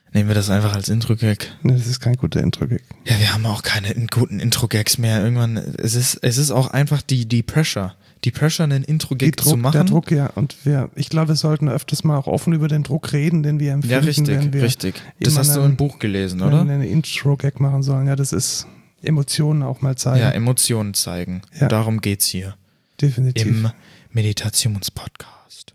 Nehmen wir das einfach als Intro-Gag? Nee, das ist kein guter Intro-Gag. Ja, wir haben auch keine guten Intro-Gags mehr. Irgendwann, es ist auch einfach die Pressure. Die Pressure, einen Intro-Gag zu machen. Der Druck, ja. Und ich glaube, wir sollten öfters mal auch offen über den Druck reden, den wir empfinden. Ja, richtig. Das hast du im Buch gelesen, oder? Wenn wir einen Intro-Gag machen sollen. Ja, das ist Emotionen auch mal zeigen. Ja, Emotionen zeigen. Ja. Darum geht's hier. Definitiv. Im Meditationspodcast.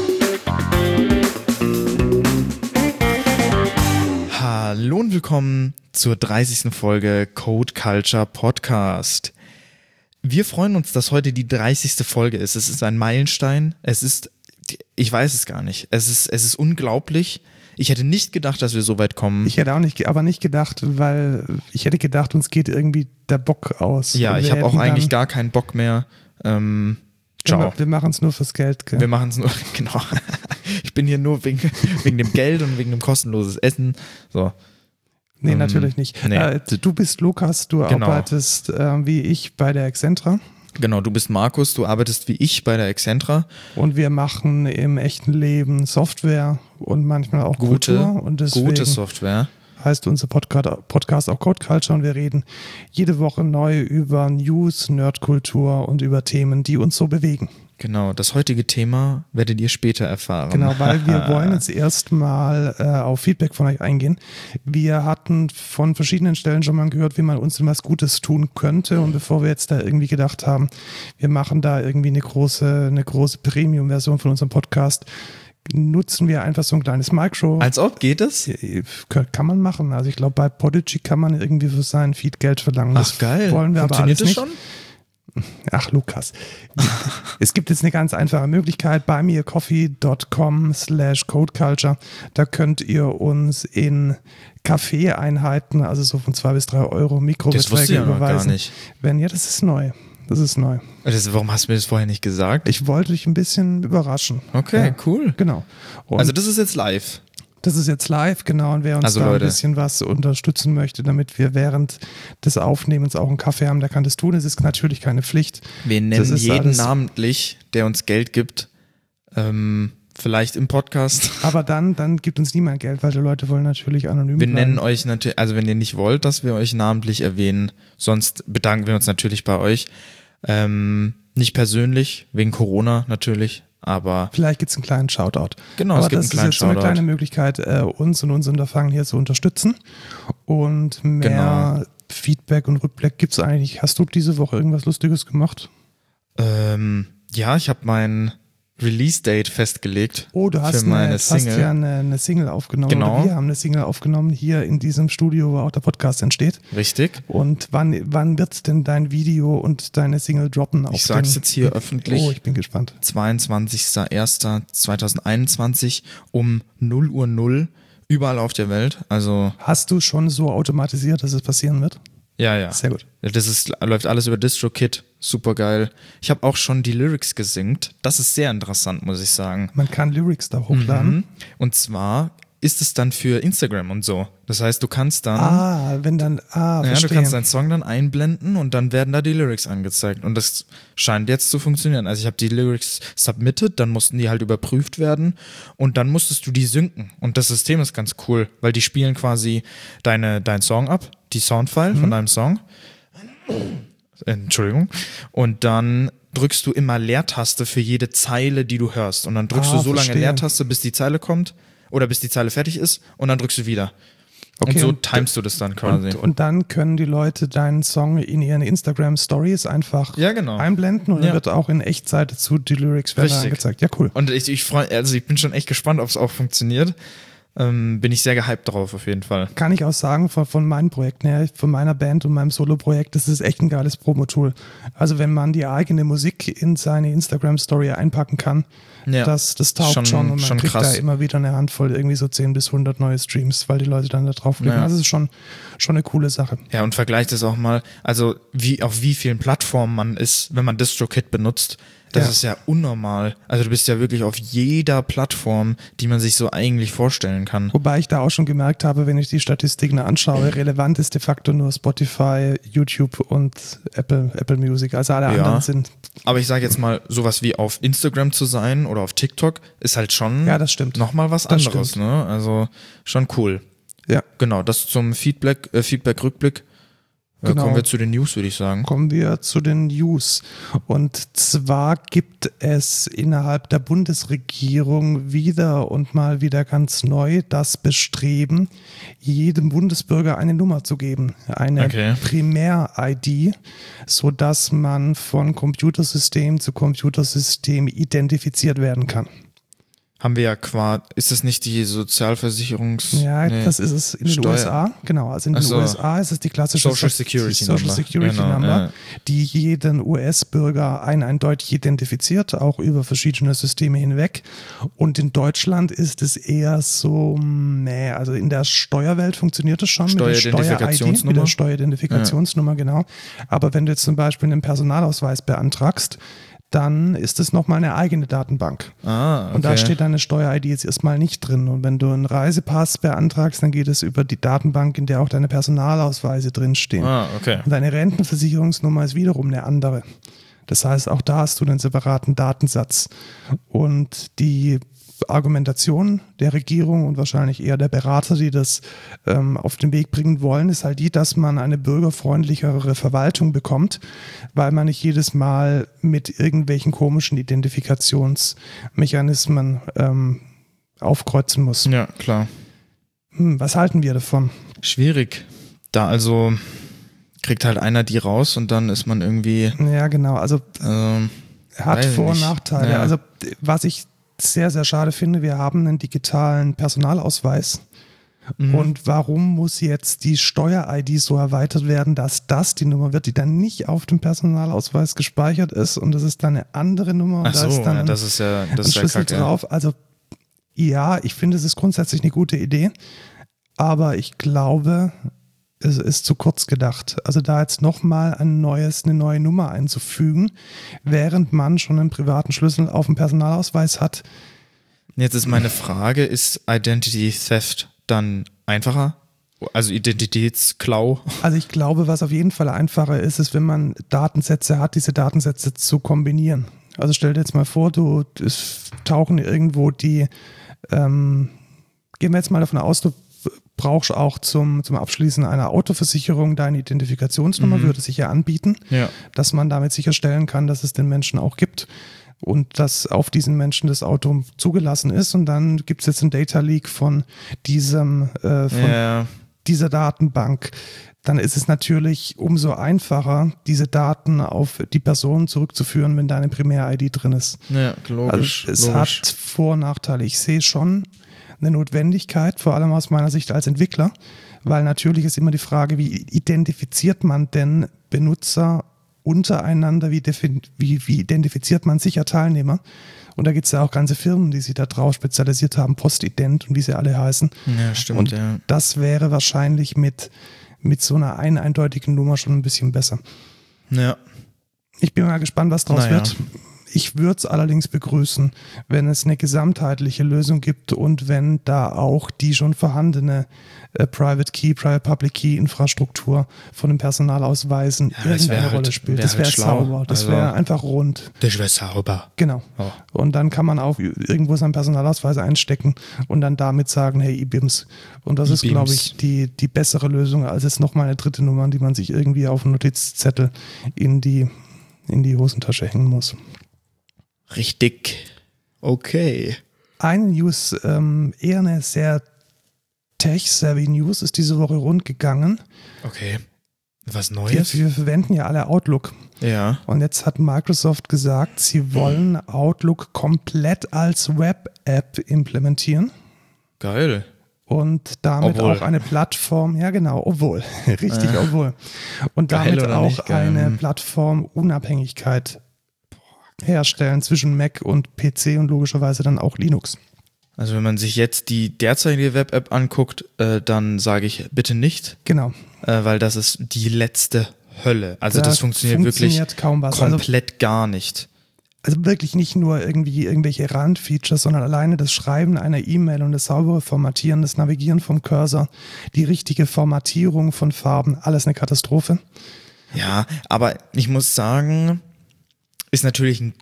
Hallo und willkommen zur 30. Folge Code Culture Podcast. Wir freuen uns, dass heute die 30. Folge ist. Es ist ein Meilenstein. Ich weiß es gar nicht. Es ist unglaublich. Ich hätte nicht gedacht, dass wir so weit kommen. Ich hätte auch nicht gedacht, weil ich hätte gedacht, uns geht irgendwie der Bock aus. Ja, ich habe auch eigentlich gar keinen Bock mehr. Ciao. Wir machen es nur fürs Geld. Gell? Wir machen es nur, genau. Ich bin hier nur wegen dem Geld und wegen dem kostenloses Essen. So. Nee, natürlich nicht. Nee. Du bist Lukas, du arbeitest wie ich bei der Excentra. Genau, du bist Markus, du arbeitest wie ich bei der Excentra. Und wir machen im echten Leben Software und manchmal auch Kultur. Und gute Software. Heißt unser Podcast auch Code Culture und wir reden jede Woche neu über News, Nerdkultur und über Themen, die uns so bewegen. Genau, das heutige Thema werdet ihr später erfahren. Genau, weil wir wollen jetzt erstmal auf Feedback von euch eingehen. Wir hatten von verschiedenen Stellen schon mal gehört, wie man uns denn was Gutes tun könnte. Und bevor wir jetzt da irgendwie gedacht haben, wir machen da irgendwie eine große Premium-Version von unserem Podcast, nutzen wir einfach so ein kleines Micro. Als ob, geht es? Kann man machen. Also ich glaube, bei Podigy kann man irgendwie für seinen Feed Geld verlangen. Ach geil. Wollen wir aber alles nicht. Schon? Ach, Lukas. Es gibt jetzt eine ganz einfache Möglichkeit, buymeacoffee.com/codeculture. Da könnt ihr uns in Kaffeeeinheiten, also so von 2 bis 3 Euro Mikrobeträge überweisen. Gar nicht. Das ist neu. Warum hast du mir das vorher nicht gesagt? Ich wollte dich ein bisschen überraschen. Okay, ja, cool. Genau. Und also das ist jetzt live. Das ist jetzt live, genau. Und wer uns da ein bisschen was unterstützen möchte, damit wir während des Aufnehmens auch einen Kaffee haben, der kann das tun. Es ist natürlich keine Pflicht. Wir nennen jeden namentlich, der uns Geld gibt. Vielleicht im Podcast. Aber dann gibt uns niemand Geld, weil die Leute wollen natürlich anonym bleiben. Wir nennen euch natürlich, also wenn ihr nicht wollt, dass wir euch namentlich erwähnen, sonst bedanken wir uns natürlich bei euch. Nicht persönlich, wegen Corona natürlich, aber... Vielleicht gibt es einen kleinen Shoutout. Genau, aber es gibt einen kleinen Shoutout. Das ist jetzt so eine kleine Möglichkeit, uns und unser Unterfangen hier zu unterstützen. Und mehr Feedback und Rückblick gibt es eigentlich. Hast du diese Woche irgendwas Lustiges gemacht? Ja, ich habe mein Release-Date festgelegt. Oh, du hast eine Single aufgenommen. Genau. Oder wir haben eine Single aufgenommen hier in diesem Studio, wo auch der Podcast entsteht. Richtig. Und wann wird denn dein Video und deine Single droppen? Ich sag's jetzt hier öffentlich. Oh, ich bin gespannt. 22.01.2021 um 0:00 überall auf der Welt. Also hast du schon so automatisiert, dass es passieren wird? Ja. Sehr gut. Läuft alles über DistroKid. Super geil. Ich habe auch schon die Lyrics gesingt. Das ist sehr interessant, muss ich sagen. Man kann Lyrics da hochladen. Und zwar ist es dann für Instagram und so. Das heißt, du kannst dann... verstehe. Du kannst deinen Song dann einblenden und dann werden da die Lyrics angezeigt. Und das scheint jetzt zu funktionieren. Also ich habe die Lyrics submitted, dann mussten die halt überprüft werden und dann musstest du die synken. Und das System ist ganz cool, weil die spielen quasi deinen Song ab, die Soundfile von deinem Song. Entschuldigung. Und dann drückst du immer Leertaste für jede Zeile, die du hörst. Und dann drückst du so lange Leertaste, bis die Zeile kommt oder bis die Zeile fertig ist und dann drückst du wieder. Okay, und so timest du das dann quasi. Und dann können die Leute deinen Song in ihren Instagram-Stories einfach einblenden und dann wird auch in Echtzeit dazu die Lyrics werden angezeigt. Ja, cool. Und ich bin schon echt gespannt, ob es auch funktioniert. Bin ich sehr gehypt drauf auf jeden Fall. Kann ich auch sagen, von meinen Projekten her, von meiner Band und meinem Solo-Projekt, das ist echt ein geiles Promo-Tool. Also wenn man die eigene Musik in seine Instagram-Story einpacken kann, das taugt schon und man kriegt krass. Da immer wieder eine Handvoll, irgendwie so 10 bis 100 neue Streams, weil die Leute dann da draufklicken. Ja. Also das ist schon eine coole Sache. Ja, und vergleicht es auch mal, also auf wie vielen Plattformen man ist, wenn man DistroKid benutzt. Das ist ja unnormal. Also du bist ja wirklich auf jeder Plattform, die man sich so eigentlich vorstellen kann. Wobei ich da auch schon gemerkt habe, wenn ich die Statistiken anschaue, relevant ist de facto nur Spotify, YouTube und Apple Music. Also alle anderen sind... Aber ich sage jetzt mal, sowas wie auf Instagram zu sein oder auf TikTok ist halt schon das stimmt. Nochmal was anderes. Ne? Also schon cool. Ja. Genau, das zum Feedback-Rückblick. Genau. Kommen wir zu den News, würde ich sagen. Kommen wir zu den News. Und zwar gibt es innerhalb der Bundesregierung wieder und mal wieder ganz neu das Bestreben, jedem Bundesbürger eine Nummer zu geben. Eine Primär-ID, sodass man von Computersystem zu Computersystem identifiziert werden kann. Haben wir ja quasi, ist das nicht die Sozialversicherungs... Ja, das ist es in den USA, genau, also in den USA ist es die klassische Social Security Number, ja. Die jeden US-Bürger eindeutig identifiziert, auch über verschiedene Systeme hinweg. Und in Deutschland ist es eher so, also in der Steuerwelt funktioniert es schon mit der Steuer-ID, mit der Steueridentifikationsnummer, genau. Aber wenn du jetzt zum Beispiel einen Personalausweis beantragst, dann ist es nochmal eine eigene Datenbank. Okay. Und da steht deine Steuer-ID jetzt erstmal nicht drin. Und wenn du einen Reisepass beantragst, dann geht es über die Datenbank, in der auch deine Personalausweise drinstehen. Okay. Und deine Rentenversicherungsnummer ist wiederum eine andere. Das heißt, auch da hast du einen separaten Datensatz. Und die Argumentation der Regierung und wahrscheinlich eher der Berater, die das auf den Weg bringen wollen, ist halt die, dass man eine bürgerfreundlichere Verwaltung bekommt, weil man nicht jedes Mal mit irgendwelchen komischen Identifikationsmechanismen aufkreuzen muss. Ja, klar. Was halten wir davon? Schwierig. Da also kriegt halt einer die raus und dann ist man irgendwie... Ja, genau. Also hat Vor- und Nachteile. Ja. Also was ich sehr, sehr schade finde, wir haben einen digitalen Personalausweis. Und warum muss jetzt die Steuer-ID so erweitert werden, dass das die Nummer wird, die dann nicht auf dem Personalausweis gespeichert ist und das ist dann eine andere Nummer und Ach so, da ist dann das ist ja ein Schlüssel drauf. Also ja, ich finde, es ist grundsätzlich eine gute Idee, aber ich glaube, es ist zu kurz gedacht. Also da jetzt nochmal eine neue Nummer einzufügen, während man schon einen privaten Schlüssel auf dem Personalausweis hat. Jetzt ist meine Frage, ist Identity Theft dann einfacher? Also Identitätsklau? Also ich glaube, was auf jeden Fall einfacher ist, wenn man Datensätze hat, diese Datensätze zu kombinieren. Also stell dir jetzt mal vor, es tauchen irgendwo gehen wir jetzt mal davon aus, du brauchst auch zum Abschließen einer Autoversicherung deine Identifikationsnummer, würde sich ja anbieten, dass man damit sicherstellen kann, dass es den Menschen auch gibt und dass auf diesen Menschen das Auto zugelassen ist und dann gibt es jetzt einen Data Leak von dieser Datenbank. Dann ist es natürlich umso einfacher, diese Daten auf die Person zurückzuführen, wenn deine Primär-ID drin ist. Ja, logisch. Also es hat Vor- und Nachteile. Ich sehe schon eine Notwendigkeit, vor allem aus meiner Sicht als Entwickler, weil natürlich ist immer die Frage, wie identifiziert man denn Benutzer untereinander, wie identifiziert man sicher Teilnehmer? Und da gibt es ja auch ganze Firmen, die sich da drauf spezialisiert haben, Postident und wie sie alle heißen. Ja, stimmt, und das wäre wahrscheinlich mit so einer eindeutigen Nummer schon ein bisschen besser. Ja. Ich bin mal gespannt, was draus wird. Ich würde es allerdings begrüßen, wenn es eine gesamtheitliche Lösung gibt und wenn da auch die schon vorhandene Private Public Key Infrastruktur von den Personalausweisen irgendeine Rolle spielt. Das wäre sauber, das wäre einfach rund. Das wäre sauber. Genau. Oh. Und dann kann man auch irgendwo seinen Personalausweis einstecken und dann damit sagen, hey, IBIMS. Und das ist, glaube ich, die bessere Lösung, als jetzt nochmal eine dritte Nummer, die man sich irgendwie auf einen Notizzettel in die Hosentasche hängen muss. Richtig. Okay. Eine News, eher eine sehr tech-savvy News, ist diese Woche rundgegangen. Okay. Was Neues? Wir verwenden ja alle Outlook. Ja. Und jetzt hat Microsoft gesagt, sie wollen Outlook komplett als Web-App implementieren. Geil. Und damit auch eine Plattform, ja genau, obwohl. Und damit auch eine Plattformunabhängigkeit herstellen zwischen Mac und PC und logischerweise dann auch Linux. Also wenn man sich jetzt die derzeitige Web-App anguckt, dann sage ich bitte nicht. Genau. Weil das ist die letzte Hölle. Also das funktioniert wirklich kaum was. Komplett gar nicht. Also wirklich nicht nur irgendwelche Randfeatures, sondern alleine das Schreiben einer E-Mail und das saubere Formatieren, das Navigieren vom Cursor, die richtige Formatierung von Farben, alles eine Katastrophe. Ja, aber ich muss sagen, ist natürlich ein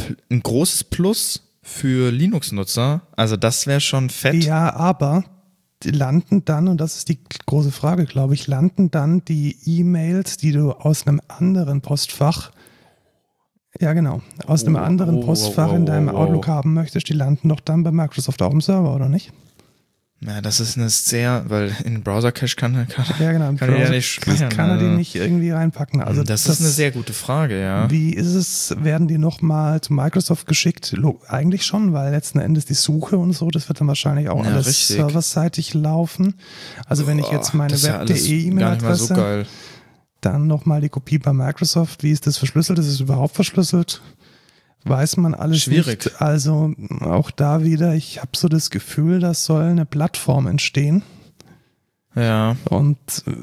großes Plus für Linux-Nutzer. Also das wäre schon fett. Ja, aber landen dann, und das ist die große Frage, glaube ich, landen dann die E-Mails, die du aus einem anderen Postfach, ja genau, aus einem anderen Postfach in deinem Outlook haben möchtest, die landen doch dann bei Microsoft auf dem Server, oder nicht? Ja, das ist eine sehr, weil in Browser-Cache kann ja, genau, kann er ja nicht speichern. Kann er die nicht irgendwie reinpacken. Also das ist eine sehr gute Frage, ja. Wie ist es, werden die nochmal zu Microsoft geschickt? Eigentlich schon, weil letzten Endes die Suche und so, das wird dann wahrscheinlich auch alles serverseitig laufen. Also wenn ich jetzt meine Web.de E-Mail-Adresse, dann nochmal die Kopie bei Microsoft, wie ist das verschlüsselt? Ist es überhaupt verschlüsselt? Weiß man alles schwierig. Nicht. Also auch da wieder, ich habe so das Gefühl, da soll eine Plattform entstehen. Ja. Und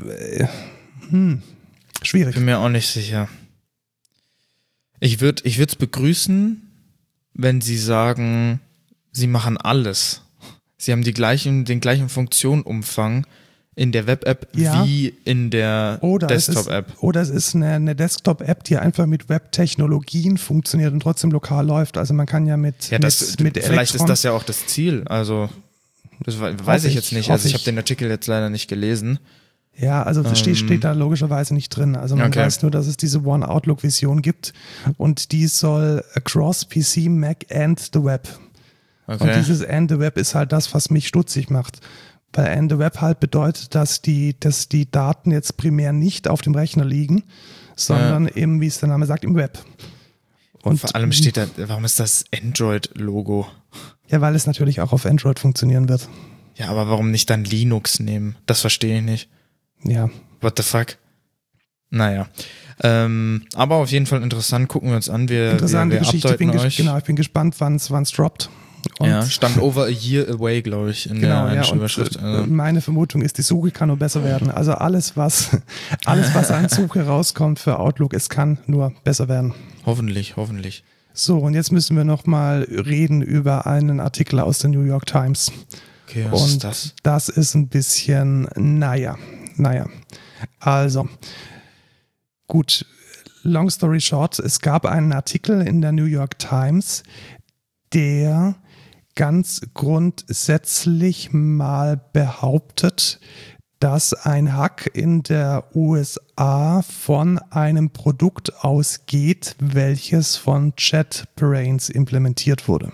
schwierig. Bin mir auch nicht sicher. Ich würde es begrüßen, wenn sie sagen, sie machen alles. Sie haben den gleichen Funktionenumfang in der Web-App wie in der Desktop-App. Oder es ist eine Desktop-App, die einfach mit Web-Technologien funktioniert und trotzdem lokal läuft. Also man kann ja mit vielleicht ist das ja auch das Ziel. Also das weiß ich jetzt nicht. Also ich habe den Artikel jetzt leider nicht gelesen. Ja, also das steht da logischerweise nicht drin. Also man weiß nur, dass es diese One-Outlook-Vision gibt und die soll across PC, Mac and the Web. Okay. Und dieses and the Web ist halt das, was mich stutzig macht. Weil and the Web halt bedeutet, dass die Daten jetzt primär nicht auf dem Rechner liegen, sondern eben, wie es der Name sagt, im Web. Und vor allem steht da, warum ist das Android-Logo? Ja, weil es natürlich auch auf Android funktionieren wird. Ja, aber warum nicht dann Linux nehmen? Das verstehe ich nicht. Ja. What the fuck? Naja. Aber auf jeden Fall interessant, gucken wir uns an. Interessante Geschichte, ich bin gespannt, wann es droppt. Und stand over a year away, glaube ich, in der Überschrift. Meine Vermutung ist, die Suche kann nur besser werden. Also alles, was an Suche rauskommt für Outlook, es kann nur besser werden. Hoffentlich. So, und jetzt müssen wir nochmal reden über einen Artikel aus der New York Times. Okay, was ist das? Das ist ein bisschen, naja. Also, gut, long story short, es gab einen Artikel in der New York Times, der ganz grundsätzlich mal behauptet, dass ein Hack in der USA von einem Produkt ausgeht, welches von JetBrains implementiert wurde.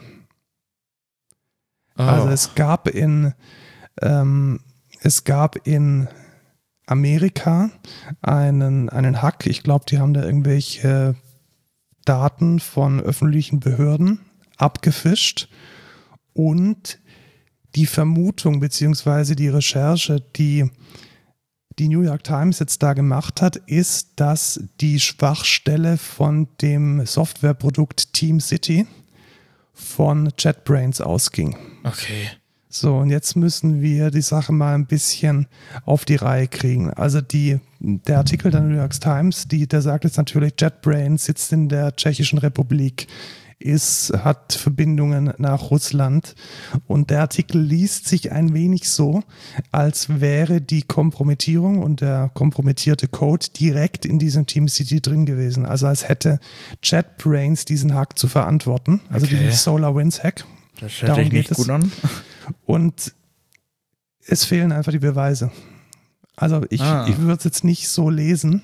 Oh. Also es gab in Amerika einen Hack. Ich glaube, die haben da irgendwelche Daten von öffentlichen Behörden abgefischt. Und die Vermutung bzw. die Recherche, die New York Times jetzt da gemacht hat, ist, dass die Schwachstelle von dem Softwareprodukt TeamCity von JetBrains ausging. Okay. So, und jetzt müssen wir die Sache mal ein bisschen auf die Reihe kriegen. Also der Artikel der New York Times, der sagt jetzt natürlich, JetBrains sitzt in der Tschechischen Republik, hat Verbindungen nach Russland, und der Artikel liest sich ein wenig so, als wäre die Kompromittierung und der kompromittierte Code direkt in diesem TeamCity drin gewesen. Also als hätte JetBrains diesen Hack zu verantworten, also diesen SolarWinds-Hack. Das hört sich nicht gut an. Und es fehlen einfach die Beweise. Also ich würde es jetzt nicht so lesen,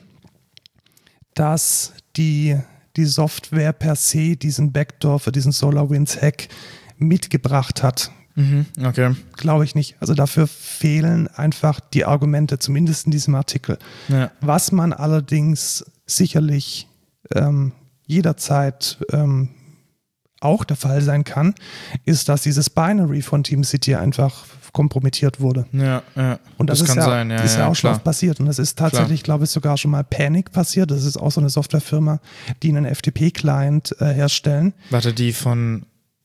dass die Software per se diesen Backdoor für diesen SolarWinds-Hack mitgebracht hat. Okay. Glaube ich nicht. Also dafür fehlen einfach die Argumente, zumindest in diesem Artikel. Ja. Was man allerdings sicherlich jederzeit auch der Fall sein kann, ist, dass dieses Binary von TeamCity einfach kompromittiert wurde. Ja. Und das kann sein. Das ist ja auch schon oft passiert. Und das ist tatsächlich, glaube ich, sogar schon mal Panic passiert. Das ist auch so eine Softwarefirma, die einen FTP-Client herstellen. Warte, die von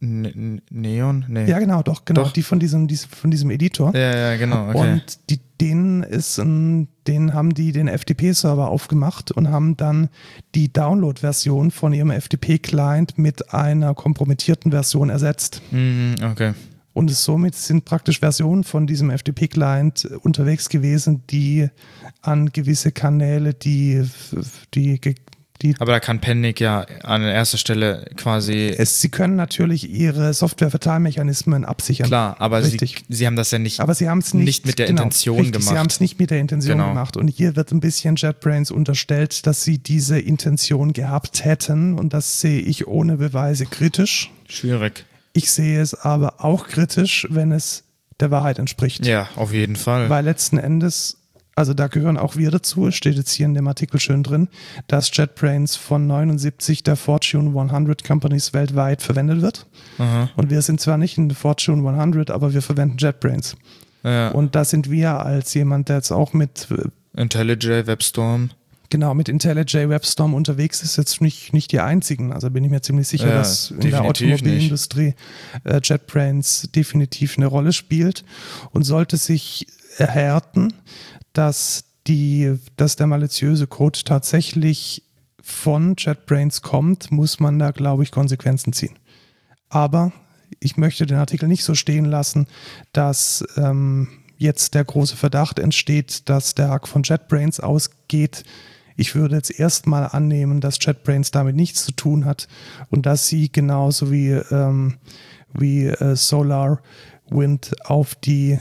Neon? Nee. Ja, genau. Die von diesem Editor. Ja, genau. Okay. Und denen haben die den FTP-Server aufgemacht und haben dann die Download-Version von ihrem FTP-Client mit einer kompromittierten Version ersetzt. Okay. Und somit sind praktisch Versionen von diesem FTP-Client unterwegs gewesen, die an gewisse Kanäle, die Aber da kann Panic ja an erster Stelle quasi... Sie können natürlich ihre Software-Verteilmechanismen absichern. Klar, aber sie haben das ja nicht, aber sie nicht mit der Intention gemacht. Sie haben es nicht mit der Intention gemacht. Und hier wird ein bisschen JetBrains unterstellt, dass sie diese Intention gehabt hätten. Und das sehe ich ohne Beweise kritisch. Schwierig. Ich sehe es aber auch kritisch, wenn es der Wahrheit entspricht. Ja, auf jeden Fall. Weil letzten Endes... Also da gehören auch wir dazu, es steht jetzt hier in dem Artikel schön drin, dass JetBrains von 79 der Fortune 100 Companies weltweit verwendet wird. Aha. Und wir sind zwar nicht in der Fortune 100, aber wir verwenden JetBrains. Ja. Und da sind wir als jemand, der jetzt auch mit IntelliJ, WebStorm. Genau, mit IntelliJ, WebStorm unterwegs ist, jetzt nicht die einzigen. Also bin ich mir ziemlich sicher, dass in der Automobilindustrie JetBrains definitiv eine Rolle spielt und sollte sich erhärten, dass der maliziöse Code tatsächlich von JetBrains kommt, muss man da, glaube ich, Konsequenzen ziehen. Aber ich möchte den Artikel nicht so stehen lassen, dass jetzt der große Verdacht entsteht, dass der Hack von JetBrains ausgeht. Ich würde jetzt erstmal annehmen, dass JetBrains damit nichts zu tun hat und dass sie genauso wie SolarWind auf die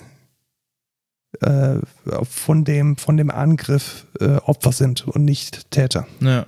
von dem Angriff Opfer sind und nicht Täter. Ja.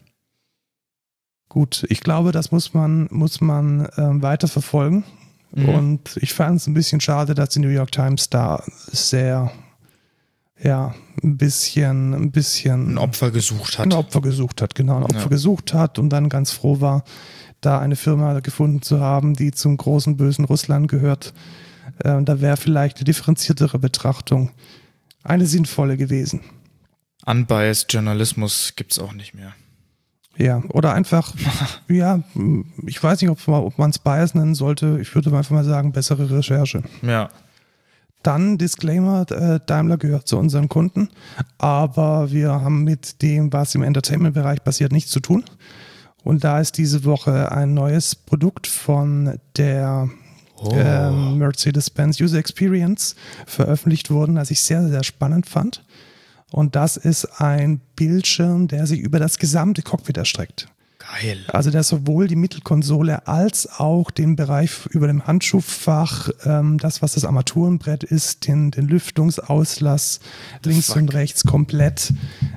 Gut, ich glaube, das muss man weiter verfolgen. Und ich fand es ein bisschen schade, dass die New York Times da sehr, ein bisschen ein Opfer gesucht hat. Ein Opfer gesucht hat und dann ganz froh war, da eine Firma gefunden zu haben, die zum großen, bösen Russland gehört. Da wäre vielleicht eine differenziertere Betrachtung eine sinnvolle gewesen. Unbiased Journalismus gibt es auch nicht mehr. Ja, oder einfach, ich weiß nicht, ob man es Bias nennen sollte. Ich würde einfach mal sagen, bessere Recherche. Ja. Dann Disclaimer, Daimler gehört zu unseren Kunden, aber wir haben mit dem, was im Entertainment-Bereich passiert, nichts zu tun. Und da ist diese Woche ein neues Produkt von der Mercedes-Benz User Experience veröffentlicht worden, das ich sehr, sehr spannend fand. Und das ist ein Bildschirm, der sich über das gesamte Cockpit erstreckt. Geil. Also der sowohl die Mittelkonsole als auch den Bereich über dem Handschuhfach, das, was das Armaturenbrett ist, den Lüftungsauslass links und rechts komplett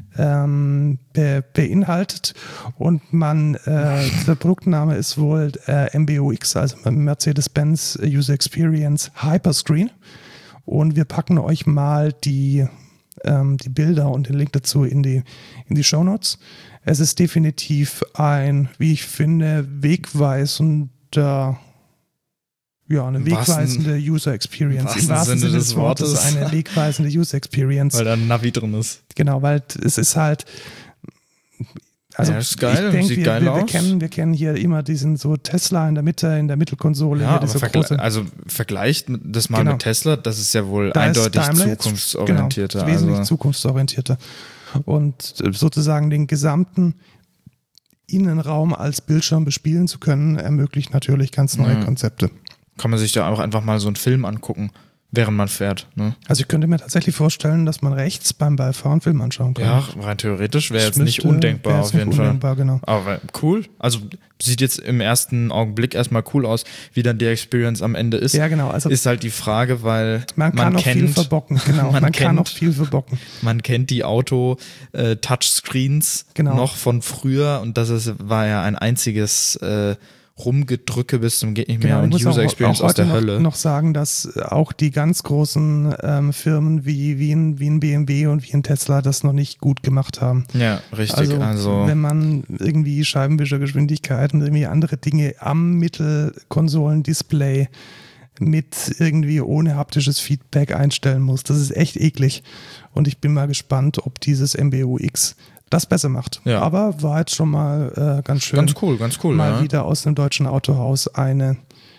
beinhaltet. Und der Produktname ist wohl MBUX, also Mercedes-Benz User Experience Hyperscreen. Und wir packen euch mal die Bilder und den Link dazu in die Shownotes. Es ist definitiv ein, wie ich finde, wegweisende User Experience. Im wahrsten Sinne des Wortes. Eine wegweisende User Experience. Weil da ein Navi drin ist. Genau, weil es ist halt. Also ist geil, ich denke, sieht geil aus. Wir kennen hier immer diesen so Tesla in der Mitte, in der Mittelkonsole. Ja, aber vergleicht das mal mit Tesla, das ist ja wohl eindeutig zukunftsorientierter. Genau, wesentlich zukunftsorientierter. Und sozusagen den gesamten Innenraum als Bildschirm bespielen zu können, ermöglicht natürlich ganz neue Konzepte. Kann man sich da auch einfach mal so einen Film angucken, während man fährt. Ne? Also ich könnte mir tatsächlich vorstellen, dass man rechts beim Beifahren einen Film anschauen kann. Ja, rein theoretisch wäre jetzt nicht undenkbar auf jeden Fall. Genau. Aber cool. Also sieht jetzt im ersten Augenblick erstmal cool aus, wie dann die Experience am Ende ist. Ja, genau. Also ist halt die Frage, weil man kann auch viel verbocken. Genau. Man kann auch viel verbocken. Man kennt die Auto-Touchscreens noch von früher und war ja ein einziges Rumgedrücke bis zum geht nicht mehr und User Experience aus der Hölle. Noch sagen, dass auch die ganz großen Firmen wie ein BMW und wie ein Tesla das noch nicht gut gemacht haben. Ja, richtig. Also wenn man irgendwie Scheibenwischergeschwindigkeit und irgendwie andere Dinge am Mittelkonsolendisplay mit irgendwie ohne haptisches Feedback einstellen muss, das ist echt eklig. Und ich bin mal gespannt, ob dieses MBUX das besser macht. Ja. Aber war jetzt schon mal ganz schön. Ganz cool. Mal wieder aus einem deutschen Autohaus eine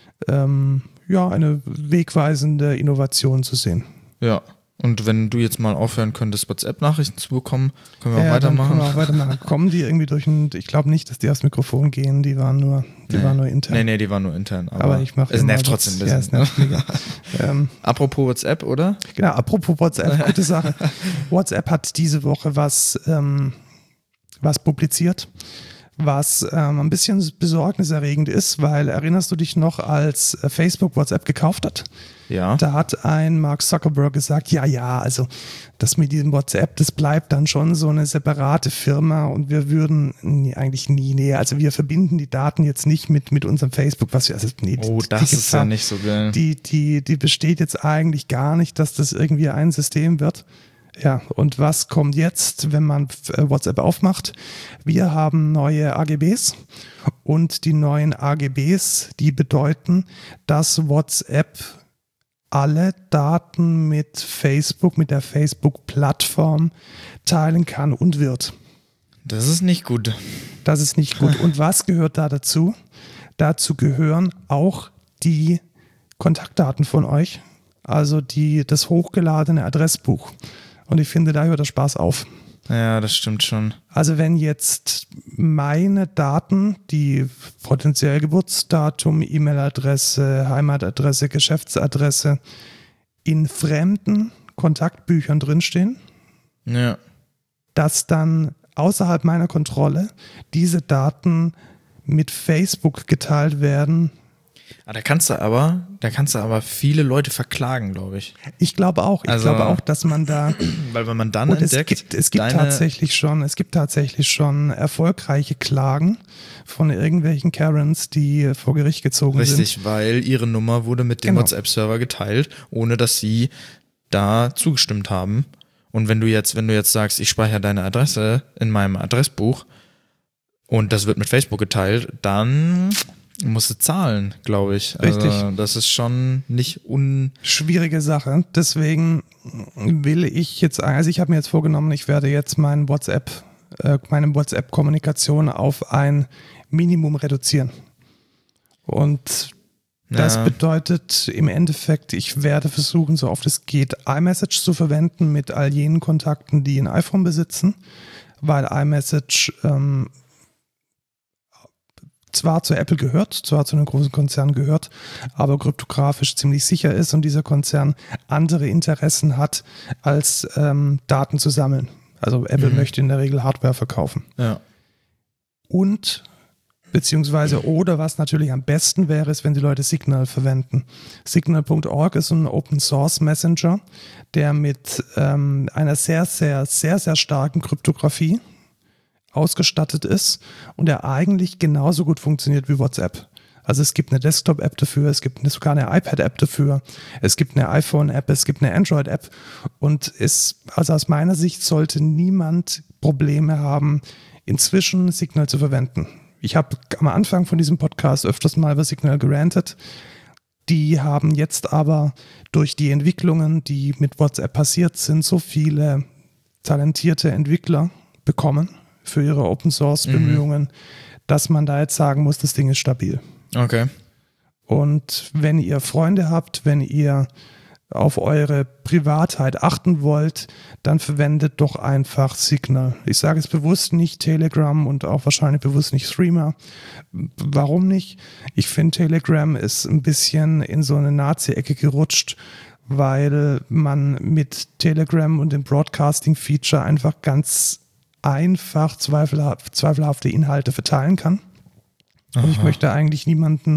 wegweisende Innovation zu sehen. Ja. Und wenn du jetzt mal aufhören könntest, WhatsApp-Nachrichten zu bekommen, können wir auch weitermachen. Kommen die irgendwie ich glaube nicht, dass die aufs Mikrofon gehen, die waren nur intern. Nee, die waren nur intern. Aber ich mache es nervt trotzdem ein bisschen. Ja, es nervt mega. Apropos WhatsApp, oder? Genau, apropos WhatsApp, gute Sache. WhatsApp hat diese Woche was was publiziert, was ein bisschen besorgniserregend ist, weil erinnerst du dich noch, als Facebook WhatsApp gekauft hat? Ja. Da hat ein Mark Zuckerberg gesagt, also das mit diesem WhatsApp, das bleibt dann schon so eine separate Firma und wir würden eigentlich nie näher, also wir verbinden die Daten jetzt nicht mit unserem Facebook, das ist ja nicht so geil. Die besteht jetzt eigentlich gar nicht, dass das irgendwie ein System wird. Ja, und was kommt jetzt, wenn man WhatsApp aufmacht? Wir haben neue AGBs und die neuen AGBs, die bedeuten, dass WhatsApp alle Daten mit Facebook, mit der Facebook-Plattform teilen kann und wird. Das ist nicht gut. Das ist nicht gut. Und was gehört da dazu? Dazu gehören auch die Kontaktdaten von euch, also das hochgeladene Adressbuch. Und ich finde, da hört der Spaß auf. Ja, das stimmt schon. Also wenn jetzt meine Daten, die potenziell Geburtsdatum, E-Mail-Adresse, Heimatadresse, Geschäftsadresse in fremden Kontaktbüchern drinstehen, dass dann außerhalb meiner Kontrolle diese Daten mit Facebook geteilt werden. Da kannst du aber viele Leute verklagen, glaube ich. Ich glaube auch. Ich glaube auch, dass man da. Weil wenn man dann entdeckt, es gibt tatsächlich schon erfolgreiche Klagen von irgendwelchen Karens, die vor Gericht gezogen sind. Richtig, weil ihre Nummer wurde mit dem WhatsApp-Server geteilt, ohne dass sie da zugestimmt haben. Und wenn du jetzt sagst, ich speichere deine Adresse in meinem Adressbuch und das wird mit Facebook geteilt, dann musst du zahlen, glaube ich. Richtig. Also das ist schon nicht schwierige Sache. Deswegen will ich jetzt, also ich habe mir jetzt vorgenommen, ich werde jetzt meine WhatsApp-Kommunikation auf ein Minimum reduzieren. Und das bedeutet im Endeffekt, ich werde versuchen, so oft es geht, iMessage zu verwenden mit all jenen Kontakten, die ein iPhone besitzen, weil iMessage zwar zu Apple gehört, zwar zu einem großen Konzern gehört, aber kryptografisch ziemlich sicher ist und dieser Konzern andere Interessen hat, als Daten zu sammeln. Also Apple möchte in der Regel Hardware verkaufen. Ja. Und oder was natürlich am besten wäre, ist, wenn die Leute Signal verwenden. Signal.org ist ein Open-Source-Messenger, der mit einer sehr, sehr, sehr, sehr starken Kryptographie ausgestattet ist und der eigentlich genauso gut funktioniert wie WhatsApp. Also es gibt eine Desktop-App dafür, es gibt sogar eine iPad-App dafür, es gibt eine iPhone-App, es gibt eine Android-App und also aus meiner Sicht sollte niemand Probleme haben, inzwischen Signal zu verwenden. Ich habe am Anfang von diesem Podcast öfters mal über Signal gerantet. Die haben jetzt aber durch die Entwicklungen, die mit WhatsApp passiert sind, so viele talentierte Entwickler bekommen für ihre Open-Source-Bemühungen, dass man da jetzt sagen muss, das Ding ist stabil. Okay. Und wenn ihr Freunde habt, wenn ihr auf eure Privatheit achten wollt, dann verwendet doch einfach Signal. Ich sage es bewusst nicht Telegram und auch wahrscheinlich bewusst nicht Threema. Warum nicht? Ich finde, Telegram ist ein bisschen in so eine Nazi-Ecke gerutscht, weil man mit Telegram und dem Broadcasting-Feature einfach ganz einfach zweifelhafte Inhalte verteilen kann. Und ich möchte eigentlich niemanden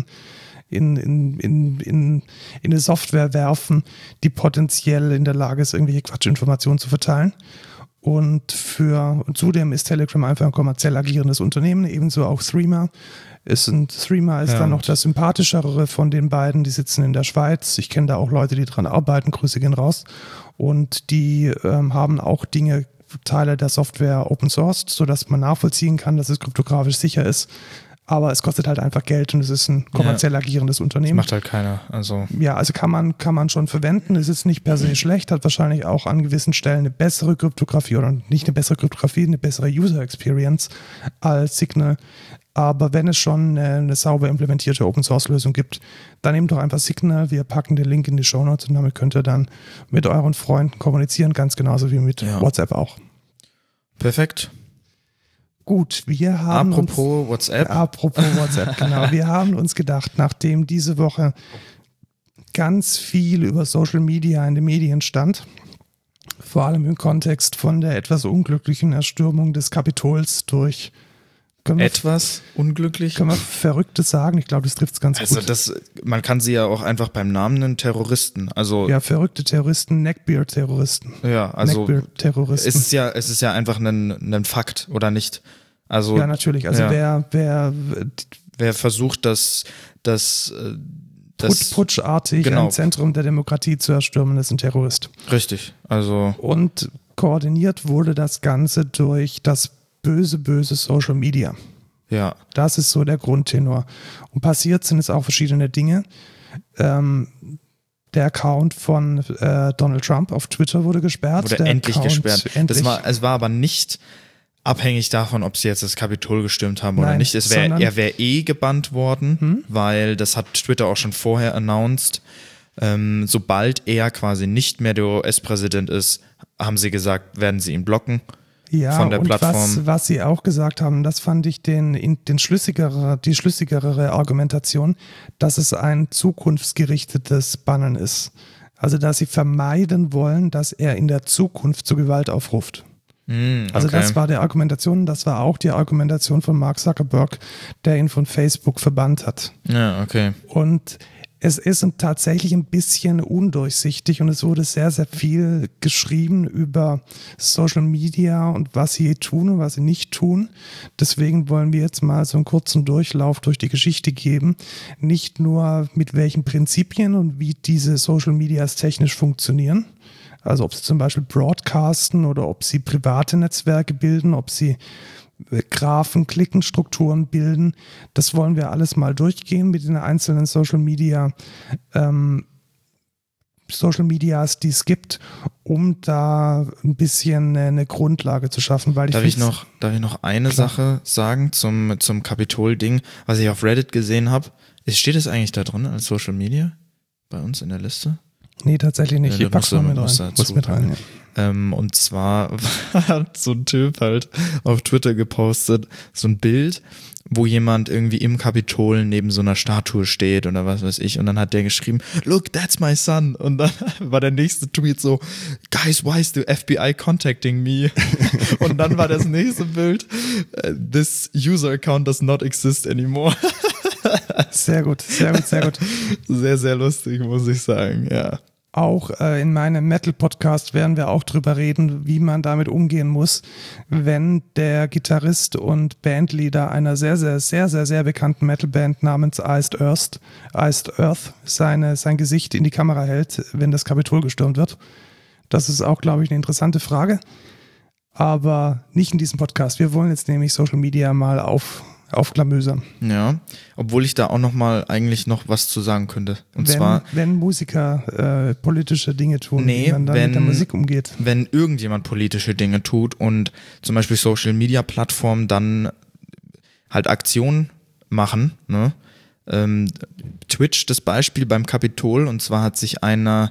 in eine Software werfen, die potenziell in der Lage ist, irgendwelche Quatschinformationen zu verteilen. Und zudem ist Telegram einfach ein kommerziell agierendes Unternehmen, ebenso auch Threema. Threema ist dann noch das sympathischere von den beiden, die sitzen in der Schweiz. Ich kenne da auch Leute, die dran arbeiten, Grüße gehen raus. Und die haben auch Teile der Software open sourced, sodass man nachvollziehen kann, dass es kryptografisch sicher ist. Aber es kostet halt einfach Geld und es ist ein kommerziell agierendes Unternehmen. Das macht halt keiner. Also kann man schon verwenden. Es ist nicht per se schlecht, hat wahrscheinlich auch an gewissen Stellen eine bessere Kryptographie oder nicht eine bessere Kryptographie, eine bessere User Experience als Signal. Aber wenn es schon eine sauber implementierte Open-Source-Lösung gibt, dann nehmt doch einfach Signal. Wir packen den Link in die Shownotes und damit könnt ihr dann mit euren Freunden kommunizieren, ganz genauso wie mit WhatsApp auch. Perfekt. Gut, wir haben Apropos WhatsApp, genau. Wir haben uns gedacht, nachdem diese Woche ganz viel über Social Media in den Medien stand, Vor allem im Kontext von der etwas unglücklichen Erstürmung des Kapitols durch... Etwas unglücklich? Können wir Verrückte sagen? Ich glaube, das trifft es ganz gut. Also man kann sie ja auch einfach beim Namen nennen, Terroristen. Also ja, verrückte Terroristen, Neckbeard-Terroristen. Ja, also Neckbeard-Terroristen. es ist ja einfach ein Fakt, oder nicht? Also, ja, natürlich. Also wer versucht, das putschartig genau. ein Zentrum der Demokratie zu erstürmen, ist ein Terrorist. Richtig. Also und koordiniert wurde das Ganze durch das böse Social Media. Ja. Das ist so der Grundtenor. Und passiert sind es auch verschiedene Dinge. Der Account von Donald Trump auf Twitter wurde gesperrt. Wurde endlich gesperrt. Es war aber nicht abhängig davon, ob sie jetzt das Kapitol gestürmt haben oder nicht. Er wäre gebannt worden, weil das hat Twitter auch schon vorher announced. Sobald er quasi nicht mehr der US-Präsident ist, haben sie gesagt, werden sie ihn blocken. Ja, von der und Plattform. Was sie auch gesagt haben, das fand ich die schlüssigere Argumentation, dass es ein zukunftsgerichtetes Bannen ist. Also, dass sie vermeiden wollen, dass er in der Zukunft zur Gewalt aufruft. Okay. Also das war die Argumentation, das war auch die Argumentation von Mark Zuckerberg, der ihn von Facebook verbannt hat. Ja, okay. Und es ist tatsächlich ein bisschen undurchsichtig und es wurde sehr, sehr viel geschrieben über Social Media und was sie tun und was sie nicht tun. Deswegen wollen wir jetzt mal so einen kurzen Durchlauf durch die Geschichte geben. Nicht nur mit welchen Prinzipien und wie diese Social Medias technisch funktionieren. Also ob sie zum Beispiel broadcasten oder ob sie private Netzwerke bilden, ob sie Graphen, Klickenstrukturen bilden. Das wollen wir alles mal durchgehen mit den einzelnen Social Medias, die es gibt, um da ein bisschen eine Grundlage zu schaffen. Weil darf ich noch eine Sache sagen zum Kapitol-Ding, was ich auf Reddit gesehen habe? Steht es eigentlich da drin als Social Media bei uns in der Liste? Nee, tatsächlich nicht. Ich pack's mal mit rein. Mit rein, ja. Und zwar hat so ein Typ halt auf Twitter gepostet, so ein Bild, wo jemand irgendwie im Kapitol neben so einer Statue steht oder was weiß ich. Und dann hat der geschrieben, look, that's my son. Und dann war der nächste Tweet so, guys, why is the FBI contacting me? Und dann war das nächste Bild, this user account does not exist anymore. Sehr gut, sehr gut, sehr gut. Sehr, sehr lustig, muss ich sagen, ja. Auch in meinem Metal-Podcast werden wir auch drüber reden, wie man damit umgehen muss, wenn der Gitarrist und Bandleader einer sehr, sehr, sehr, sehr, sehr bekannten Metal-Band namens Iced Earth sein Gesicht in die Kamera hält, wenn das Kapitol gestürmt wird. Das ist auch, glaube ich, eine interessante Frage, aber nicht in diesem Podcast. Wir wollen jetzt nämlich Social Media mal aufklamüsern. Ja, obwohl ich da auch eigentlich noch was zu sagen könnte. Und wenn Musiker politische Dinge tun, wie man dann mit der Musik umgeht. Wenn irgendjemand politische Dinge tut und zum Beispiel Social Media Plattformen dann halt Aktionen machen, ne? Twitch das Beispiel beim Kapitol, und zwar hat sich einer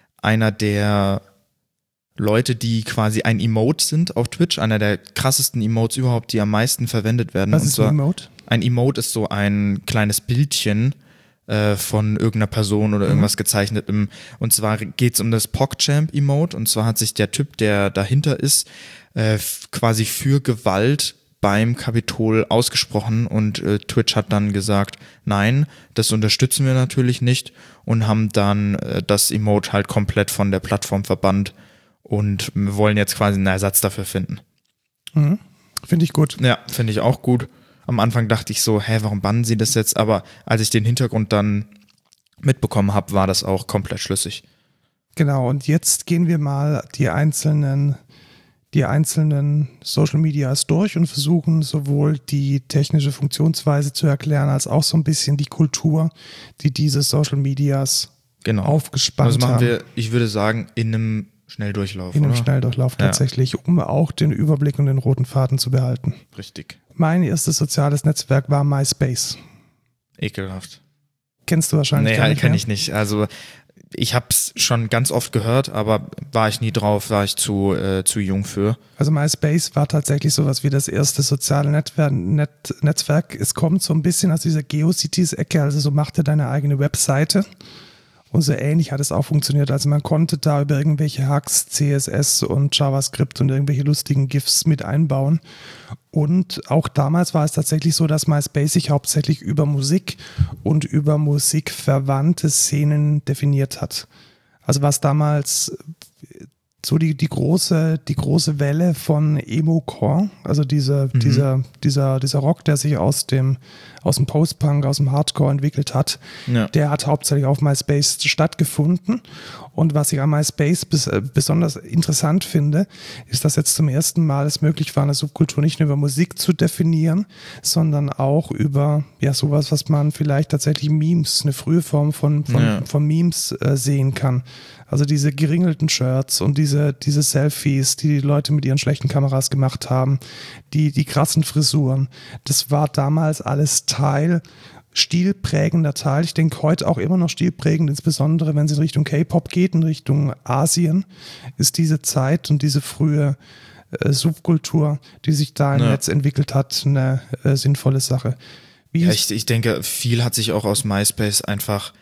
der Leute, die quasi ein Emote sind auf Twitch, einer der krassesten Emotes überhaupt, die am meisten verwendet werden. Was ist ein Emote? Ein Emote ist so ein kleines Bildchen von irgendeiner Person oder irgendwas gezeichnetem. Und zwar geht es um das PogChamp-Emote. Und zwar hat sich der Typ, der dahinter ist, quasi für Gewalt beim Kapitol ausgesprochen. Und Twitch hat dann gesagt, nein, das unterstützen wir natürlich nicht. Und haben dann das Emote halt komplett von der Plattform verbannt. Und wir wollen jetzt quasi einen Ersatz dafür finden. Mhm. Finde ich gut. Ja, finde ich auch gut. Am Anfang dachte ich so, warum bannen sie das jetzt? Aber als ich den Hintergrund dann mitbekommen habe, war das auch komplett schlüssig. Genau, und jetzt gehen wir mal die einzelnen Social Medias durch und versuchen sowohl die technische Funktionsweise zu erklären, als auch so ein bisschen die Kultur, die diese Social Medias aufgespannt haben. Das machen wir, ich würde sagen, in einem Schnelldurchlauf. Schnelldurchlauf tatsächlich, um auch den Überblick und den roten Faden zu behalten. Richtig. Mein erstes soziales Netzwerk war MySpace. Ekelhaft. Kennst du wahrscheinlich gar nicht. Nee, kenne ich nicht. Also ich habe es schon ganz oft gehört, aber war ich nie drauf, war ich zu jung für. Also MySpace war tatsächlich sowas wie das erste soziale Netzwerk. Es kommt so ein bisschen aus dieser GeoCities-Ecke, also so mach dir deine eigene Webseite. Und so ähnlich hat es auch funktioniert. Also man konnte da über irgendwelche Hacks, CSS und JavaScript und irgendwelche lustigen GIFs mit einbauen. Und auch damals war es tatsächlich so, dass MySpace sich hauptsächlich über Musik und über musikverwandte Szenen definiert hat. Also was damals so die große Welle von Emo-Core, also dieser Rock, der sich aus dem Post-Punk, aus dem Hardcore entwickelt hat, der hat hauptsächlich auf MySpace stattgefunden. Und was ich an MySpace besonders interessant finde, ist, dass jetzt zum ersten Mal es möglich war, eine Subkultur nicht nur über Musik zu definieren, sondern auch über sowas, was man vielleicht tatsächlich Memes, eine frühe Form von Memes sehen kann. Also diese geringelten Shirts und diese Selfies, die Leute mit ihren schlechten Kameras gemacht haben, die krassen Frisuren, das war damals alles stilprägender Teil. Ich denke heute auch immer noch stilprägend, insbesondere wenn es in Richtung K-Pop geht, in Richtung Asien, ist diese Zeit und diese frühe Subkultur, die sich da im Netz entwickelt hat, eine sinnvolle Sache. Ich denke, viel hat sich auch aus MySpace einfach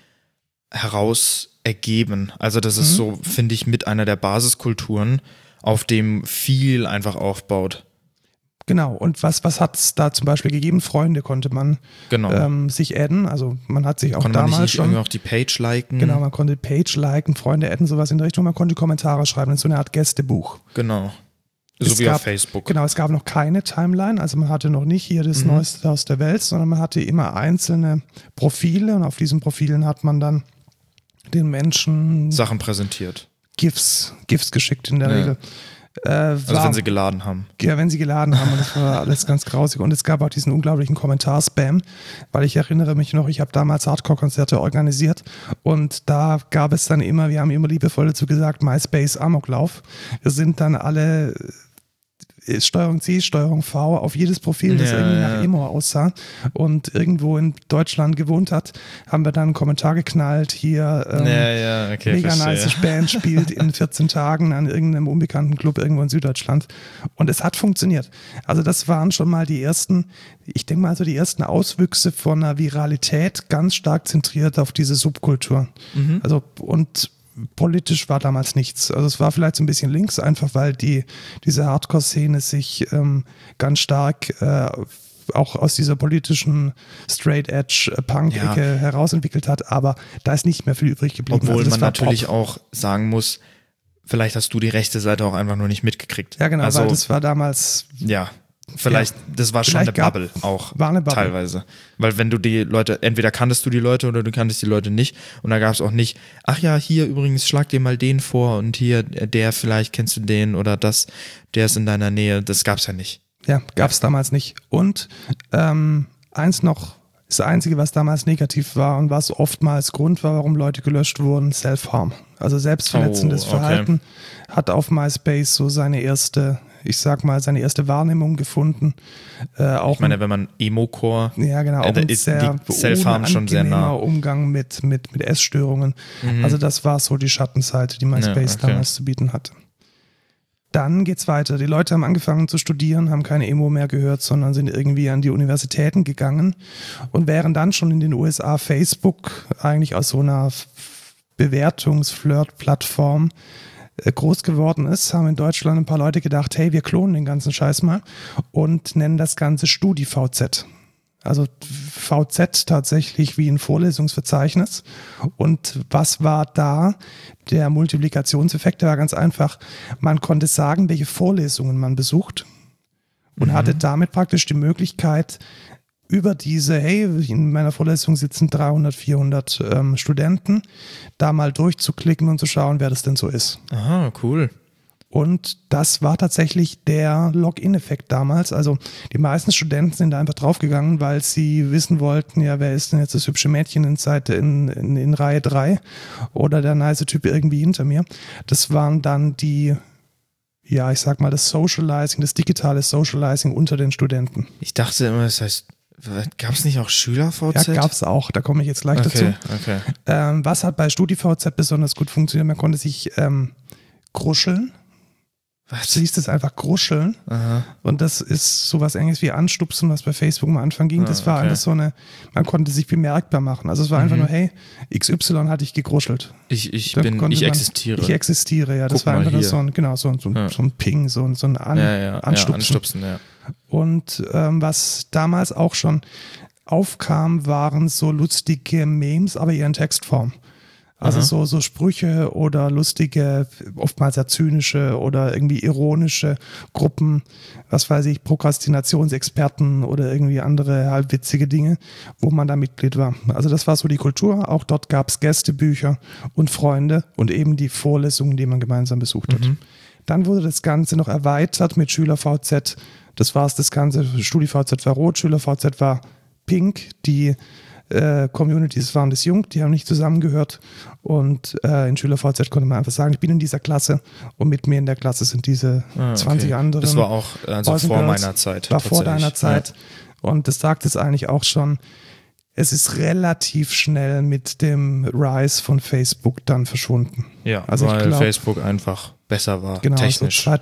heraus ergeben. Also das ist so, finde ich, mit einer der Basiskulturen, auf dem viel einfach aufbaut. Genau, und was hat es da zum Beispiel gegeben? Freunde konnte man sich adden, also man hat sich auch konnte damals man nicht irgendwie auch die Page liken. Genau, man konnte Page liken, Freunde adden, sowas in der Richtung, man konnte Kommentare schreiben, in so eine Art Gästebuch. Genau, so wie auf Facebook. Genau, es gab noch keine Timeline, also man hatte noch nicht hier das Neueste aus der Welt, sondern man hatte immer einzelne Profile und auf diesen Profilen hat man dann den Menschen Sachen präsentiert. GIFs geschickt in der Regel. Also wenn sie geladen haben. Ja, wenn sie geladen haben, und das war alles ganz grausig. Und es gab auch diesen unglaublichen Kommentarspam, weil ich erinnere mich noch, ich habe damals Hardcore-Konzerte organisiert und da gab es dann immer, wir haben immer liebevoll dazu gesagt, MySpace Amoklauf. Wir sind dann alle Steuerung C, Steuerung V auf jedes Profil, das irgendwie nach Emo aussah und irgendwo in Deutschland gewohnt hat, haben wir dann einen Kommentar geknallt, hier mega nice Band spielt in 14 Tagen an irgendeinem unbekannten Club irgendwo in Süddeutschland und es hat funktioniert. Also das waren schon mal die ersten Auswüchse von einer Viralität, ganz stark zentriert auf diese Subkultur. Also und politisch war damals nichts. Also es war vielleicht so ein bisschen links, einfach weil diese Hardcore-Szene sich ganz stark auch aus dieser politischen Straight-Edge-Punk-Ecke herausentwickelt hat, aber da ist nicht mehr viel übrig geblieben. Obwohl man natürlich auch sagen muss, vielleicht hast du die rechte Seite auch einfach nur nicht mitgekriegt. Ja genau, also, weil das war damals... Ja. Das war schon eine Bubble auch war eine Bubble. Teilweise. Weil wenn du die Leute, entweder kanntest du die Leute oder du kanntest die Leute nicht und da gab es auch nicht, ach ja, hier übrigens schlag dir mal den vor und hier der, vielleicht kennst du den oder das, der ist in deiner Nähe, das gab's ja nicht. Ja, gab's damals nicht. Und eins noch, das Einzige, was damals negativ war und was oftmals Grund war, warum Leute gelöscht wurden, Self-Harm. Also selbstverletzendes Verhalten hat auf MySpace so seine erste Wahrnehmung gefunden. Ich meine, wenn man Emo-Core, auch ein sehr Self-Harm schon sehr nah. Umgang mit Essstörungen. Also das war so die Schattenseite, die MySpace damals zu bieten hatte. Dann geht's weiter. Die Leute haben angefangen zu studieren, haben keine Emo mehr gehört, sondern sind irgendwie an die Universitäten gegangen und während dann schon in den USA Facebook eigentlich aus so einer Bewertungs-Flirt-Plattform groß geworden ist, haben in Deutschland ein paar Leute gedacht, hey, wir klonen den ganzen Scheiß mal und nennen das Ganze StudiVZ. Also VZ tatsächlich wie ein Vorlesungsverzeichnis. Und was war da? Der Multiplikationseffekt, der war ganz einfach. Man konnte sagen, welche Vorlesungen man besucht und hatte damit praktisch die Möglichkeit, über diese, hey, in meiner Vorlesung sitzen 300, 400 Studenten, da mal durchzuklicken und zu schauen, wer das denn so ist. Aha, cool. Und das war tatsächlich der Login-Effekt damals. Also die meisten Studenten sind da einfach draufgegangen, weil sie wissen wollten, ja, wer ist denn jetzt das hübsche Mädchen in Reihe 3 oder der nice Typ irgendwie hinter mir. Das waren dann das Socializing, das digitale Socializing unter den Studenten. Ich dachte immer, das heißt, gab es nicht auch SchülerVZ? Ja, gab es auch. Da komme ich jetzt gleich dazu. Okay. Was hat bei StudiVZ besonders gut funktioniert? Man konnte sich kruscheln. Was? Du siehst es einfach gruscheln. Aha. Und das ist sowas Ähnliches wie Anstupsen, was bei Facebook am Anfang ging. Das war alles so man konnte sich bemerkbar machen. Also es war einfach nur, hey, XY hatte ich gegruschelt. Ich existiere. Ich existiere, ja. Das war einfach nur so ein Ping, so ein Anstupsen. Anstupsen, ja. Und was damals auch schon aufkam, waren so lustige Memes, aber eher in Textform. Also so Sprüche oder lustige, oftmals ja zynische oder irgendwie ironische Gruppen, was weiß ich, Prokrastinationsexperten oder irgendwie andere halbwitzige Dinge, wo man da Mitglied war. Also das war so die Kultur. Auch dort gab es Gästebücher und Freunde und eben die Vorlesungen, die man gemeinsam besucht hat. Dann wurde das Ganze noch erweitert mit SchülerVZ. Das war es, das Ganze. StudiVZ war rot, SchülerVZ war pink. Die Communities waren disjunkt, die haben nicht zusammengehört und in SchülerVZ konnte man einfach sagen, ich bin in dieser Klasse und mit mir in der Klasse sind diese 20 anderen. Das war auch vor meiner Zeit. War vor deiner Zeit und das sagt es eigentlich auch schon. Es ist relativ schnell mit dem Rise von Facebook dann verschwunden. Ja, also weil Facebook einfach besser war, genau, technisch. So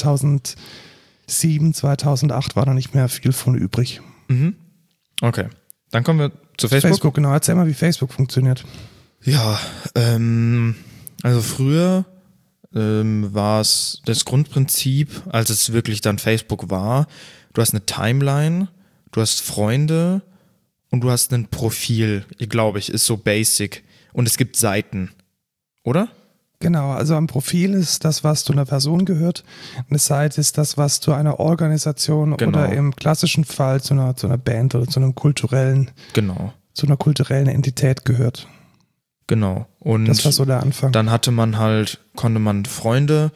2007, 2008 war da nicht mehr viel von übrig. Okay, dann kommen wir zu Facebook. Genau. Erzähl mal, wie Facebook funktioniert. Ja, also früher war es das Grundprinzip, als es wirklich dann Facebook war, du hast eine Timeline, du hast Freunde und du hast ein Profil, glaube ich, ist so basic. Und es gibt Seiten, oder? Genau, also ein Profil ist das, was zu einer Person gehört. Eine Seite ist das, was zu einer Organisation oder im klassischen Fall zu einer Band oder zu einer kulturellen Entität gehört. Genau. Und das war so der Anfang. Dann konnte man Freunde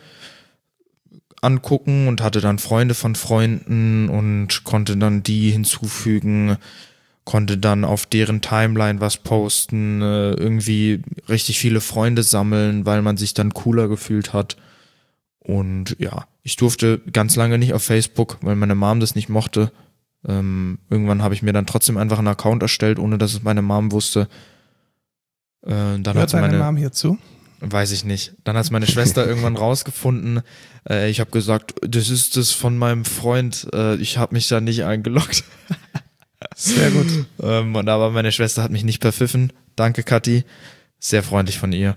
angucken und hatte dann Freunde von Freunden und konnte dann die hinzufügen, konnte dann auf deren Timeline was posten, irgendwie richtig viele Freunde sammeln, weil man sich dann cooler gefühlt hat. Und ja, ich durfte ganz lange nicht auf Facebook, weil meine Mom das nicht mochte. Irgendwann habe ich mir dann trotzdem einfach einen Account erstellt, ohne dass es meine Mom wusste. Hört deine Mom hier zu? Weiß ich nicht. Dann hat es meine Schwester irgendwann rausgefunden. Ich habe gesagt, das ist das von meinem Freund. Ich habe mich da nicht eingeloggt. Sehr gut. Aber meine Schwester hat mich nicht verpfiffen. Danke, Kathi. Sehr freundlich von ihr.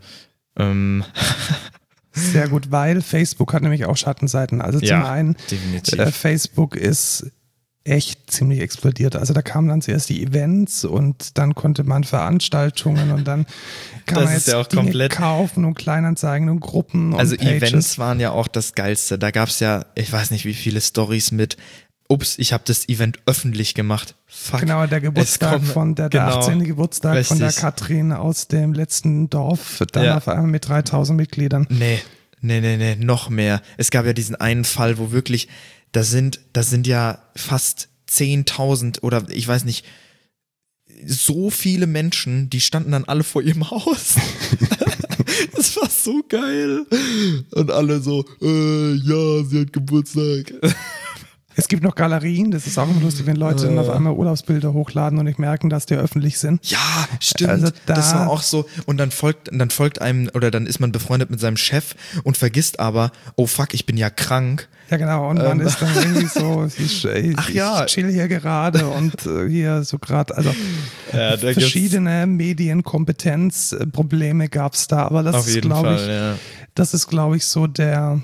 Sehr gut, weil Facebook hat nämlich auch Schattenseiten. Also zum einen, Facebook ist echt ziemlich explodiert. Also da kamen dann zuerst die Events und dann konnte man Veranstaltungen und dann kann man jetzt Dinge kaufen und Kleinanzeigen und Gruppen und also Pages. Events waren ja auch das Geilste. Da gab es ja, ich weiß nicht wie viele Storys mit ups, ich habe das Event öffentlich gemacht. Fuck. Genau, der Geburtstag der 18. Geburtstag richtig. Von der Katrin aus dem letzten Dorf, dann auf einmal mit 3000 Mitgliedern. Nee, noch mehr. Es gab ja diesen einen Fall, wo wirklich, das sind ja fast 10.000 oder ich weiß nicht, so viele Menschen, die standen dann alle vor ihrem Haus. Das war so geil. Und alle so, ja, sie hat Geburtstag. Es gibt noch Galerien, das ist auch immer lustig, wenn Leute dann auf einmal Urlaubsbilder hochladen und nicht merken, dass die öffentlich sind. Ja, stimmt. Also das war auch so. Und dann folgt einem, oder dann ist man befreundet mit seinem Chef und vergisst aber, oh fuck, ich bin ja krank. Ja, genau. Und man ist dann irgendwie so, ich chill hier gerade und hier so gerade, also verschiedene Medienkompetenzprobleme gab es da. Aber das ist, glaube ich, so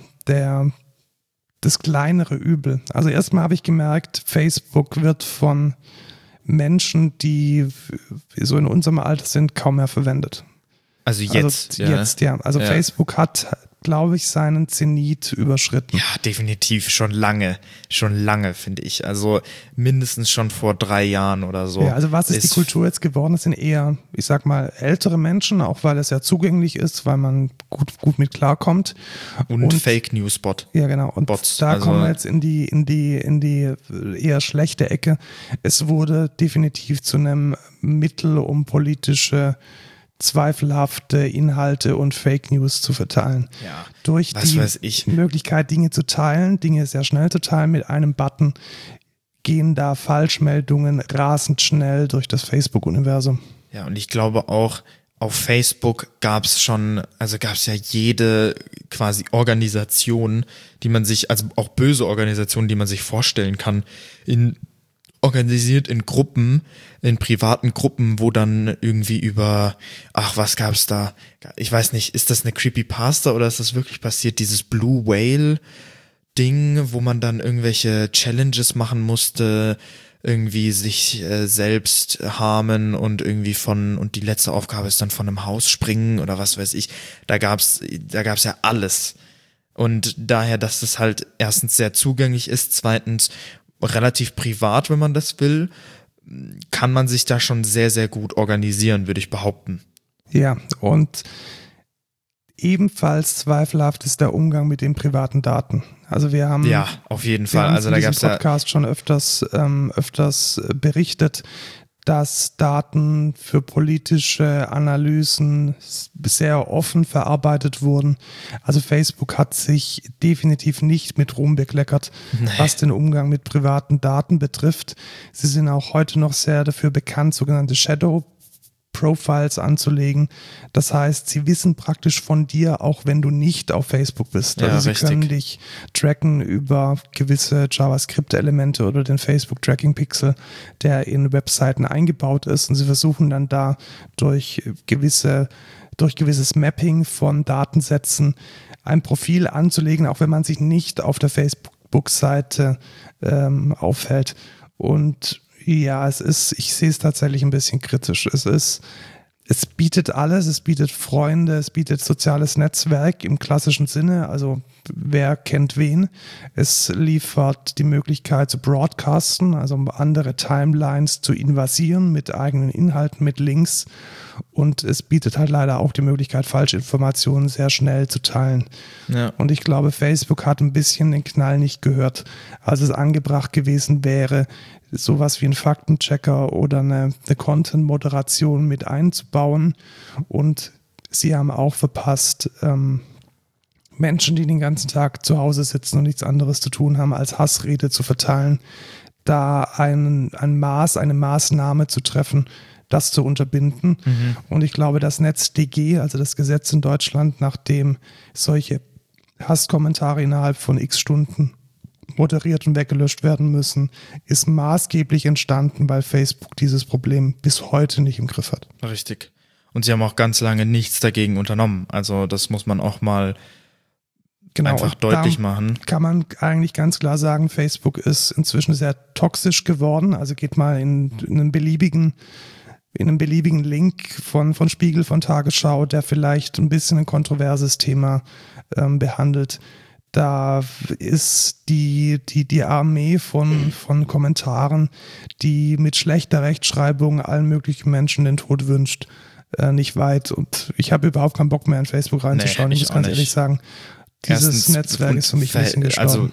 das kleinere Übel. Also erstmal habe ich gemerkt, Facebook wird von Menschen, die so in unserem Alter sind, kaum mehr verwendet. Also jetzt? Also Facebook hat, glaube ich, seinen Zenit überschritten. Ja, definitiv. Schon lange, finde ich. Also mindestens schon vor 3 Jahren oder so. Ja, also was ist die Kultur jetzt geworden? Das sind eher, ich sag mal, ältere Menschen, auch weil es ja zugänglich ist, weil man gut mit klarkommt. Und Fake News Bot. Ja, genau. Und Bots. Da kommen wir jetzt in die eher schlechte Ecke. Es wurde definitiv zu einem Mittel, um politische zweifelhafte Inhalte und Fake News zu verteilen. Ja, durch die Möglichkeit, Dinge zu teilen, Dinge sehr schnell zu teilen mit einem Button, gehen da Falschmeldungen rasend schnell durch das Facebook-Universum. Ja, und ich glaube auch auf Facebook gab es ja jede quasi Organisation, die man sich, also auch böse Organisationen, die man sich vorstellen kann, organisiert in Gruppen, in privaten Gruppen, wo dann irgendwie was gab's da? Ich weiß nicht, ist das eine Creepypasta oder ist das wirklich passiert? Dieses Blue Whale Ding, wo man dann irgendwelche Challenges machen musste, irgendwie sich selbst harmen und irgendwie und die letzte Aufgabe ist dann von einem Haus springen oder was weiß ich. Da gab's ja alles. Und daher, dass das halt erstens sehr zugänglich ist, zweitens relativ privat, wenn man das will, kann man sich da schon sehr, sehr gut organisieren, würde ich behaupten. Ja, und ebenfalls zweifelhaft ist der Umgang mit den privaten Daten. Also wir haben auf jeden Fall. Also da gab's Podcast schon öfters berichtet, dass Daten für politische Analysen sehr offen verarbeitet wurden. Also Facebook hat sich definitiv nicht mit Ruhm bekleckert, was den Umgang mit privaten Daten betrifft. Sie sind auch heute noch sehr dafür bekannt, sogenannte Shadow Profiles anzulegen. Das heißt, sie wissen praktisch von dir, auch wenn du nicht auf Facebook bist. Also sie können dich tracken über gewisse JavaScript-Elemente oder den Facebook-Tracking-Pixel, der in Webseiten eingebaut ist. Und sie versuchen dann da durch gewisses Mapping von Datensätzen ein Profil anzulegen, auch wenn man sich nicht auf der Facebook-Seite aufhält. Und ja, ich sehe es tatsächlich ein bisschen kritisch. Es bietet alles, es bietet Freunde, es bietet soziales Netzwerk im klassischen Sinne, also wer kennt wen. Es liefert die Möglichkeit zu broadcasten, also andere Timelines zu invasieren mit eigenen Inhalten, mit Links, und es bietet halt leider auch die Möglichkeit, Falschinformationen sehr schnell zu teilen. Ja. Und ich glaube, Facebook hat ein bisschen den Knall nicht gehört, als es angebracht gewesen wäre, sowas wie einen Faktenchecker oder eine Content-Moderation mit einzubauen. Und sie haben auch verpasst, Menschen, die den ganzen Tag zu Hause sitzen und nichts anderes zu tun haben, als Hassrede zu verteilen, da eine Maßnahme zu treffen, das zu unterbinden. Mhm. Und ich glaube, das NetzDG, also das Gesetz in Deutschland, nachdem solche Hasskommentare innerhalb von x Stunden moderiert und weggelöscht werden müssen, ist maßgeblich entstanden, weil Facebook dieses Problem bis heute nicht im Griff hat. Richtig. Und sie haben auch ganz lange nichts dagegen unternommen. Also das muss man auch mal einfach deutlich machen. Kann man eigentlich ganz klar sagen, Facebook ist inzwischen sehr toxisch geworden. Also geht mal in einen beliebigen Link von Spiegel, von Tagesschau, der vielleicht ein bisschen ein kontroverses Thema behandelt. Da ist die Armee von Kommentaren, die mit schlechter Rechtschreibung allen möglichen Menschen den Tod wünscht, nicht weit. Und ich habe überhaupt keinen Bock mehr in Facebook reinzuschauen, ich muss ganz ehrlich sagen. Dieses Netzwerk ist für mich ein bisschen gestorben.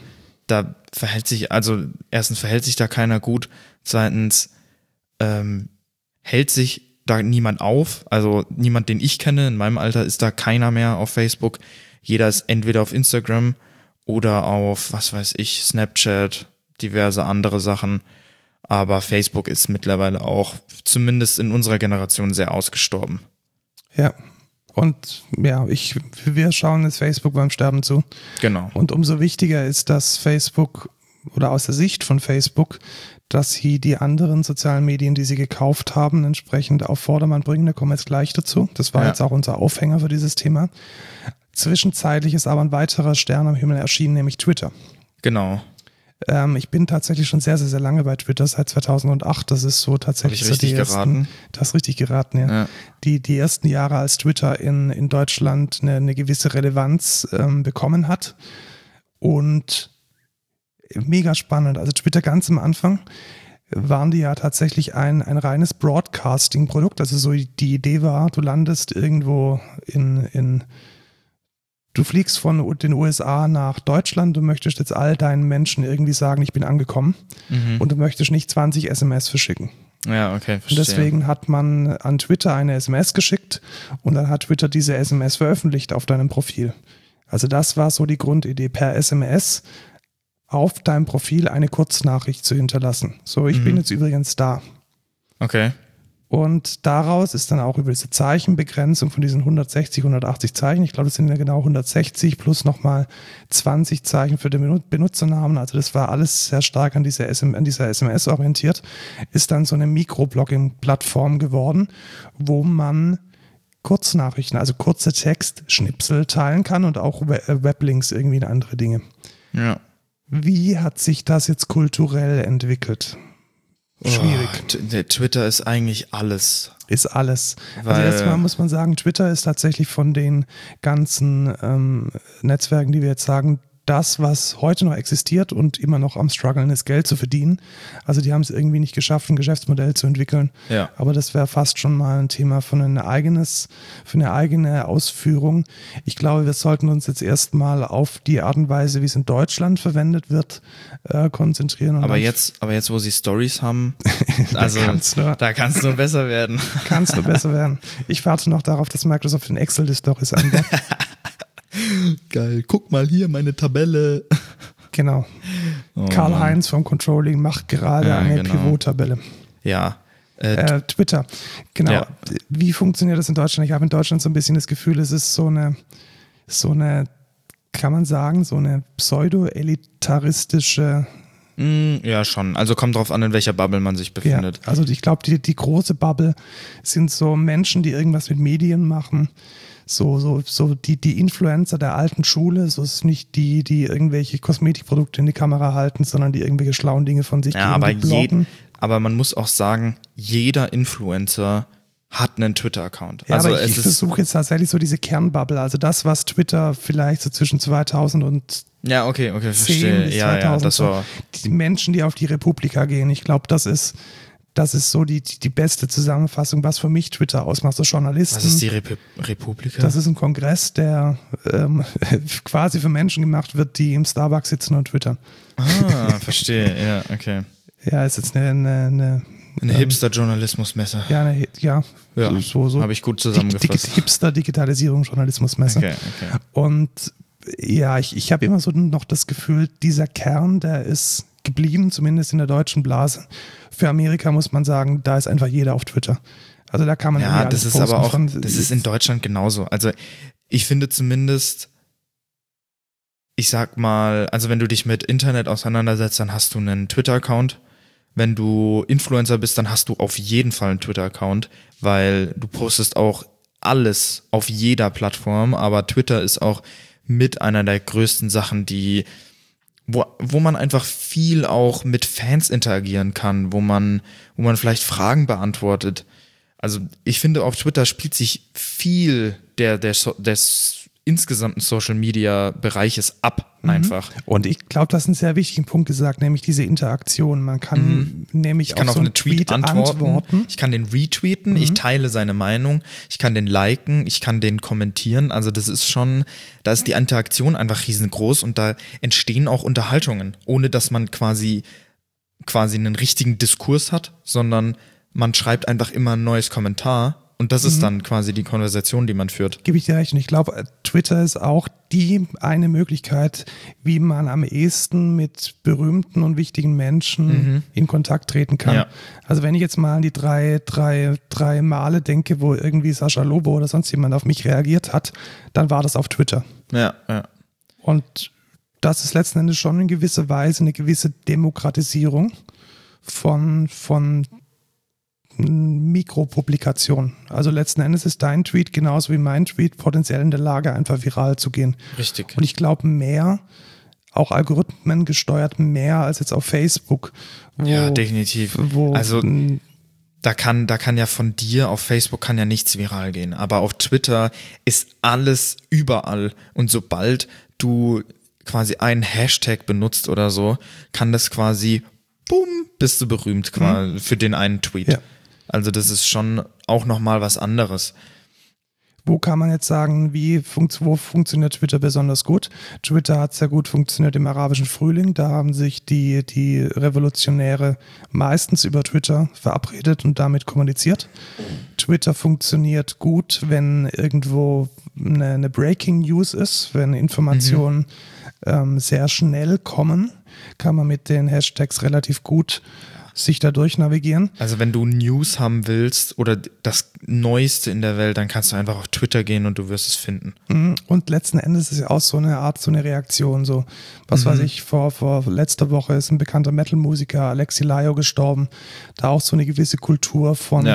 Erstens verhält sich da keiner gut, zweitens hält sich da niemand auf, also niemand, den ich kenne, in meinem Alter ist da keiner mehr auf Facebook. Jeder ist entweder auf Instagram oder auf, was weiß ich, Snapchat, diverse andere Sachen. Aber Facebook ist mittlerweile auch, zumindest in unserer Generation, sehr ausgestorben. Ja, und ja, wir schauen jetzt Facebook beim Sterben zu. Genau. Und umso wichtiger ist, dass Facebook, oder aus der Sicht von Facebook, dass sie die anderen sozialen Medien, die sie gekauft haben, entsprechend auf Vordermann bringen. Da kommen wir jetzt gleich dazu. Das war jetzt auch unser Aufhänger für dieses Thema. Zwischenzeitlich ist aber ein weiterer Stern am Himmel erschienen, nämlich Twitter. Genau. Ich bin tatsächlich schon sehr, sehr, sehr lange bei Twitter, seit 2008. Das ist so tatsächlich so die ersten. Du hast richtig geraten, ja. Die ersten Jahre, als Twitter in Deutschland eine gewisse Relevanz bekommen hat. Und mega spannend. Also Twitter ganz am Anfang waren die ja tatsächlich ein reines Broadcasting-Produkt. Also so die Idee war, du landest irgendwo du fliegst von den USA nach Deutschland, du möchtest jetzt all deinen Menschen irgendwie sagen, ich bin angekommen, und du möchtest nicht 20 SMS verschicken. Ja, okay, verstehe. Und deswegen hat man an Twitter eine SMS geschickt und dann hat Twitter diese SMS veröffentlicht auf deinem Profil. Also das war so die Grundidee, per SMS auf deinem Profil eine Kurznachricht zu hinterlassen. So, ich bin jetzt übrigens da. Okay. Und daraus ist dann auch über diese Zeichenbegrenzung von diesen 160, 180 Zeichen, ich glaube, das sind ja genau 160 plus nochmal 20 Zeichen für den Benutzernamen, also das war alles sehr stark an dieser SMS orientiert, ist dann so eine Mikroblogging-Plattform geworden, wo man Kurznachrichten, also kurze Textschnipsel teilen kann und auch Weblinks irgendwie in andere Dinge. Ja. Wie hat sich das jetzt kulturell entwickelt? Schwierig. Twitter ist eigentlich alles. Ist alles. Also erstmal muss man sagen, Twitter ist tatsächlich von den ganzen Netzwerken, die wir jetzt sagen, das, was heute noch existiert und immer noch am Struggeln ist, Geld zu verdienen. Also die haben es irgendwie nicht geschafft, ein Geschäftsmodell zu entwickeln. Ja. Aber das wäre fast schon mal ein Thema für eine eigene Ausführung. Ich glaube, wir sollten uns jetzt erstmal auf die Art und Weise, wie es in Deutschland verwendet wird, konzentrieren. Aber jetzt, wo sie Stories haben, also da kann es nur besser werden. Kann es nur besser werden. Ich warte noch darauf, dass Microsoft in Excel die Stories einbaut. Geil, guck mal hier meine Tabelle. Genau. Karl-Heinz vom Controlling macht gerade eine Pivot-Tabelle. Ja. Twitter. Genau. Ja. Wie funktioniert das in Deutschland? Ich habe in Deutschland so ein bisschen das Gefühl, es ist so eine, kann man sagen, so eine pseudo-elitaristische. Ja, schon. Also kommt drauf an, in welcher Bubble man sich befindet. Ja, also ich glaube, die große Bubble sind so Menschen, die irgendwas mit Medien machen. So die Influencer der alten Schule, so ist nicht die irgendwelche Kosmetikprodukte in die Kamera halten, sondern die irgendwelche schlauen Dinge von sich geben. Ja, aber man muss auch sagen, jeder Influencer hat einen Twitter-Account. Ja, also aber ich versuche jetzt tatsächlich so diese Kernbubble, also das, was Twitter vielleicht so zwischen 2000 und ja, okay, verstehe. Bis 2000 das war die Menschen, die auf die Republika gehen. Ich glaube, das ist so die beste Zusammenfassung, was für mich Twitter ausmacht, so Journalisten. Was ist die Republika? Das ist ein Kongress, der quasi für Menschen gemacht wird, die im Starbucks sitzen und twittern. Ah, verstehe, ja, okay. Ja, ist jetzt eine Hipster-Journalismus-Messe. Ja, so habe ich gut zusammengefasst. Hipster-Digitalisierung-Journalismus-Messe. Okay. Und ja, ich habe immer so noch das Gefühl, dieser Kern, der ist geblieben, zumindest in der deutschen Blase. Für Amerika muss man sagen, da ist einfach jeder auf Twitter. Also da kann man das ist aber auch, das ist in Deutschland genauso. Also ich finde zumindest, ich sag mal, also wenn du dich mit Internet auseinandersetzt, dann hast du einen Twitter-Account. Wenn du Influencer bist, dann hast du auf jeden Fall einen Twitter-Account, weil du postest auch alles auf jeder Plattform, aber Twitter ist auch mit einer der größten Sachen, wo man einfach viel auch mit Fans interagieren kann, wo man vielleicht Fragen beantwortet. Also ich finde, auf Twitter spielt sich viel des insgesamten Social-Media-Bereiches ab, einfach. Und ich glaube, das ist ein sehr wichtigen Punkt gesagt, nämlich diese Interaktion. Man kann nämlich auf so einen Tweet antworten. Ich kann den retweeten, ich teile seine Meinung, ich kann den liken, ich kann den kommentieren. Also das ist schon, da ist die Interaktion einfach riesengroß und da entstehen auch Unterhaltungen, ohne dass man quasi einen richtigen Diskurs hat, sondern man schreibt einfach immer ein neues Kommentar. Und das ist dann quasi die Konversation, die man führt. Gebe ich dir recht. Und ich glaube, Twitter ist auch die eine Möglichkeit, wie man am ehesten mit berühmten und wichtigen Menschen in Kontakt treten kann. Ja. Also wenn ich jetzt mal an die drei Male denke, wo irgendwie Sascha Lobo oder sonst jemand auf mich reagiert hat, dann war das auf Twitter. Ja. Und das ist letzten Endes schon in gewisser Weise eine gewisse Demokratisierung von Mikropublikation. Also letzten Endes ist dein Tweet genauso wie mein Tweet potenziell in der Lage, einfach viral zu gehen. Richtig. Und ich glaube mehr, auch Algorithmen gesteuert mehr als jetzt auf Facebook. Ja, definitiv. Also da kann ja von dir auf Facebook kann ja nichts viral gehen, aber auf Twitter ist alles überall und sobald du quasi einen Hashtag benutzt oder so, kann das quasi, bumm, bist du berühmt quasi für den einen Tweet. Ja. Also das ist schon auch nochmal was anderes. Wo kann man jetzt sagen, wo funktioniert Twitter besonders gut? Twitter hat sehr gut funktioniert im arabischen Frühling. Da haben sich die Revolutionäre meistens über Twitter verabredet und damit kommuniziert. Twitter funktioniert gut, wenn irgendwo eine Breaking News ist, wenn Informationen sehr schnell kommen, kann man mit den Hashtags relativ gut sich da durchnavigieren. Also wenn du News haben willst oder das Neueste in der Welt, dann kannst du einfach auf Twitter gehen und du wirst es finden. Und letzten Endes ist es ja auch so eine Art, so eine Reaktion. So, was weiß ich, vor letzter Woche ist ein bekannter Metal-Musiker, Alexi Laio, gestorben. Da auch so eine gewisse Kultur von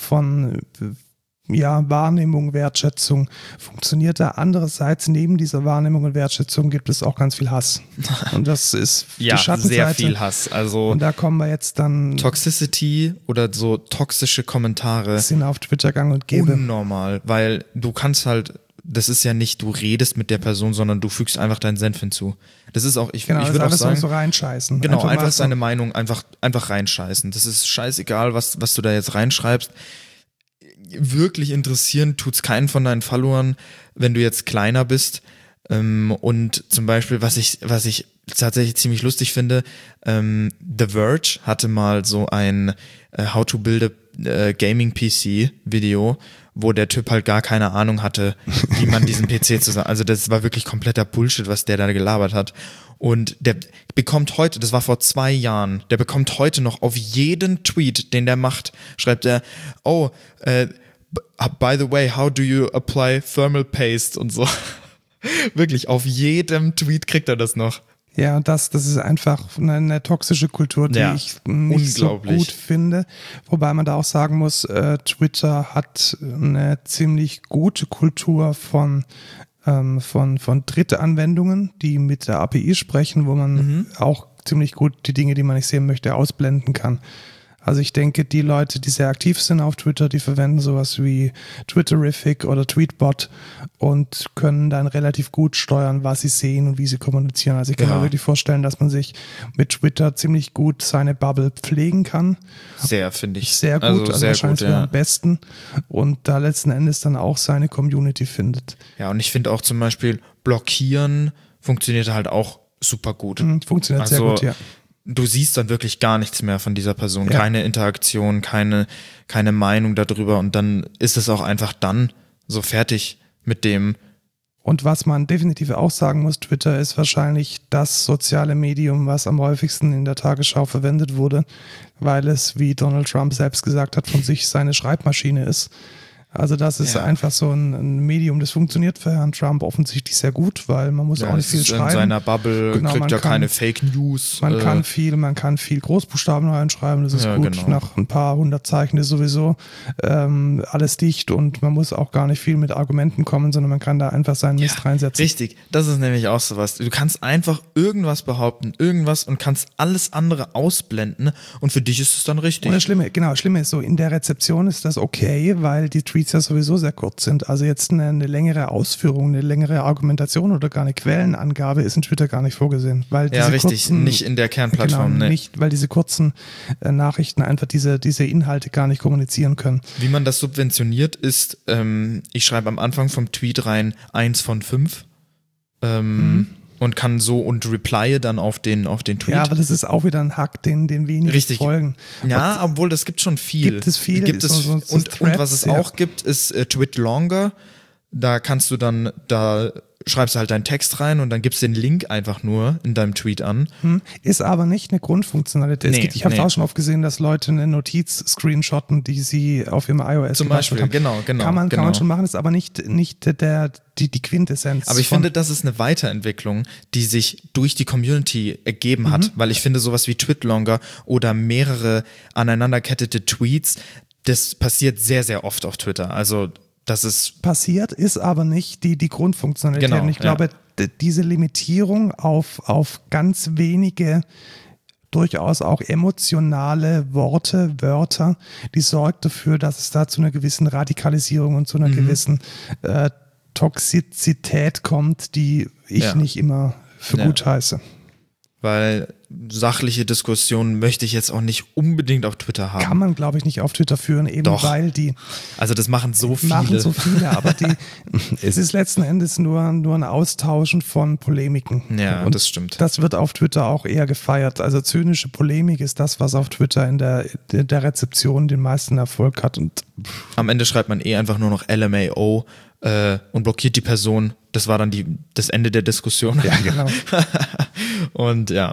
Wahrnehmung, Wertschätzung funktioniert da. Andererseits, neben dieser Wahrnehmung und Wertschätzung gibt es auch ganz viel Hass. Und das ist die Schattenseite. Sehr viel Hass. Also und da kommen wir jetzt dann... Toxicity oder so toxische Kommentare sind auf Twitter gang und gäbe. Unnormal, weil du kannst halt, das ist ja nicht, du redest mit der Person, sondern du fügst einfach deinen Senf hinzu. Das ist auch, ich würde auch sagen, so reinscheißen. Genau, einfach seine Meinung einfach reinscheißen. Das ist scheißegal, was du da jetzt reinschreibst. Wirklich interessieren tut's keinen von deinen Followern, wenn du jetzt kleiner bist. Und zum Beispiel, was ich tatsächlich ziemlich lustig finde, The Verge hatte mal so ein How to Build a Gaming PC Video, wo der Typ halt gar keine Ahnung hatte, wie man diesen PC zusammen, also das war wirklich kompletter Bullshit, was der da gelabert hat. Und der bekommt heute, das war vor 2 Jahren, der bekommt heute noch auf jeden Tweet, den der macht, schreibt er, by the way, how do you apply thermal paste und so. Wirklich, auf jedem Tweet kriegt er das noch. Ja, das ist einfach eine toxische Kultur, die ich nicht so gut finde. Wobei man da auch sagen muss, Twitter hat eine ziemlich gute Kultur von Drittanwendungen, die mit der API sprechen, wo man auch ziemlich gut die Dinge, die man nicht sehen möchte, ausblenden kann. Also ich denke, die Leute, die sehr aktiv sind auf Twitter, die verwenden sowas wie Twitterific oder Tweetbot und können dann relativ gut steuern, was sie sehen und wie sie kommunizieren. Also ich kann mir wirklich vorstellen, dass man sich mit Twitter ziemlich gut seine Bubble pflegen kann. Finde ich. Sehr gut, also wahrscheinlich sogar am besten. Und da letzten Endes dann auch seine Community findet. Ja, und ich finde auch zum Beispiel blockieren funktioniert halt auch super gut. Funktioniert sehr gut, ja. Du siehst dann wirklich gar nichts mehr von dieser Person, keine Interaktion, keine Meinung darüber und dann ist es auch einfach dann so fertig mit dem. Und was man definitiv auch sagen muss, Twitter ist wahrscheinlich das soziale Medium, was am häufigsten in der Tagesschau verwendet wurde, weil es, wie Donald Trump selbst gesagt hat, von sich seine Schreibmaschine ist. Also das ist einfach so ein Medium, das funktioniert für Herrn Trump offensichtlich sehr gut, weil man muss auch nicht viel schreiben. In seiner Bubble kriegt ja keine Fake News. Man kann viel Großbuchstaben reinschreiben, das ist gut. Genau. Nach ein paar 100 Zeichen ist sowieso alles dicht und man muss auch gar nicht viel mit Argumenten kommen, sondern man kann da einfach seinen Mist reinsetzen. Richtig, das ist nämlich auch sowas. Du kannst einfach irgendwas behaupten, und kannst alles andere ausblenden und für dich ist es dann richtig. Und das Schlimme ist so, in der Rezeption ist das okay, weil die Tweets ja sowieso sehr kurz sind. Also jetzt eine längere Ausführung, eine längere Argumentation oder gar eine Quellenangabe ist in Twitter gar nicht vorgesehen. Weil diese kurzen, nicht in der Kernplattform. Nicht, weil diese kurzen Nachrichten einfach diese Inhalte gar nicht kommunizieren können. Wie man das subventioniert ist, ich schreibe am Anfang vom Tweet rein 1 von 5 und kann so und replye dann auf den Tweet. Ja, aber das ist auch wieder ein Hack, den wenige folgen. Ja, obwohl das gibt schon viel. Gibt es viel. Und was es auch gibt, ist Tweet Longer. Da kannst du dann, da schreibst du halt deinen Text rein und dann gibst du den Link einfach nur in deinem Tweet an. Ist aber nicht eine Grundfunktionalität. Ich habe auch schon oft gesehen, dass Leute eine Notiz screenshotten, die sie auf ihrem iOS zum Beispiel haben. Genau. Kann man schon machen, ist aber nicht die Quintessenz. Aber ich finde, das ist eine Weiterentwicklung, die sich durch die Community ergeben hat, weil ich finde, sowas wie Twitlonger oder mehrere aneinanderkettete Tweets, das passiert sehr, sehr oft auf Twitter. Also das ist passiert, ist aber nicht die Grundfunktionalität. Genau, und ich glaube, diese Limitierung auf ganz wenige durchaus auch emotionale Wörter, die sorgt dafür, dass es da zu einer gewissen Radikalisierung und zu einer gewissen Toxizität kommt, die ich nicht immer für gut heiße. Weil sachliche Diskussionen möchte ich jetzt auch nicht unbedingt auf Twitter haben. Kann man, glaube ich, nicht auf Twitter führen, eben Doch. Weil die... Also das machen so viele. Aber es ist letzten Endes nur ein Austauschen von Polemiken. Ja, und das stimmt. Das wird auf Twitter auch eher gefeiert. Also zynische Polemik ist das, was auf Twitter in der Rezeption den meisten Erfolg hat. Und am Ende schreibt man einfach nur noch LMAO und blockiert die Person. Das war dann das Ende der Diskussion. Ja, genau. Und ja,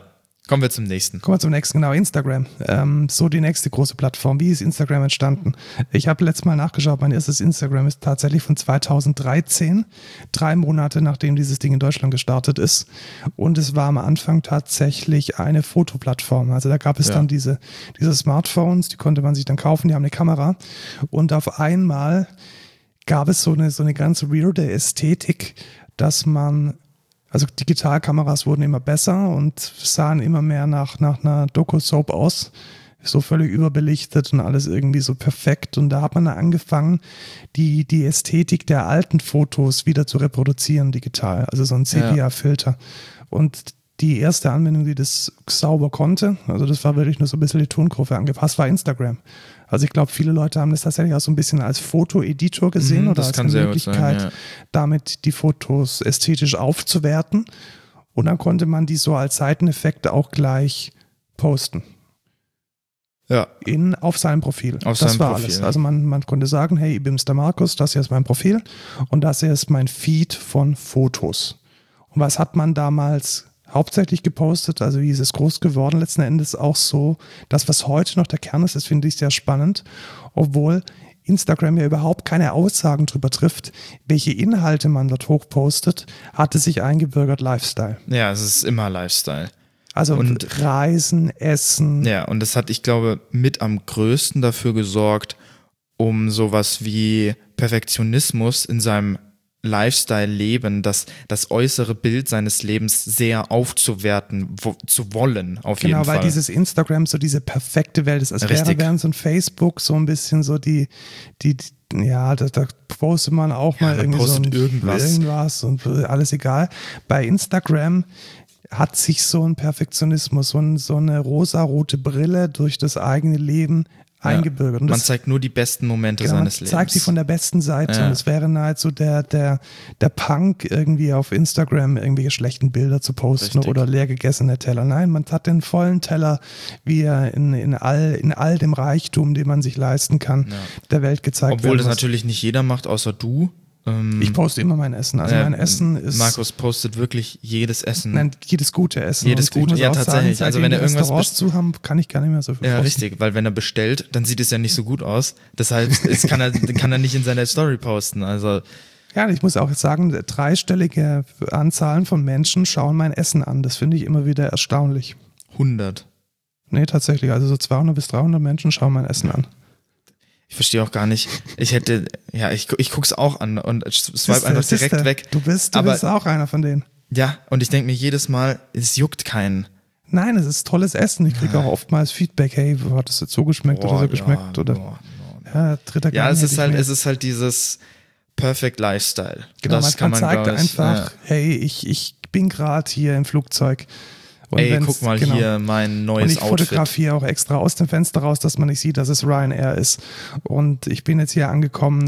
Kommen wir zum nächsten. Genau, Instagram. So die nächste große Plattform. Wie ist Instagram entstanden? Ich habe letztes Mal nachgeschaut, mein erstes Instagram ist tatsächlich von 2013, 3 Monate nachdem dieses Ding in Deutschland gestartet ist. Und es war am Anfang tatsächlich eine Fotoplattform. Also da gab es dann diese Smartphones, die konnte man sich dann kaufen, die haben eine Kamera. Und auf einmal gab es so eine ganz weirde Ästhetik, dass also Digitalkameras wurden immer besser und sahen immer mehr nach einer Doku-Soap aus, so völlig überbelichtet und alles irgendwie so perfekt. Und da hat man angefangen, die Ästhetik der alten Fotos wieder zu reproduzieren digital, also so ein Sepia-Filter. Und die erste Anwendung, die das sauber konnte, also das war wirklich nur so ein bisschen die Tonkurve angepasst, war Instagram. Also ich glaube, viele Leute haben das tatsächlich auch so ein bisschen als Fotoeditor gesehen oder als eine Möglichkeit, damit die Fotos ästhetisch aufzuwerten. Und dann konnte man die so als Seiteneffekte auch gleich posten. Ja. Auf seinem Profil. Das war alles. Also man konnte sagen, hey, ich bin's der Markus, das hier ist mein Profil und das hier ist mein Feed von Fotos. Und was hat man damals hauptsächlich gepostet, also wie ist es groß geworden, letzten Endes auch so, das, was heute noch der Kern ist, das finde ich sehr spannend, obwohl Instagram ja überhaupt keine Aussagen darüber trifft, welche Inhalte man dort hochpostet, hat es sich eingebürgert Lifestyle. Ja, es ist immer Lifestyle. Also und Reisen, Essen. Ja, und das hat, ich glaube, mit am größten dafür gesorgt, um sowas wie Perfektionismus in seinem Lifestyle-Leben, das äußere Bild seines Lebens sehr aufzuwerten zu wollen, auf jeden Fall. Genau, weil dieses Instagram so diese perfekte Welt ist. Als wäre so ein Facebook so ein bisschen so da postet man auch mal irgendwie so irgendwas und alles egal. Bei Instagram hat sich so ein Perfektionismus, so eine rosarote Brille durch das eigene Leben eingebürgert. Und man zeigt nur die besten Momente seines Lebens. Man zeigt sie von der besten Seite. Ja. Und es wäre nahezu der Punk, irgendwie auf Instagram irgendwelche schlechten Bilder zu posten oder leer gegessene Teller. Nein, man hat den vollen Teller, wie er in all dem Reichtum, den man sich leisten kann, der Welt gezeigt wird. Obwohl das natürlich nicht jeder macht, außer du. Ich poste immer mein Essen. Also mein Essen ist... Markus postet wirklich jedes Essen. Nein, jedes gute Essen. Jedes gute, ja tatsächlich. Sagen, also wenn er irgendwas zu haben, kann ich gar nicht mehr so viel posten. Ja, richtig, weil wenn er bestellt, dann sieht es ja nicht so gut aus. Deshalb kann er nicht in seiner Story posten. Also ja, ich muss auch jetzt sagen, 3-stellige Anzahlen von Menschen schauen mein Essen an. Das finde ich immer wieder erstaunlich. 100? Nee, tatsächlich. Also so 200 bis 300 Menschen schauen mein Essen an. Ich verstehe auch gar nicht. Ich guck's auch an und swipe einfach direkt weg. Du bist auch einer von denen. Ja, und ich denke mir jedes Mal, es juckt keinen. Nein, es ist tolles Essen. Ich kriege auch oftmals Feedback, hey, hat es jetzt so geschmeckt oder so geschmeckt? Es ist halt dieses Perfect Lifestyle. Genau, man zeigt einfach, hey, ich bin gerade hier im Flugzeug. Und guck mal hier mein neues Outfit. Und ich fotografiere auch extra aus dem Fenster raus, dass man nicht sieht, dass es Ryanair ist. Und ich bin jetzt hier angekommen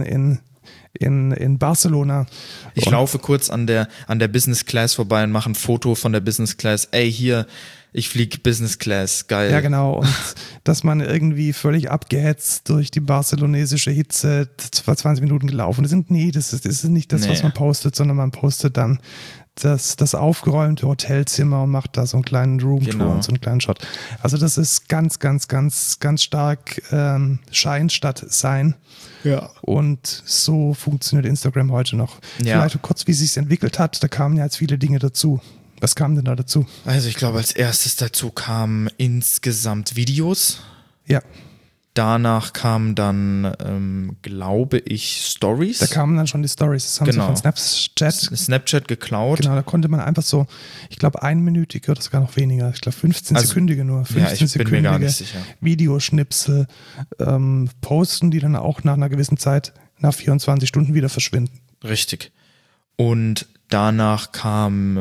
in Barcelona. Ich laufe kurz an der Business Class vorbei und mache ein Foto von der Business Class. Ey, hier, ich fliege Business Class, geil. Ja, genau. Und dass man irgendwie völlig abgehetzt durch die barcelonesische Hitze 20 Minuten gelaufen. Das ist nicht das, was man postet, sondern man postet dann das aufgeräumte Hotelzimmer und macht da so einen kleinen Roomtour und so einen kleinen Shot. Also das ist ganz, ganz, ganz, ganz stark Schein statt Sein. Ja. Und so funktioniert Instagram heute noch. Ja. Vielleicht kurz, wie es sich entwickelt hat, da kamen ja jetzt viele Dinge dazu. Was kam denn da dazu? Also ich glaube, als erstes dazu kamen insgesamt Videos. Ja. Danach kamen dann, glaube ich, Stories. Da kamen dann schon die Stories. Das haben sie von Snapchat geklaut. Genau, da konnte man einfach so, ich glaube, einminütige oder sogar noch weniger, ich glaube 15-sekündige nur. 15-sekündige bin mir gar nicht sicher. Videoschnipsel posten, die dann auch nach einer gewissen Zeit, nach 24 Stunden wieder verschwinden. Richtig. Und danach kam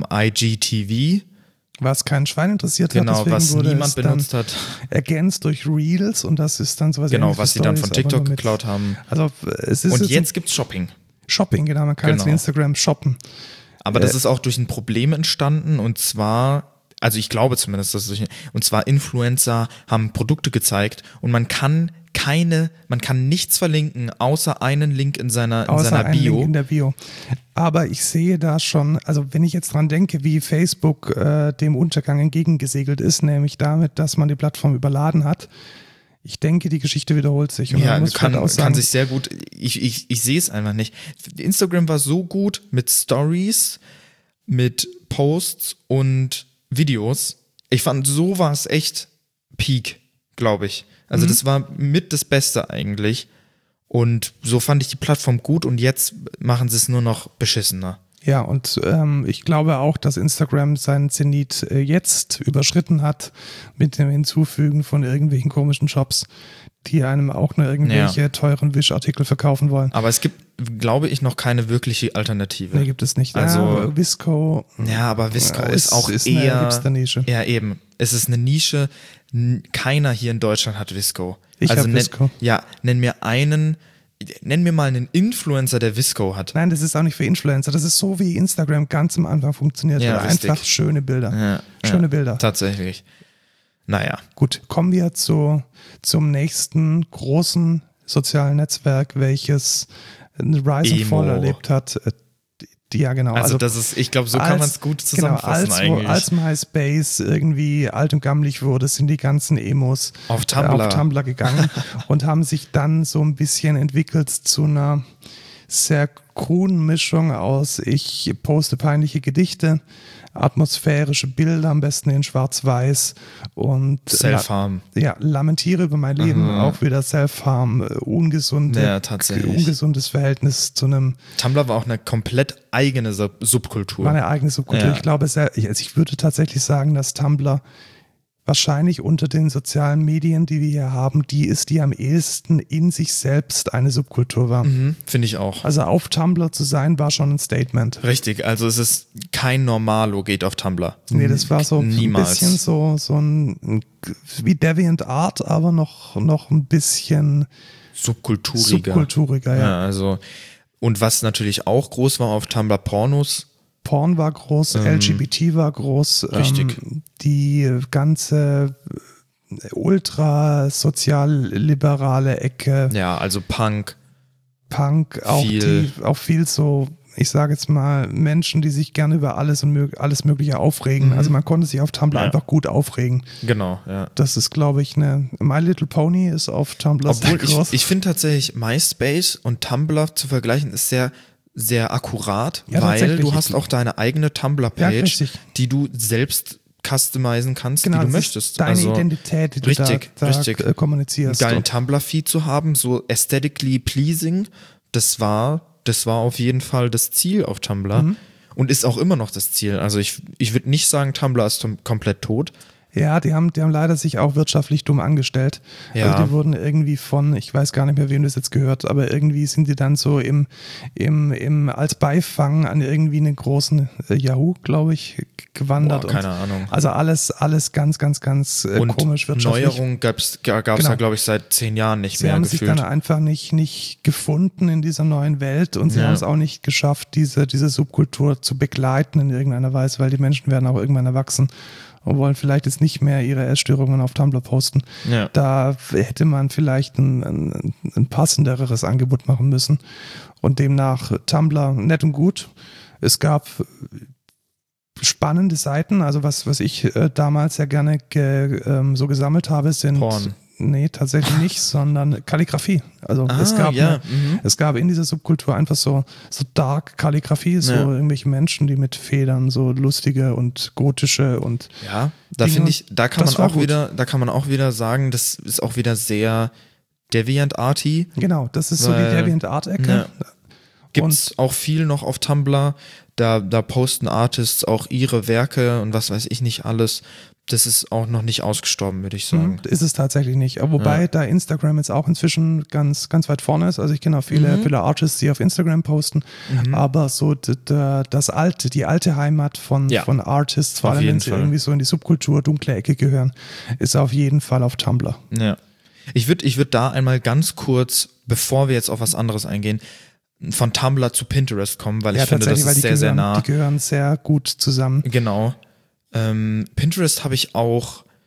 IGTV. Was kein Schwein interessiert hat, genau, was niemand benutzt hat. Ergänzt durch Reels und das ist dann sowas. Genau, was sie dann von TikTok geklaut haben. Also es ist und jetzt gibt's Shopping. Shopping, genau, man kann jetzt auf Instagram shoppen. Aber das ist auch durch ein Problem entstanden und zwar, also ich glaube zumindest, und zwar Influencer haben Produkte gezeigt und man kann man kann nichts verlinken, außer einen Link in seiner Bio. Link in der Bio. Aber ich sehe da schon, also wenn ich jetzt dran denke, wie Facebook dem Untergang entgegengesegelt ist, nämlich damit, dass man die Plattform überladen hat, ich denke, die Geschichte wiederholt sich. Und ja, kann sich sehr gut, ich sehe es einfach nicht. Instagram war so gut mit Stories, mit Posts und Videos. Ich fand, so war es echt Peak, glaube ich. Also das war mit das Beste eigentlich. Und so fand ich die Plattform gut und jetzt machen sie es nur noch beschissener. Ja, und ich glaube auch, dass Instagram seinen Zenit jetzt überschritten hat mit dem Hinzufügen von irgendwelchen komischen Shops, die einem auch nur irgendwelche teuren Wischartikel verkaufen wollen. Aber es gibt, glaube ich, noch keine wirkliche Alternative. Nee, gibt es nicht. Also Visco. Ja, aber Visco ist auch eher eine Hipster-Nische. Ja, eben. Es ist eine Nische. Keiner hier in Deutschland hat Visco. Ich habe Visco. Nenn mir mal einen Influencer, der Visco hat. Nein, das ist auch nicht für Influencer. Das ist so, wie Instagram ganz am Anfang funktioniert. Ja, einfach schöne Bilder. Schöne Bilder. Tatsächlich. Naja. Gut, kommen wir zum nächsten großen sozialen Netzwerk, welches ein Rise and Fall erlebt hat. Ja, genau. Also das ist, ich glaube, so kann man es gut zusammenfassen eigentlich. Als MySpace irgendwie alt und gammelig wurde, sind die ganzen Emos auf Tumblr gegangen und haben sich dann so ein bisschen entwickelt zu einer sehr kruden Mischung aus, ich poste peinliche Gedichte, atmosphärische Bilder, am besten in Schwarz-Weiß und Self-Harm. Lamentiere über mein Leben, auch wieder Self-Harm, ungesundes Verhältnis zu einem... Tumblr war auch eine komplett eigene Subkultur. War eine eigene Subkultur. Ja. Ich glaube, ich würde tatsächlich sagen, dass Tumblr wahrscheinlich unter den sozialen Medien, die wir hier haben, die ist, die am ehesten in sich selbst eine Subkultur war. Finde ich auch. Also auf Tumblr zu sein, war schon ein Statement. Richtig, also es ist kein Normalo geht auf Tumblr. Nee, das war so Niemals. Ein bisschen so ein wie DeviantArt, aber noch ein bisschen subkulturiger, ja. Also, und was natürlich auch groß war auf Tumblr, Porn war groß, LGBT war groß. Richtig. Die ganze ultra-sozial-liberale Ecke. Ja, also Punk, auch viel so, ich sage jetzt mal, Menschen, die sich gerne über alles Mögliche aufregen. Also man konnte sich auf Tumblr einfach gut aufregen. Genau, ja. Das ist, glaube ich, My Little Pony ist auf Tumblr sehr groß. Ich finde tatsächlich MySpace und Tumblr zu vergleichen ist sehr sehr akkurat, weil du hast auch deine eigene Tumblr-Page, die du selbst customizen kannst, wie du möchtest. Deine Identität, die du da kommunizierst. Einen geilen Tumblr-Feed zu haben, so aesthetically pleasing, das war auf jeden Fall das Ziel auf Tumblr und ist auch immer noch das Ziel. Also ich würde nicht sagen, Tumblr ist komplett tot. Ja, die haben leider sich auch wirtschaftlich dumm angestellt. Ja. Also die wurden irgendwie ich weiß gar nicht mehr, wem das jetzt gehört, aber irgendwie sind die dann so als Beifang an irgendwie einen großen Yahoo, glaube ich, gewandert. Keine Ahnung. Also alles ganz, ganz, ganz komisch wirtschaftlich. Neuerungen gab es ja, glaube ich, seit 10 Jahren nicht mehr gefühlt. Sie haben sich dann einfach nicht gefunden in dieser neuen Welt und sie haben es auch nicht geschafft, diese Subkultur zu begleiten in irgendeiner Weise, weil die Menschen werden auch irgendwann erwachsen und wollen vielleicht jetzt nicht mehr ihre Essstörungen auf Tumblr posten. Ja. Da hätte man vielleicht ein passenderes Angebot machen müssen. Und demnach Tumblr nett und gut. Es gab spannende Seiten, also was ich damals sehr gerne so gesammelt habe, sind... Porn. Nee, tatsächlich nicht, sondern Kalligrafie. Also es gab in dieser Subkultur einfach so dark Kalligrafie, so irgendwelche Menschen, die mit Federn so lustige und gotische und da finde ich, da kann man auch wieder sagen, das ist auch wieder sehr DeviantArty. Genau, das ist so die DeviantArt-Ecke. Ja. Gibt es auch viel noch auf Tumblr, da posten Artists auch ihre Werke und was weiß ich nicht alles. Das ist auch noch nicht ausgestorben, würde ich sagen. Ist es tatsächlich nicht. Aber wobei da Instagram jetzt auch inzwischen ganz, ganz weit vorne ist. Also ich kenne auch viele Artists, die auf Instagram posten. Aber so die alte Heimat von Artists, vor allem wenn sie irgendwie so in die Subkultur, dunkle Ecke gehören, ist auf jeden Fall auf Tumblr. Ja. Ich würd da einmal ganz kurz, bevor wir jetzt auf was anderes eingehen, von Tumblr zu Pinterest kommen, weil ich finde, das ist sehr, sehr nah. Die gehören sehr gut zusammen. Genau. Pinterest habe ich auch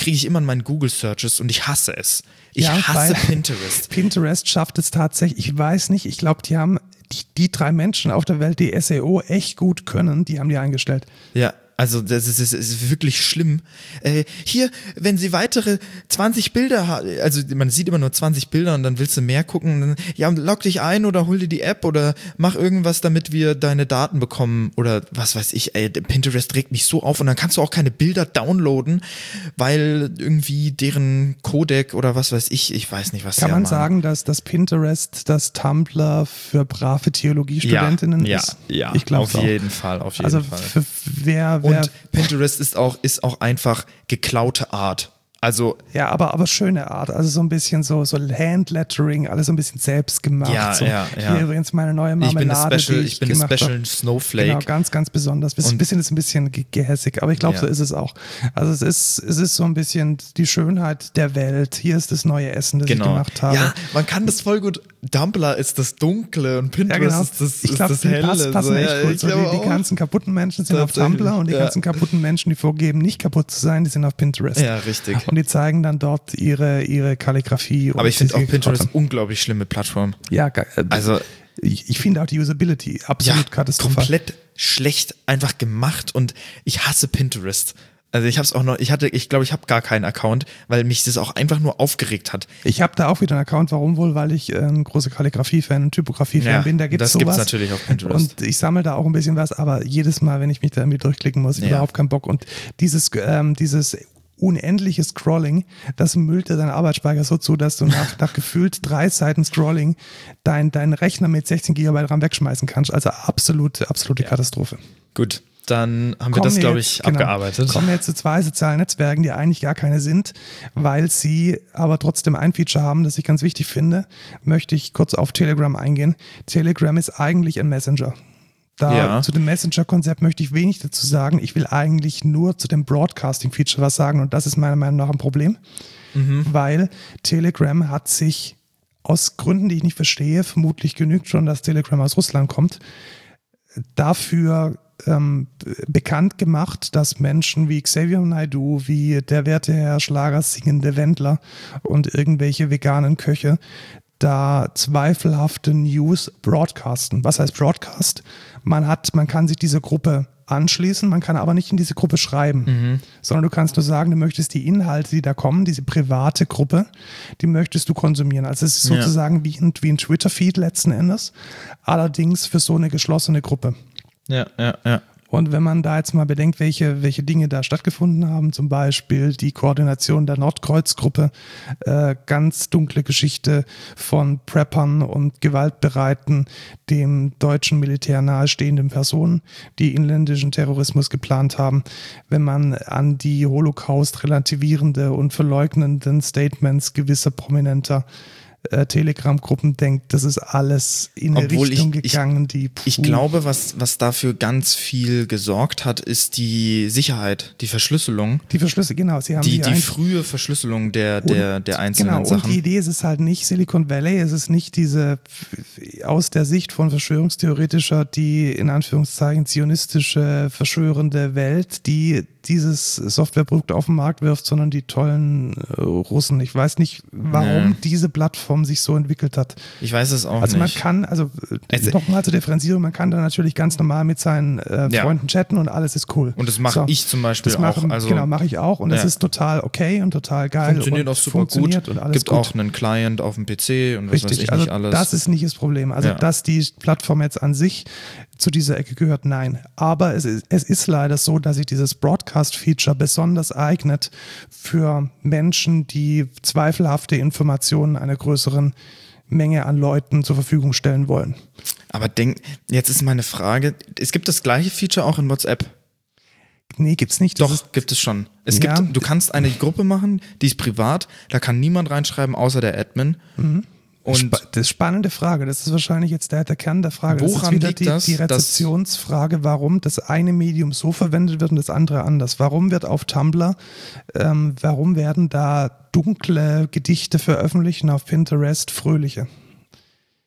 kriege ich immer in meinen Google-Searches und ich hasse es. Ich hasse Pinterest. Pinterest schafft es tatsächlich, ich weiß nicht, ich glaube, die haben die 3 Menschen auf der Welt, die SEO echt gut können, die haben die eingestellt. Ja. Also das ist wirklich schlimm. Hier, wenn Sie weitere 20 Bilder haben, also man sieht immer nur 20 Bilder und dann willst du mehr gucken, dann, ja, log dich ein oder hol dir die App oder mach irgendwas, damit wir deine Daten bekommen oder was weiß ich, Pinterest regt mich so auf und dann kannst du auch keine Bilder downloaden, weil irgendwie deren Codec oder was weiß ich weiß nicht, was kann man sagen, dass das Pinterest das Tumblr für brave Theologiestudentinnen ist? Ja, ich glaube auf jeden Fall. Also für wer und Pinterest ist auch einfach geklaute Art. Also ja, aber schöne Art, also so ein bisschen so Handlettering, alles so ein bisschen selbst gemacht. Ja. Hier übrigens meine neue Marmelade, ich bin eine Special Snowflake. Genau, ganz, ganz besonders. Ein bisschen gehässig, aber ich glaube, so ist es auch. Also es ist so ein bisschen die Schönheit der Welt. Hier ist das neue Essen, das ich gemacht habe. Ja, man kann das voll gut. Tumblr ist das Dunkle und Pinterest ist das Helle. Passen echt gut. So, die ganzen kaputten Menschen sind auf Tumblr und die ganzen kaputten Menschen, die vorgeben, nicht kaputt zu sein, die sind auf Pinterest. Ja, richtig. Und die zeigen dann dort ihre Kalligrafie. Aber ich finde auch Pinterest unglaublich schlimme Plattform. Ja, also ich finde auch die Usability absolut katastrophal. Komplett schlecht einfach gemacht und ich hasse Pinterest. Also ich glaube, ich habe gar keinen Account, weil mich das auch einfach nur aufgeregt hat. Ich habe da auch wieder einen Account, warum wohl? Weil ich ein großer Kalligrafie-Fan, ein Typografie-Fan bin, da gibt es sowas. Das gibt's natürlich auf Pinterest. Und ich sammle da auch ein bisschen was, aber jedes Mal, wenn ich mich da irgendwie durchklicken muss, ich überhaupt keinen Bock. Und dieses unendliche Scrolling, das müllt dir deinen Arbeitsspeicher so zu, dass du nach gefühlt 3 Seiten Scrolling deinen Rechner mit 16 GB RAM wegschmeißen kannst. Also absolute Katastrophe. Gut. Dann haben wir das, glaube ich, abgearbeitet. Kommen wir jetzt zu 2 sozialen Netzwerken, die eigentlich gar keine sind, weil sie aber trotzdem ein Feature haben, das ich ganz wichtig finde, möchte ich kurz auf Telegram eingehen. Telegram ist eigentlich ein Messenger. Zu dem Messenger-Konzept möchte ich wenig dazu sagen. Ich will eigentlich nur zu dem Broadcasting-Feature was sagen und das ist meiner Meinung nach ein Problem, weil Telegram hat sich aus Gründen, die ich nicht verstehe, vermutlich genügt schon, dass Telegram aus Russland kommt, dafür bekannt gemacht, dass Menschen wie Xavier Naidoo, wie der werte Herr Schlager singende Wendler und irgendwelche veganen Köche da zweifelhafte News broadcasten. Was heißt Broadcast? Man kann sich dieser Gruppe anschließen, man kann aber nicht in diese Gruppe schreiben, sondern du kannst nur sagen, du möchtest die Inhalte, die da kommen, diese private Gruppe, die möchtest du konsumieren. Also es ist sozusagen wie ein Twitter-Feed letzten Endes, allerdings für so eine geschlossene Gruppe. Ja. Und wenn man da jetzt mal bedenkt, welche Dinge da stattgefunden haben, zum Beispiel die Koordination der Nordkreuz-Gruppe, ganz dunkle Geschichte von Preppern und gewaltbereiten, dem deutschen Militär nahestehenden Personen, die inländischen Terrorismus geplant haben. Wenn man an die Holocaust relativierende und verleugnenden Statements gewisser prominenter Telegram-Gruppen denkt, das ist alles in eine Richtung gegangen, ich glaube, was dafür ganz viel gesorgt hat, ist die Sicherheit, die Verschlüsselung. Die genau. Sie haben die frühe Verschlüsselung der einzelnen Sachen. Und die Idee ist es halt nicht Silicon Valley, es ist nicht diese aus der Sicht von Verschwörungstheoretischer, die in Anführungszeichen zionistische, verschwörende Welt, die dieses Softwareprodukt auf den Markt wirft, sondern die tollen Russen. Ich weiß nicht, warum diese Plattform sich so entwickelt hat. Ich weiß es auch nicht. Man kann, nochmal zur Differenzierung, man kann da natürlich ganz normal mit seinen Freunden chatten und alles ist cool. Und das mache ich zum Beispiel auch. Genau, mache ich auch und das ist total okay und total geil. Funktioniert auch super gut. Und alles gibt gut. Auch einen Client auf dem PC und was weiß ich nicht alles. Das ist nicht das Problem. Also, dass die Plattform jetzt an sich zu dieser Ecke gehört, nein. Aber es ist leider so, dass sich dieses Broadcast-Feature besonders eignet für Menschen, die zweifelhafte Informationen einer größeren Menge an Leuten zur Verfügung stellen wollen. Aber jetzt ist meine Frage, es gibt das gleiche Feature auch in WhatsApp? Nee, gibt's nicht. Doch, gibt es schon. Du kannst eine Gruppe machen, die ist privat, da kann niemand reinschreiben, außer der Admin. Und das ist eine spannende Frage. Das ist wahrscheinlich jetzt der Kern der Frage. Woran liegt das? Die Rezeptionsfrage, warum das eine Medium so verwendet wird und das andere anders. Warum wird auf Tumblr, warum werden da dunkle Gedichte veröffentlicht und auf Pinterest fröhliche?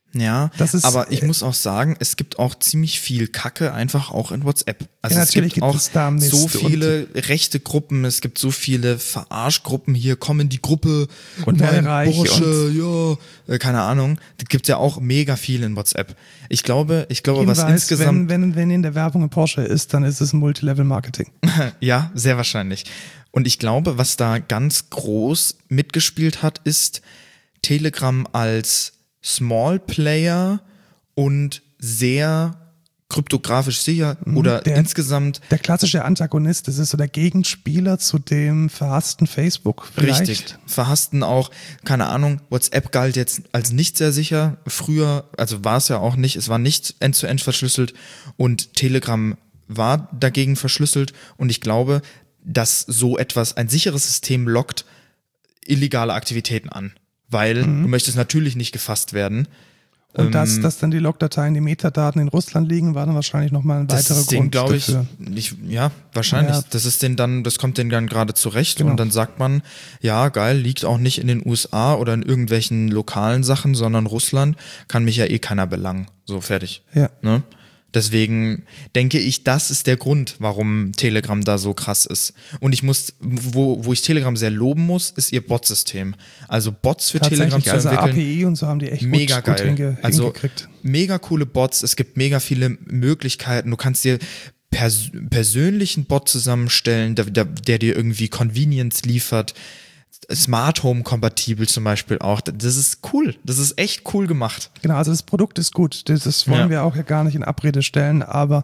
Ja, aber ich muss auch sagen, es gibt auch ziemlich viel Kacke einfach auch in WhatsApp. Also ja, es gibt auch so viele rechte Gruppen, es gibt so viele Verarschgruppen, hier komm in die Gruppe und Porsche, ja, keine Ahnung. Da gibt's ja auch mega viel in WhatsApp. Ich glaube, Hinweis, was insgesamt... Wenn in der Werbung ein Porsche ist, dann ist es ein Multilevel-Marketing. Ja, sehr wahrscheinlich. Und ich glaube, was da ganz groß mitgespielt hat, ist Telegram als Small Player und sehr kryptografisch sicher oder insgesamt. Der klassische Antagonist, das ist so der Gegenspieler zu dem verhassten Facebook. Vielleicht. Richtig. Verhassten auch, keine Ahnung, WhatsApp galt jetzt als nicht sehr sicher. Früher, also war es ja auch nicht, es war nicht end-zu-end verschlüsselt und Telegram war dagegen verschlüsselt und ich glaube, dass so etwas, ein sicheres System lockt illegale Aktivitäten an. Weil du möchtest natürlich nicht gefasst werden. Und dass dann die Logdateien, die Metadaten in Russland liegen, war dann wahrscheinlich nochmal ein weiterer Grund dafür. Ja, wahrscheinlich. Ja. Das kommt denen dann gerade zurecht und dann sagt man, ja geil, liegt auch nicht in den USA oder in irgendwelchen lokalen Sachen, sondern Russland, kann mich ja eh keiner belangen. So, fertig. Ja. Ne? Deswegen denke ich, das ist der Grund, warum Telegram da so krass ist. Und ich muss, wo ich Telegram sehr loben muss, ist ihr Bot-System. Also Bots für Telegram zu entwickeln. API und so haben die echt mega gut geil. hingekriegt. Mega coole Bots, es gibt mega viele Möglichkeiten. Du kannst dir persönlichen Bot zusammenstellen, der dir irgendwie Convenience liefert. Smart Home kompatibel zum Beispiel auch. Das ist cool. Das ist echt cool gemacht. Genau, also das Produkt ist gut. Das wollen wir auch ja gar nicht in Abrede stellen, aber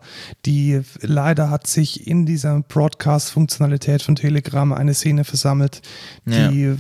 leider hat sich in dieser Broadcast-Funktionalität von Telegram eine Szene versammelt, die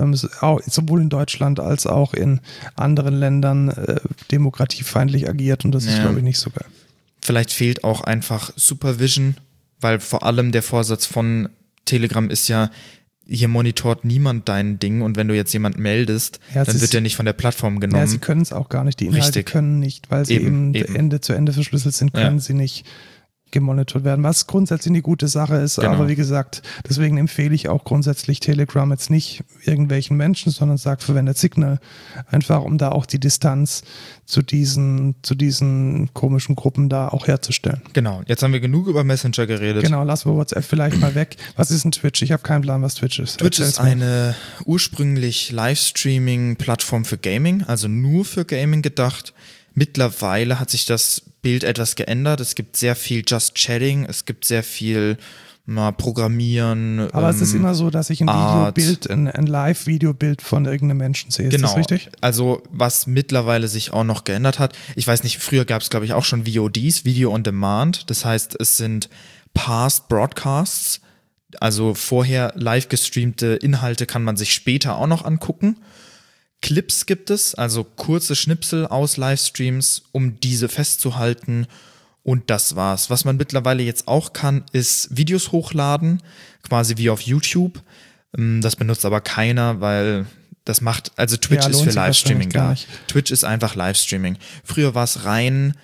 sowohl in Deutschland als auch in anderen Ländern demokratiefeindlich agiert und das ist, glaube ich, nicht so geil. Vielleicht fehlt auch einfach Supervision, weil vor allem der Vorsatz von Telegram ist ja, hier monitort niemand dein Ding und wenn du jetzt jemand meldest, dann wird der nicht von der Plattform genommen. Ja, sie können es auch gar nicht. Die Inhalte können nicht, weil sie eben Ende zu Ende verschlüsselt sind, können sie nicht gemonitort werden, was grundsätzlich eine gute Sache ist, aber wie gesagt, deswegen empfehle ich auch grundsätzlich Telegram jetzt nicht irgendwelchen Menschen, sondern verwendet Signal, einfach um da auch die Distanz zu diesen komischen Gruppen da auch herzustellen. Genau, jetzt haben wir genug über Messenger geredet. Genau, lassen wir WhatsApp vielleicht mal weg. Was ist ein Twitch? Ich habe keinen Plan, was Twitch ist. Twitch ist eine ursprünglich Livestreaming-Plattform für Gaming, also nur für Gaming gedacht. Mittlerweile hat sich das Bild etwas geändert. Es gibt sehr viel Just Chatting, es gibt sehr viel Programmieren. Aber es ist immer so, dass ich ein Videobild, ein Live-Videobild von irgendeinem Menschen sehe. Ist das richtig? Also was mittlerweile sich auch noch geändert hat, ich weiß nicht, früher gab es glaube ich auch schon VODs, Video on Demand. Das heißt, es sind Past Broadcasts, also vorher live gestreamte Inhalte kann man sich später auch noch angucken. Clips gibt es, also kurze Schnipsel aus Livestreams, um diese festzuhalten. Und das war's. Was man mittlerweile jetzt auch kann, ist Videos hochladen, quasi wie auf YouTube. Das benutzt aber keiner, weil das macht, also Twitch ist für Livestreaming da. Twitch ist einfach Livestreaming. Früher war es rein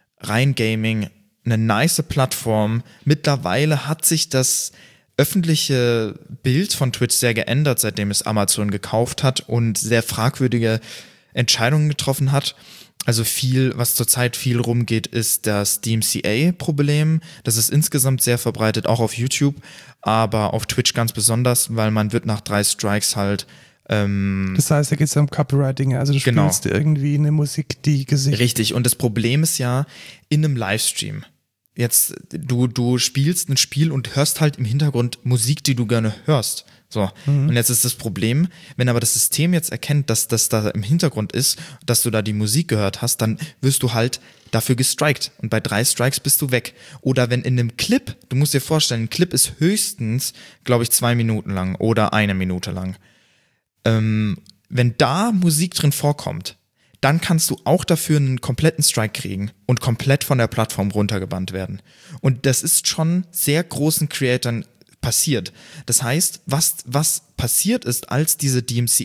Gaming, eine nice Plattform. Mittlerweile hat sich das öffentliche Bild von Twitch sehr geändert, seitdem es Amazon gekauft hat und sehr fragwürdige Entscheidungen getroffen hat. Also was zurzeit viel rumgeht, ist das DMCA-Problem. Das ist insgesamt sehr verbreitet, auch auf YouTube, aber auf Twitch ganz besonders, weil man wird nach 3 Strikes halt das heißt, da geht es ja um Copywriting, also du spielst irgendwie eine Musik, die Gesicht... Richtig, und das Problem ist ja, in einem Livestream, jetzt, du spielst ein Spiel und hörst halt im Hintergrund Musik, die du gerne hörst. So. Und jetzt ist das Problem, wenn aber das System jetzt erkennt, dass das da im Hintergrund ist, dass du da die Musik gehört hast, dann wirst du halt dafür gestrikt. Und bei 3 Strikes bist du weg. Oder wenn in einem Clip, du musst dir vorstellen, ein Clip ist höchstens, glaube ich, 2 Minuten lang oder 1 Minute lang. Wenn da Musik drin vorkommt, dann kannst du auch dafür einen kompletten Strike kriegen und komplett von der Plattform runtergebannt werden. Und das ist schon sehr großen Creatoren passiert. Das heißt, was passiert ist, als dieses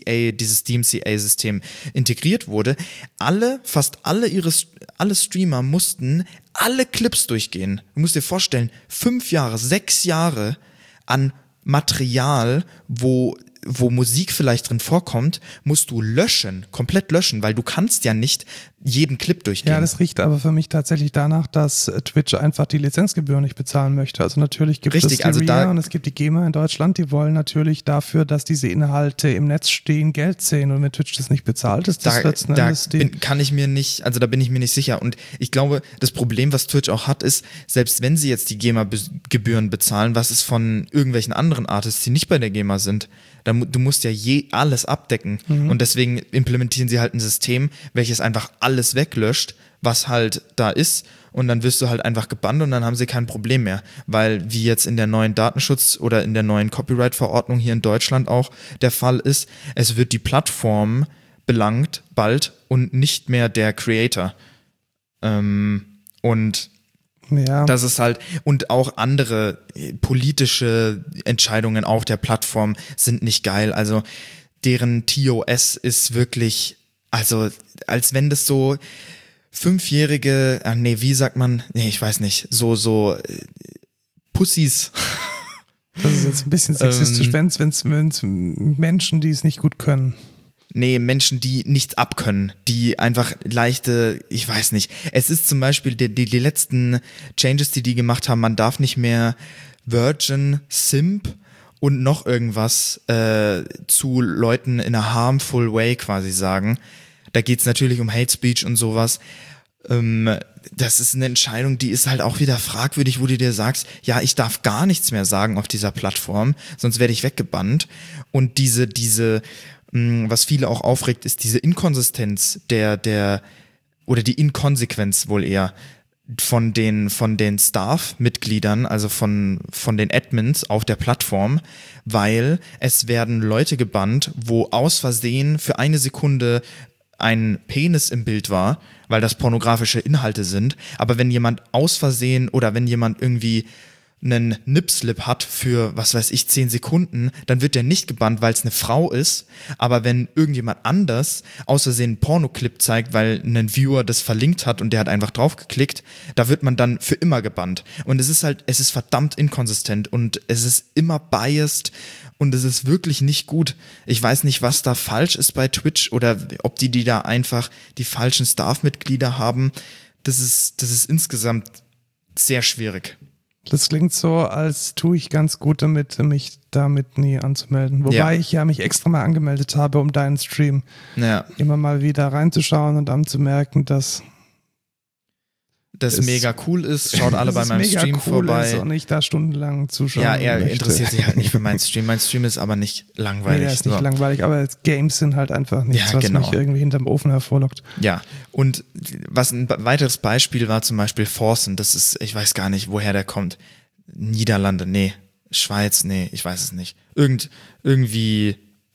DMCA-System integriert wurde, fast alle Streamer mussten alle Clips durchgehen. Du musst dir vorstellen, 5 Jahre, 6 Jahre an Material, wo wo Musik vielleicht drin vorkommt, musst du komplett löschen, weil du kannst ja nicht jeden Clip durchgehen. Ja, das riecht aber für mich tatsächlich danach, dass Twitch einfach die Lizenzgebühren nicht bezahlen möchte. Also natürlich gibt es die RIA und es gibt die GEMA in Deutschland, die wollen natürlich dafür, dass diese Inhalte im Netz stehen, Geld sehen, und wenn Twitch das nicht bezahlt, ist das letzten Endes da bin ich mir nicht sicher. Und ich glaube, das Problem, was Twitch auch hat, ist, selbst wenn sie jetzt die GEMA-Gebühren bezahlen, was ist von irgendwelchen anderen Artists, die nicht bei der GEMA sind? Du musst ja alles abdecken. Und deswegen implementieren sie halt ein System, welches einfach alles weglöscht, was halt da ist. Und dann wirst du halt einfach gebannt und dann haben sie kein Problem mehr. Weil wie jetzt in der neuen Datenschutz- oder in der neuen Copyright-Verordnung hier in Deutschland auch der Fall ist, es wird die Plattform belangt bald und nicht mehr der Creator. Und ja. Das ist halt, und auch andere politische Entscheidungen auf der Plattform sind nicht geil. Also deren TOS ist wirklich, also als wenn das so 5-jährige, wie sagt man, ich weiß nicht, so Pussys. Das ist jetzt ein bisschen sexistisch, wenn es Menschen, die es nicht gut können. Nee, Menschen, die nichts abkönnen, die einfach leichte, ich weiß nicht. Es ist zum Beispiel die letzten Changes, die gemacht haben, man darf nicht mehr Virgin, Simp und noch irgendwas zu Leuten in a harmful way quasi sagen. Da geht's natürlich um Hate Speech und sowas. Das ist eine Entscheidung, die ist halt auch wieder fragwürdig, wo du dir sagst, ja, ich darf gar nichts mehr sagen auf dieser Plattform, sonst werde ich weggebannt. Und diese was viele auch aufregt, ist diese Inkonsistenz oder die Inkonsequenz wohl eher von den Staff-Mitgliedern, also von den Admins auf der Plattform, weil es werden Leute gebannt, wo aus Versehen für eine Sekunde ein Penis im Bild war, weil das pornografische Inhalte sind, aber wenn jemand aus Versehen oder wenn jemand irgendwie einen Nipslip hat für, was weiß ich, 10 Sekunden, dann wird der nicht gebannt, weil es eine Frau ist, aber wenn irgendjemand anders aus Versehen einen Pornoclip zeigt, weil ein Viewer das verlinkt hat und der hat einfach draufgeklickt, da wird man dann für immer gebannt. Und es ist verdammt inkonsistent und es ist immer biased und es ist wirklich nicht gut. Ich weiß nicht, was da falsch ist bei Twitch oder ob die da einfach die falschen Staff-Mitglieder haben. Das ist insgesamt sehr schwierig. Das klingt so, als tue ich ganz gut damit, mich damit nie anzumelden. Wobei ich ja mich extra mal angemeldet habe, um deinen Stream immer mal wieder reinzuschauen und dann zu merken, dass das mega cool ist. Schaut alle bei meinem Stream cool vorbei. Ist und ich da stundenlang zuschauen. Ja, er interessiert sich halt nicht für meinen Stream. Mein Stream ist aber nicht langweilig. Nee, der ist nicht langweilig, aber Games sind halt einfach nichts, was mich irgendwie hinterm Ofen hervorlockt. Ja, und was ein weiteres Beispiel war zum Beispiel Forsen. Das ist, ich weiß gar nicht, woher der kommt. Niederlande, nee. Schweiz, nee, ich weiß es nicht. Irgendeine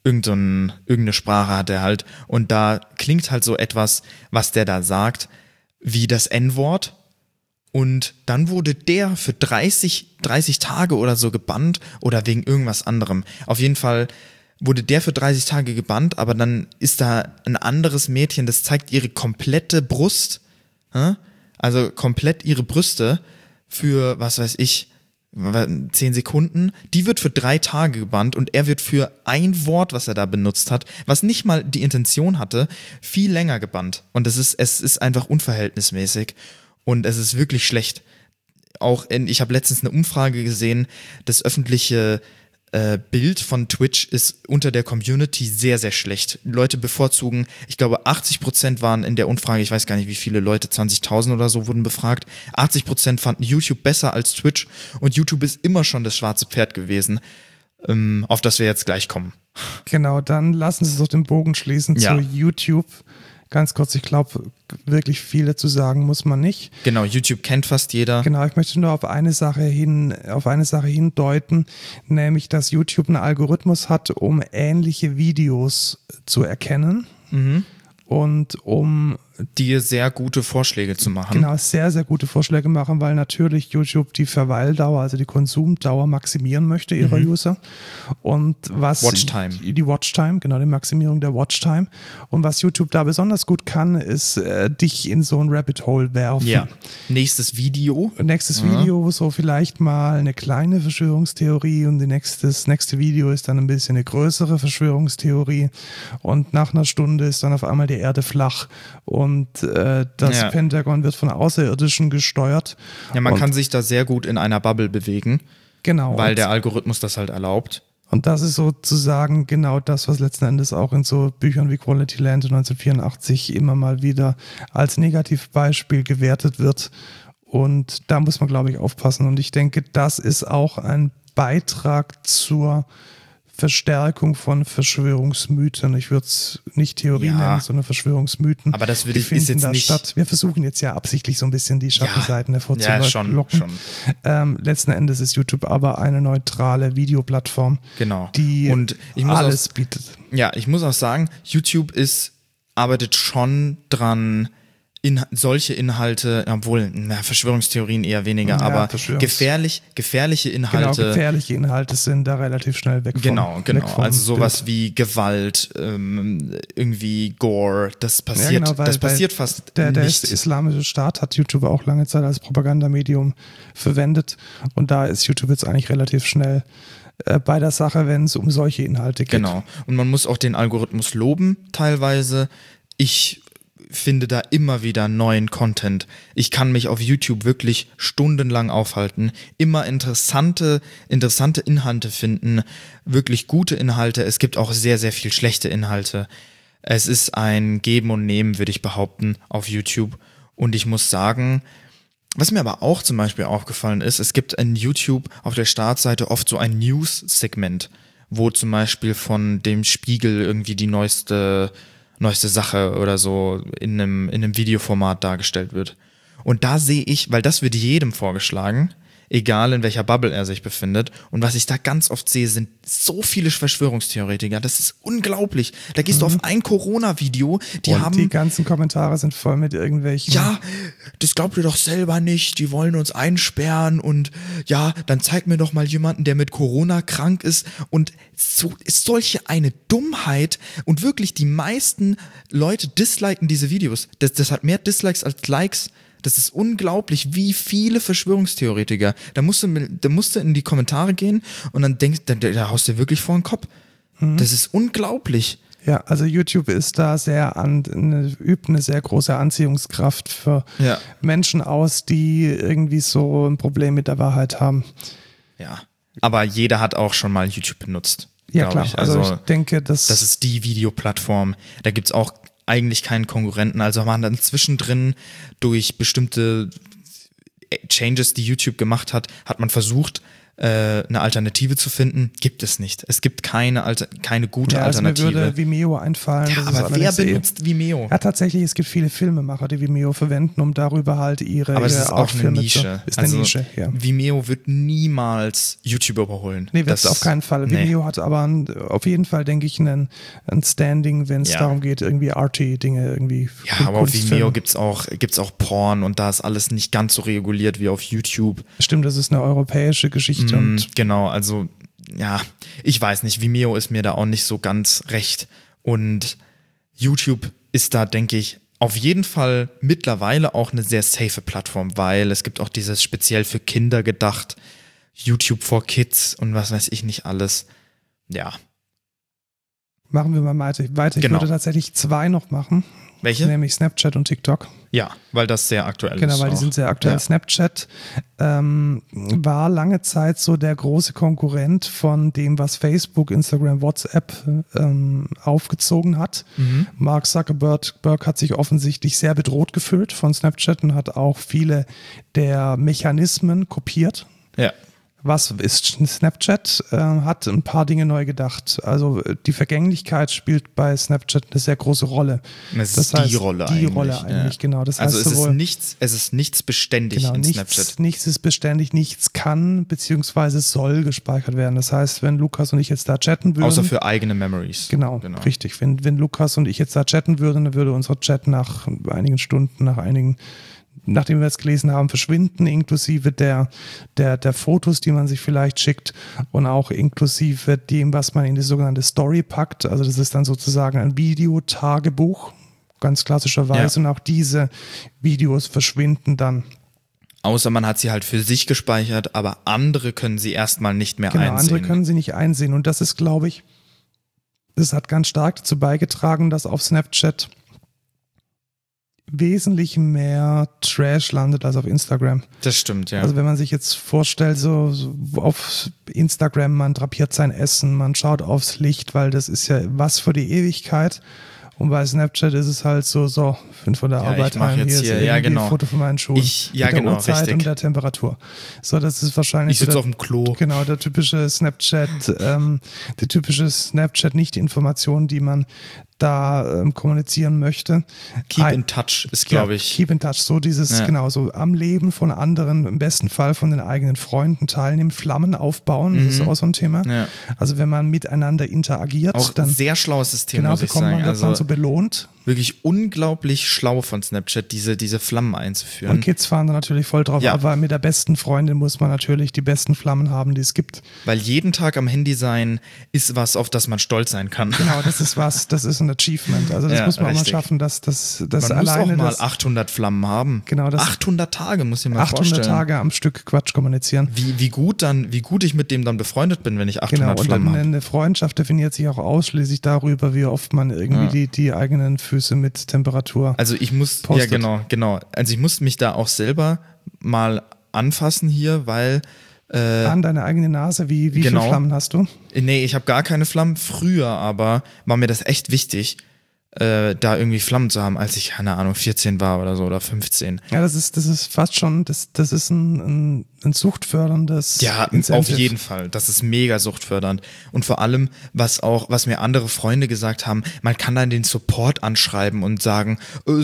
Sprache hat er halt. Und da klingt halt so etwas, was der da sagt, wie das N-Wort, und dann wurde der für 30 Tage oder so gebannt oder wegen irgendwas anderem. Auf jeden Fall wurde der für 30 Tage gebannt, aber dann ist da ein anderes Mädchen, das zeigt ihre komplette Brust, also komplett ihre Brüste für, was weiß ich, 10 Sekunden, die wird für 3 Tage gebannt und er wird für ein Wort, was er da benutzt hat, was nicht mal die Intention hatte, viel länger gebannt. Und es ist einfach unverhältnismäßig und es ist wirklich schlecht. Ich habe letztens eine Umfrage gesehen, das öffentliche Bild von Twitch ist unter der Community sehr, sehr schlecht. Leute bevorzugen, ich glaube 80% waren in der Umfrage, ich weiß gar nicht wie viele Leute, 20.000 oder so wurden befragt, 80% fanden YouTube besser als Twitch und YouTube ist immer schon das schwarze Pferd gewesen, auf das wir jetzt gleich kommen. Genau, dann lassen Sie uns doch den Bogen schließen zu YouTube. Ganz kurz, ich glaube, wirklich viel dazu sagen muss man nicht. Genau, YouTube kennt fast jeder. Genau, ich möchte nur auf eine Sache hindeuten, nämlich, dass YouTube einen Algorithmus hat, um ähnliche Videos zu erkennen und um dir sehr gute Vorschläge zu machen. Genau, sehr, sehr gute Vorschläge machen, weil natürlich YouTube die Verweildauer, also die Konsumdauer maximieren möchte ihrer User. Und was Watchtime. Die Watchtime, genau, die Maximierung der Watchtime. Und was YouTube da besonders gut kann, ist dich in so ein Rabbit Hole werfen. Ja. Nächstes Video, so vielleicht mal eine kleine Verschwörungstheorie und das nächste Video ist dann ein bisschen eine größere Verschwörungstheorie und nach einer Stunde ist dann auf einmal die Erde flach und das Pentagon wird von Außerirdischen gesteuert. Ja, man kann sich da sehr gut in einer Bubble bewegen, genau, weil der Algorithmus das halt erlaubt. Und das ist sozusagen genau das, was letzten Endes auch in so Büchern wie Quality Land 1984 immer mal wieder als Negativbeispiel gewertet wird. Und da muss man, glaube ich, aufpassen. Und ich denke, das ist auch ein Beitrag zur Verstärkung von Verschwörungsmythen. Ich würde es nicht Theorie nennen, sondern Verschwörungsmythen. Aber das ist jetzt nicht statt. Wir versuchen jetzt ja absichtlich so ein bisschen die Schattenseiten hervorzulocken. Schon. Letzten Endes ist YouTube aber eine neutrale Videoplattform, die und alles bietet. Ja, ich muss auch sagen, YouTube arbeitet schon dran, solche Inhalte, obwohl, Verschwörungstheorien eher weniger, aber gefährliche Inhalte. Genau, gefährliche Inhalte sind da relativ schnell weg. Genau. Also sowas wie Gewalt, irgendwie Gore, das passiert, fast nicht. Der Islamische Staat hat YouTube auch lange Zeit als Propagandamedium verwendet und da ist YouTube jetzt eigentlich relativ schnell bei der Sache, wenn es um solche Inhalte geht. Genau. Und man muss auch den Algorithmus loben, teilweise. Ich finde da immer wieder neuen Content. Ich kann mich auf YouTube wirklich stundenlang aufhalten, immer interessante Inhalte finden, wirklich gute Inhalte. Es gibt auch sehr, sehr viel schlechte Inhalte. Es ist ein Geben und Nehmen, würde ich behaupten, auf YouTube. Und ich muss sagen, was mir aber auch zum Beispiel aufgefallen ist, es gibt in YouTube auf der Startseite oft so ein News-Segment, wo zum Beispiel von dem Spiegel irgendwie die neueste Sache oder so in einem Videoformat dargestellt wird. Und da sehe ich, weil das wird jedem vorgeschlagen, egal in welcher Bubble er sich befindet. Und was ich da ganz oft sehe, sind so viele Verschwörungstheoretiker. Das ist unglaublich. Da gehst du auf ein Corona-Video, die ganzen Kommentare sind voll mit irgendwelchen... Ja, das glaubt ihr doch selber nicht. Die wollen uns einsperren und ja, dann zeig mir doch mal jemanden, der mit Corona krank ist. Und so ist solche eine Dummheit. Und wirklich, die meisten Leute disliken diese Videos. Das hat mehr Dislikes als Likes. Das ist unglaublich, wie viele Verschwörungstheoretiker. Da musst du in die Kommentare gehen und dann da haust du wirklich vor den Kopf. Das ist unglaublich. Ja, also YouTube ist da übt eine sehr große Anziehungskraft für Menschen aus, die irgendwie so ein Problem mit der Wahrheit haben. Ja, aber jeder hat auch schon mal YouTube benutzt. Ja, klar. Ich. Also ich denke, das ist die Videoplattform. Da gibt's auch eigentlich keinen Konkurrenten. Also man dann zwischendrin durch bestimmte Changes, die YouTube gemacht hat, hat man versucht, eine Alternative zu finden. Gibt es nicht. Es gibt keine gute Alternative. Mir würde Vimeo einfallen. Ja, aber wer benutzt Vimeo? Ja, tatsächlich, es gibt viele Filmemacher, die Vimeo verwenden, um darüber halt ihre Aber es ist auch eine Nische. Ist eine Nische, ja. Vimeo wird niemals YouTube überholen. Nee, wird es auf keinen Fall. Vimeo hat aber auf jeden Fall, denke ich, ein Standing, wenn es darum geht, irgendwie arty-Dinge irgendwie. Ja, aber auf Vimeo gibt's auch Porn und da ist alles nicht ganz so reguliert wie auf YouTube. Stimmt, das ist eine europäische Geschichte. Genau, also ja, ich weiß nicht, Vimeo ist mir da auch nicht so ganz recht und YouTube ist da, denke ich, auf jeden Fall mittlerweile auch eine sehr safe Plattform, weil es gibt auch dieses speziell für Kinder gedacht, YouTube for Kids und was weiß ich nicht alles, ja. Machen wir mal weiter. Ich würde tatsächlich 2 noch machen. Welche? Nämlich Snapchat und TikTok. Ja, weil das sehr aktuell ist. Genau, weil die sind sehr aktuell. Ja. Snapchat war lange Zeit so der große Konkurrent von dem, was Facebook, Instagram, WhatsApp aufgezogen hat. Mark Zuckerberg hat sich offensichtlich sehr bedroht gefühlt von Snapchat und hat auch viele der Mechanismen kopiert. Ja. Was ist Snapchat? Hat ein paar Dinge neu gedacht. Also die Vergänglichkeit spielt bei Snapchat eine sehr große Rolle. Das heißt, die Rolle eigentlich, genau. Das also heißt es ist nichts beständig in Snapchat. Nichts ist beständig, nichts kann bzw. soll gespeichert werden. Das heißt, wenn Lukas und ich jetzt da chatten würden. Außer für eigene Memories. Genau. Richtig. Wenn Lukas und ich jetzt da chatten würden, dann würde unser Chat nach einigen Stunden, nachdem wir es gelesen haben, verschwinden, inklusive der Fotos, die man sich vielleicht schickt und auch inklusive dem, was man in die sogenannte Story packt. Also das ist dann sozusagen ein Videotagebuch, ganz klassischerweise. Und auch diese Videos verschwinden dann. Außer man hat sie halt für sich gespeichert, aber andere können sie erstmal nicht mehr einsehen. Andere können sie nicht einsehen. Und das ist, glaube ich, das hat ganz stark dazu beigetragen, dass auf Snapchat wesentlich mehr Trash landet als auf Instagram. Das stimmt, ja. Also wenn man sich jetzt vorstellt, so auf Instagram, man drapiert sein Essen, man schaut aufs Licht, weil das ist ja was für die Ewigkeit. Und bei Snapchat ist es halt so, bin von der Arbeit heim, hier ist ein Foto von meinen Schuhen. mit der Uhrzeit richtig. Und der Temperatur. So, das ist wahrscheinlich. Ich sitze auf dem Klo. Genau, der typische Snapchat, Nicht-Information, die man da kommunizieren möchte. Keep in touch ist, glaube ich. Keep in touch, so dieses, so am Leben von anderen, im besten Fall von den eigenen Freunden teilnehmen, Flammen aufbauen, das ist auch so ein Thema. Ja. Also wenn man miteinander interagiert, auch dann. Sehr schlaues System, muss ich bekommt sagen. Man das dann so belohnt. Wirklich unglaublich schlau von Snapchat, diese Flammen einzuführen. Und Kids fahren da natürlich voll drauf, aber mit der besten Freundin muss man natürlich die besten Flammen haben, die es gibt. Weil jeden Tag am Handy sein ist was, auf das man stolz sein kann. Genau, das ist ein Achievement. Also das muss man auch mal schaffen, dass man alleine muss auch mal 800 Flammen haben. Genau, 800 Tage, muss ich mir mal vorstellen. 800 Tage am Stück Quatsch kommunizieren. Wie gut ich mit dem dann befreundet bin, wenn ich 800 Flammen habe. Und eine Freundschaft definiert sich auch ausschließlich darüber, wie oft man irgendwie die eigenen Füße mit Temperatur Also ich muss, postet. genau. Also ich muss mich da auch selber mal anfassen hier, weil an deine eigene Nase, wie viele Flammen hast du? Nee, ich habe gar keine Flammen. Früher aber war mir das echt wichtig, da irgendwie Flammen zu haben, als ich, keine Ahnung, 14 war oder so oder 15. Ja, das ist fast schon, das ist ein suchtförderndes Incentive. Auf jeden Fall. Das ist mega suchtfördernd. Und vor allem, was mir andere Freunde gesagt haben, man kann dann den Support anschreiben und sagen,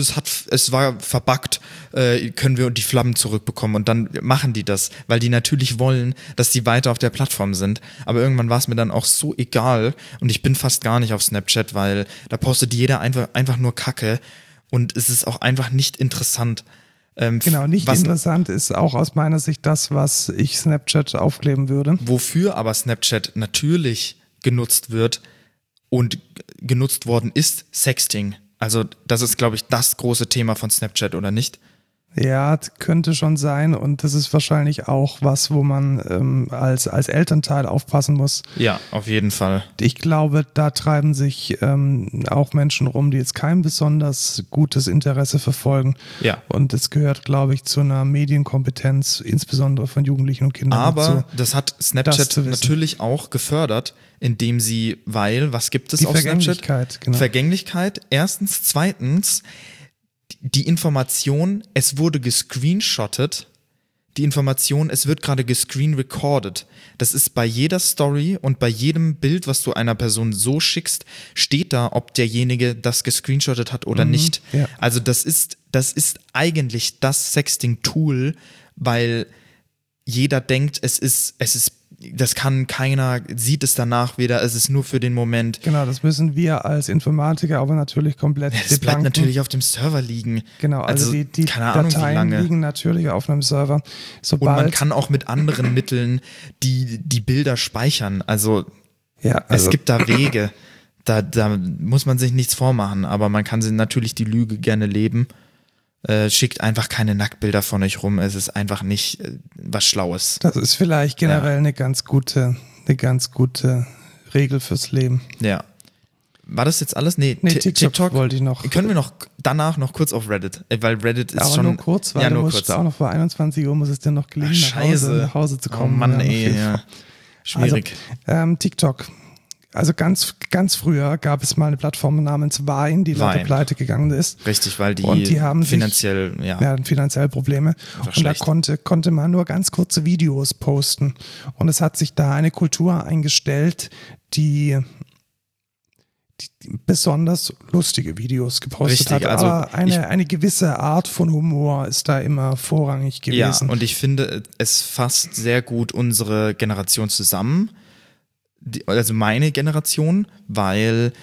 es war verbuggt, können wir die Flammen zurückbekommen. Und dann machen die das, weil die natürlich wollen, dass die weiter auf der Plattform sind. Aber irgendwann war es mir dann auch so egal und ich bin fast gar nicht auf Snapchat, weil da postet jeder einfach nur Kacke und es ist auch einfach nicht interessant. Interessant ist auch aus meiner Sicht das, was ich Snapchat aufkleben würde. Wofür aber Snapchat natürlich genutzt wird und genutzt worden ist, Sexting. Also das ist, glaube ich, das große Thema von Snapchat, oder nicht? Ja, könnte schon sein und das ist wahrscheinlich auch was, wo man als Elternteil aufpassen muss. Ja, auf jeden Fall. Ich glaube, da treiben sich auch Menschen rum, die jetzt kein besonders gutes Interesse verfolgen. Ja. Und es gehört, glaube ich, zu einer Medienkompetenz, insbesondere von Jugendlichen und Kindern. Aber das hat Snapchat natürlich auch gefördert, indem sie, was gibt es auf Snapchat? Genau. Vergänglichkeit, erstens. Zweitens, die Information, es wurde gescreenshottet, die Information, es wird gerade gescreen-recorded. Das ist bei jeder Story und bei jedem Bild, was du einer Person so schickst, steht da, ob derjenige das gescreenshottet hat oder nicht. Ja. Also das ist eigentlich das Sexting-Tool, weil jeder denkt, das kann keiner, sieht es danach wieder, es ist nur für den Moment. Genau, das müssen wir als Informatiker aber natürlich komplett das bleibt natürlich auf dem Server liegen. Genau, also die keine Ahnung, Dateien wie lange. liegen natürlich auf einem Server. Und man kann auch mit anderen Mitteln die Bilder speichern. Also es gibt da Wege. Da muss man sich nichts vormachen, aber man kann natürlich die Lüge gerne leben. Schickt einfach keine Nacktbilder von euch rum. Es ist einfach nicht was Schlaues. Das ist vielleicht generell eine ganz gute Regel fürs Leben. Ja. War das jetzt alles? Nee, TikTok wollte ich noch. Können wir danach noch kurz auf Reddit? Weil Reddit ist aber schon... nur kurz, weil du musst auch noch vor 21 Uhr muss es dir noch gelingen, nach Hause zu kommen. Oh Mann, ja. Schwierig. Also, TikTok. Also ganz, ganz früher gab es mal eine Plattform namens Vine, die leider pleite gegangen ist. Richtig, weil die haben finanziell, finanziell Probleme. Und da konnte man nur ganz kurze Videos posten. Und es hat sich da eine Kultur eingestellt, die besonders lustige Videos gepostet hat. Also aber eine gewisse Art von Humor ist da immer vorrangig gewesen. Ja, und ich finde, es fasst sehr gut unsere Generation zusammen. Also meine Generation, weil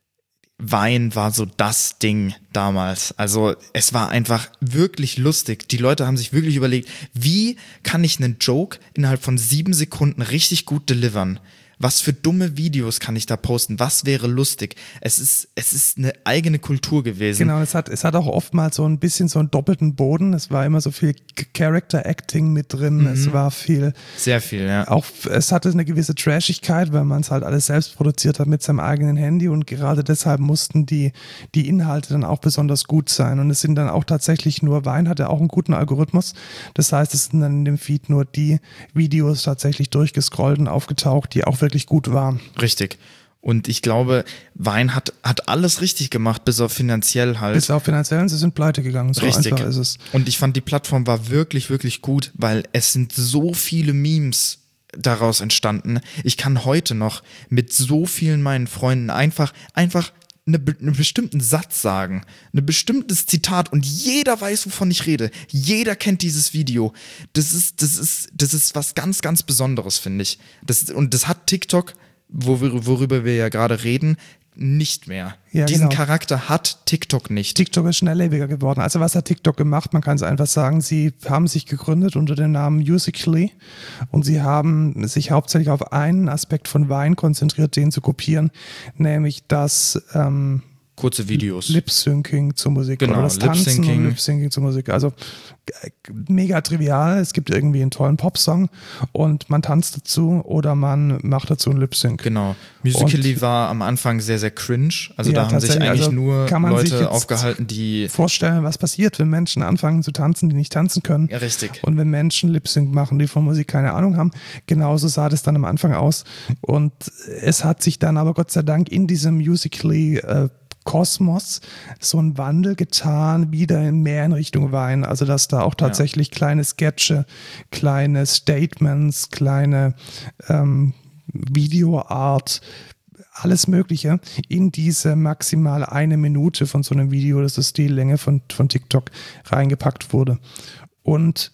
Vine war so das Ding damals. Also es war einfach wirklich lustig. Die Leute haben sich wirklich überlegt, wie kann ich einen Joke innerhalb von 7 Sekunden richtig gut delivern? Was für dumme Videos kann ich da posten? Was wäre lustig? Es ist eine eigene Kultur gewesen. Genau, es hat auch oftmals so ein bisschen so einen doppelten Boden. Es war immer so viel Character Acting mit drin. Es war viel. Sehr viel, ja. Auch es hatte eine gewisse Trashigkeit, weil man es halt alles selbst produziert hat mit seinem eigenen Handy und gerade deshalb mussten die Inhalte dann auch besonders gut sein. Und es sind dann auch tatsächlich nur, Vine hatte auch einen guten Algorithmus. Das heißt, es sind dann in dem Feed nur die Videos tatsächlich durchgescrollt und aufgetaucht, die auch wirklich gut waren. Richtig. Und ich glaube, Vine hat alles richtig gemacht, bis auf finanziell halt. Bis auf finanziell, sie sind pleite gegangen. So richtig. Einfach ist es. Und ich fand, die Plattform war wirklich, wirklich gut, weil es sind so viele Memes daraus entstanden. Ich kann heute noch mit so vielen meinen Freunden einfach einen bestimmten Satz sagen, ein bestimmtes Zitat und jeder weiß, wovon ich rede. Jeder kennt dieses Video. Das ist was ganz, ganz Besonderes, finde ich. Und das hat TikTok, worüber wir ja gerade reden, nicht mehr. Ja, Diesen genau. Charakter hat TikTok nicht. TikTok ist schnelllebiger geworden. Also was hat TikTok gemacht? Man kann es einfach sagen, sie haben sich gegründet unter dem Namen Musical.ly und sie haben sich hauptsächlich auf einen Aspekt von Vine konzentriert, den zu kopieren, nämlich das kurze Videos. Lip-Syncing zur Musik. Genau, oder das Tanzen und Lip-Syncing zur Musik. Also mega trivial. Es gibt irgendwie einen tollen Popsong und man tanzt dazu oder man macht dazu einen Lip-Sync. Genau. Musical.ly war am Anfang sehr, sehr cringe. Also da haben sich eigentlich nur Leute aufgehalten, die vorstellen, was passiert, wenn Menschen anfangen zu tanzen, die nicht tanzen können. Ja, richtig. Und wenn Menschen Lip-Sync machen, die von Musik keine Ahnung haben. Genauso sah das dann am Anfang aus. Und es hat sich dann aber Gott sei Dank in diesem Musical.ly Kosmos so ein Wandel getan, wieder mehr in Richtung Vine. Also dass da auch tatsächlich kleine Sketche, kleine Statements, kleine Videoart, alles Mögliche in diese maximal 1 Minute von so einem Video, das ist die Länge von TikTok, reingepackt wurde. Und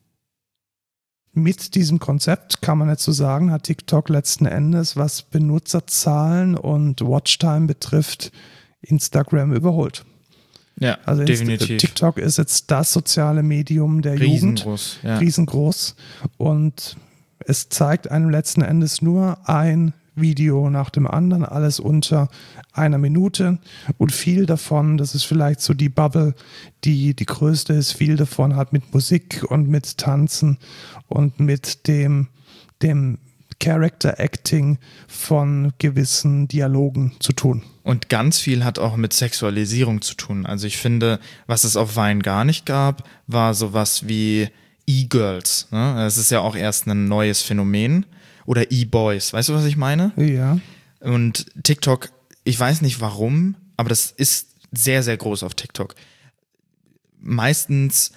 mit diesem Konzept, kann man jetzt so sagen, hat TikTok letzten Endes, was Benutzerzahlen und Watchtime betrifft, Instagram überholt. Ja, also definitiv. TikTok ist jetzt das soziale Medium der Riesengroß, Jugend. Riesengroß. Und es zeigt einem letzten Endes nur ein Video nach dem anderen, alles unter 1 Minute und viel davon, das ist vielleicht so die Bubble, die größte ist, viel davon hat mit Musik und mit Tanzen und mit dem Character Acting von gewissen Dialogen zu tun. Und ganz viel hat auch mit Sexualisierung zu tun. Also ich finde, was es auf Vine gar nicht gab, war sowas wie E-Girls. Ne? Das ist ja auch erst ein neues Phänomen. Oder E-Boys. Weißt du, was ich meine? Ja. Und TikTok, ich weiß nicht warum, aber das ist sehr, sehr groß auf TikTok. Meistens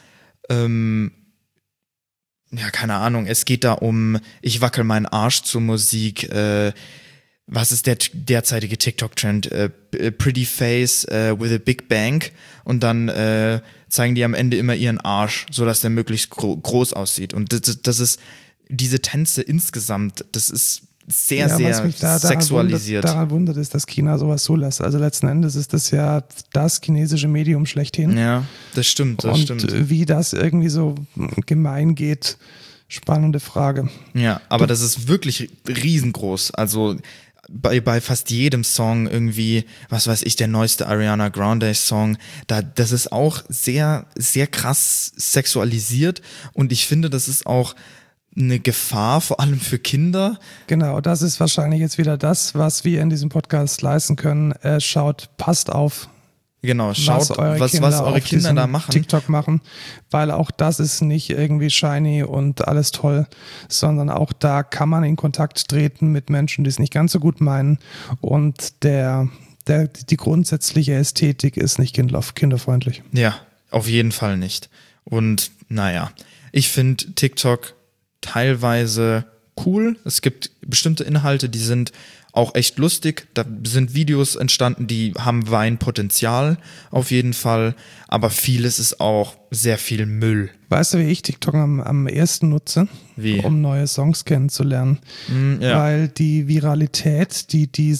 ja, keine Ahnung, es geht da um, ich wackel meinen Arsch zur Musik, was ist der derzeitige TikTok-Trend? Pretty Face with a Big Bang und dann zeigen die am Ende immer ihren Arsch, sodass der möglichst groß aussieht. Und das ist, diese Tänze insgesamt, das ist sehr, sehr sexualisiert. Daran wundert ist, dass China sowas zulässt. Also letzten Endes ist das ja das chinesische Medium schlechthin. Ja, das stimmt, Und wie das irgendwie so gemein geht, spannende Frage. Ja, aber das ist wirklich riesengroß. Also bei fast jedem Song irgendwie, was weiß ich, der neueste Ariana Grande Song, das ist auch sehr, sehr krass sexualisiert und ich finde, das ist auch eine Gefahr, vor allem für Kinder. Genau, das ist wahrscheinlich jetzt wieder das, was wir in diesem Podcast leisten können. Passt auf, Genau, schaut, was eure Kinder da machen. TikTok machen, weil auch das ist nicht irgendwie shiny und alles toll, sondern auch da kann man in Kontakt treten mit Menschen, die es nicht ganz so gut meinen und die grundsätzliche Ästhetik ist nicht kinderfreundlich. Ja, auf jeden Fall nicht. Und naja, ich finde TikTok teilweise cool. Es gibt bestimmte Inhalte, die sind auch echt lustig. Da sind Videos entstanden, die haben Weinpotenzial auf jeden Fall. Aber vieles ist auch sehr viel Müll. Weißt du, wie ich TikTok am ersten nutze? Wie? Um neue Songs kennenzulernen. Ja. Weil die Viralität,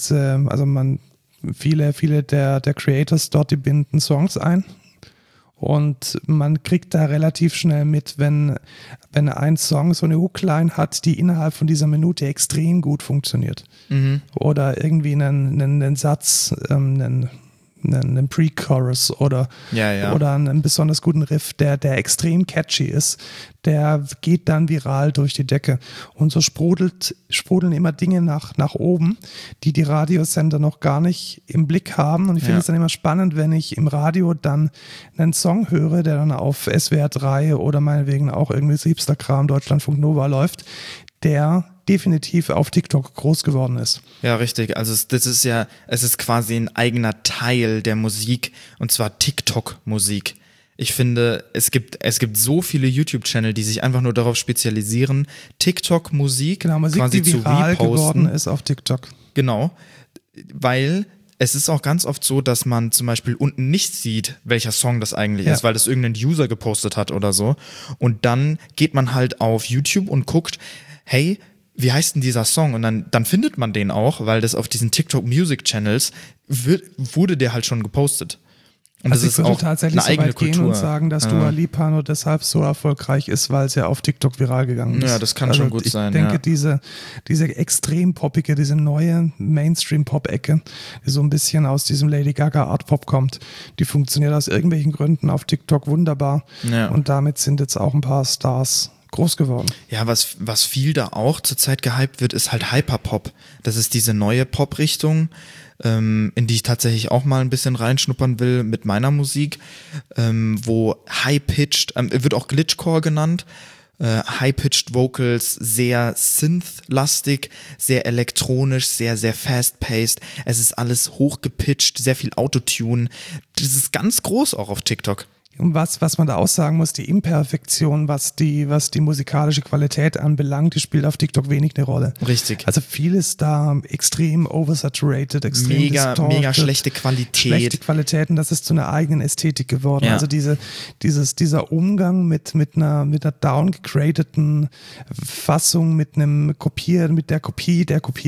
viele der Creators dort, die binden Songs ein. Und man kriegt da relativ schnell mit, wenn ein Song so eine Hookline hat, die innerhalb von dieser Minute extrem gut funktioniert. Mhm. Oder irgendwie einen Satz, einen Pre-Chorus oder einen besonders guten Riff, der extrem catchy ist, der geht dann viral durch die Decke. Und so sprudeln immer Dinge nach oben, die Radiosender noch gar nicht im Blick haben. Und ich finde es dann immer spannend, wenn ich im Radio dann einen Song höre, der dann auf SWR 3 oder meinetwegen auch irgendwie Siebster-Kram, Deutschlandfunk Nova läuft, der definitiv auf TikTok groß geworden ist. Ja, richtig. Also es ist quasi ein eigener Teil der Musik, und zwar TikTok-Musik. Ich finde, es gibt so viele YouTube-Channel, die sich einfach nur darauf spezialisieren, TikTok-Musik quasi die viral geworden ist auf TikTok. Genau, weil es ist auch ganz oft so, dass man zum Beispiel unten nicht sieht, welcher Song das eigentlich ist, weil das irgendein User gepostet hat oder so. Und dann geht man halt auf YouTube und guckt, hey, wie heißt denn dieser Song? Und dann findet man den auch, weil das auf diesen TikTok Music Channels wurde der halt schon gepostet. Und also das ist auch tatsächlich eine eigene so weit Kultur. Gehen und sagen, dass Dua Lipa nur deshalb so erfolgreich ist, weil sie auf TikTok viral gegangen ist. Ja, das kann schon gut sein. Ich denke, diese extrem poppige, diese neue Mainstream-Pop-Ecke, die so ein bisschen aus diesem Lady Gaga Art-Pop kommt, die funktioniert aus irgendwelchen Gründen auf TikTok wunderbar. Ja. Und damit sind jetzt auch ein paar Stars groß geworden. Ja, was viel da auch zurzeit gehypt wird, ist halt Hyperpop. Das ist diese neue Pop-Richtung, in die ich tatsächlich auch mal ein bisschen reinschnuppern will mit meiner Musik, wo High-Pitched, wird auch Glitchcore genannt, High-Pitched Vocals, sehr Synth-lastig, sehr elektronisch, sehr, sehr fast-paced. Es ist alles hochgepitcht, sehr viel Autotune. Das ist ganz groß auch auf TikTok. Und was man da auch sagen muss, die Imperfektion, was die musikalische Qualität anbelangt, die spielt auf TikTok wenig eine Rolle. Richtig. Also vieles da extrem oversaturated, extrem mega schlechte Qualität. Schlechte Qualitäten, das ist zu einer eigenen Ästhetik geworden. Ja. Also dieser Umgang mit einer downgegradeten Fassung, mit der Kopie,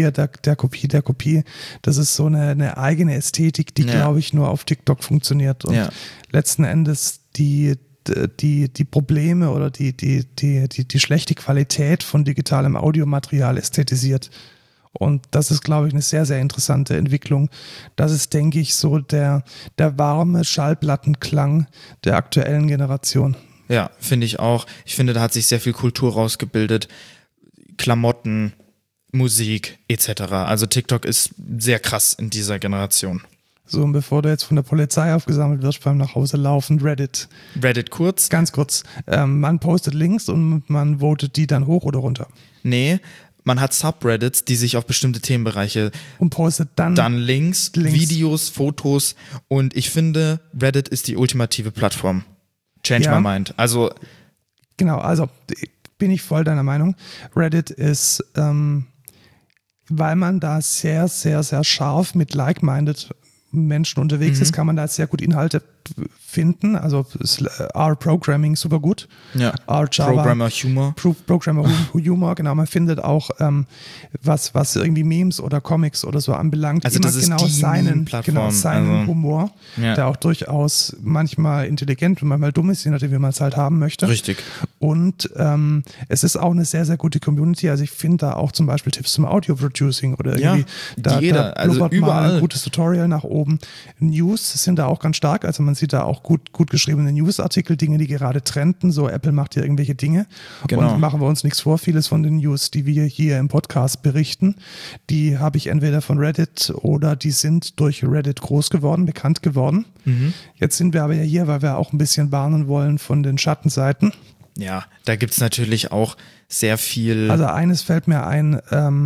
das ist so eine eigene Ästhetik, die, glaube ich, nur auf TikTok funktioniert. Und letzten Endes die Probleme oder die schlechte Qualität von digitalem Audiomaterial ästhetisiert. Und das ist, glaube ich, eine sehr, sehr interessante Entwicklung. Das ist, denke ich, so der warme Schallplattenklang der aktuellen Generation. Ja, finde ich auch. Ich finde, da hat sich sehr viel Kultur rausgebildet. Klamotten, Musik etc. Also TikTok ist sehr krass in dieser Generation. So, und bevor du jetzt von der Polizei aufgesammelt wirst beim Nachhauselaufen, Reddit kurz. Ganz kurz. Man postet Links und man votet die dann hoch oder runter. Nee, man hat Subreddits, die sich auf bestimmte Themenbereiche und postet dann Links, Videos, Fotos, und ich finde, Reddit ist die ultimative Plattform. Change my mind. Also genau, also bin ich voll deiner Meinung. Reddit ist, weil man da sehr, sehr, sehr scharf mit like-minded Menschen unterwegs ist, kann man da sehr gut Inhalte finden. Also R-Programming super gut. Ja. R-Java. Programmer Humor, genau. Man findet auch, was irgendwie Memes oder Comics oder so anbelangt, also immer das ist genau seinen also, Humor, der auch durchaus manchmal intelligent und manchmal dumm ist, je nachdem, wie man es halt haben möchte. Richtig. Und es ist auch eine sehr, sehr gute Community. Also ich finde da auch zum Beispiel Tipps zum Audio-Producing oder irgendwie da also überall mal ein gutes Tutorial nach oben. News sind da auch ganz stark, also man sieht da auch auch gut geschriebene Newsartikel, Dinge, die gerade trenden. So, Apple macht ja irgendwelche Dinge. Genau. Und machen wir uns nichts vor. Vieles von den News, die wir hier im Podcast berichten, die habe ich entweder von Reddit oder die sind durch Reddit groß geworden, bekannt geworden. Jetzt sind wir aber ja hier, weil wir auch ein bisschen warnen wollen von den Schattenseiten. Ja, da gibt es natürlich auch sehr viel. Also eines fällt mir ein,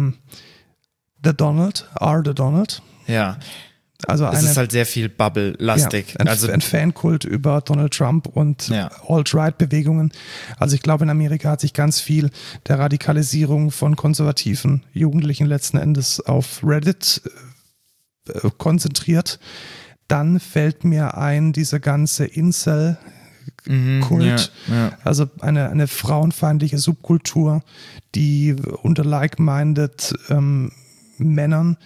The Donald. Ja. Also es ist halt sehr viel Bubble-lastig. Ja, ein Fankult über Donald Trump und Alt-Right-Bewegungen. Also ich glaube, in Amerika hat sich ganz viel der Radikalisierung von konservativen Jugendlichen letzten Endes auf Reddit konzentriert. Dann fällt mir ein, dieser ganze Incel-Kult, also eine frauenfeindliche Subkultur, die unter like-minded Männern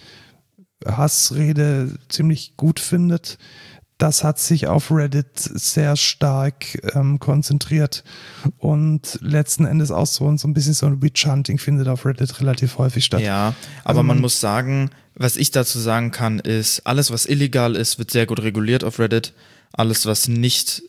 Hassrede ziemlich gut findet. Das hat sich auf Reddit sehr stark konzentriert und letzten Endes auch so ein bisschen so ein Witch-Hunting findet auf Reddit relativ häufig statt. Ja, aber man muss sagen, was ich dazu sagen kann, ist, alles was illegal ist, wird sehr gut reguliert auf Reddit. Alles was nicht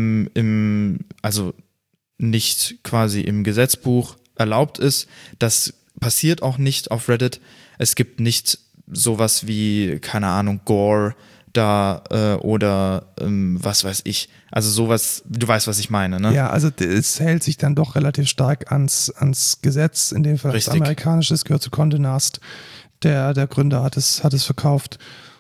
also nicht quasi im Gesetzbuch erlaubt ist, das passiert auch nicht auf Reddit. Es gibt nicht sowas wie, keine Ahnung, Gore da oder was weiß ich. Also sowas, du weißt, was ich meine, ne? Ja, also es hält sich dann doch relativ stark ans Gesetz, in dem Fall das amerikanische, das gehört zu Condé Nast. Der Gründer hat es verkauft.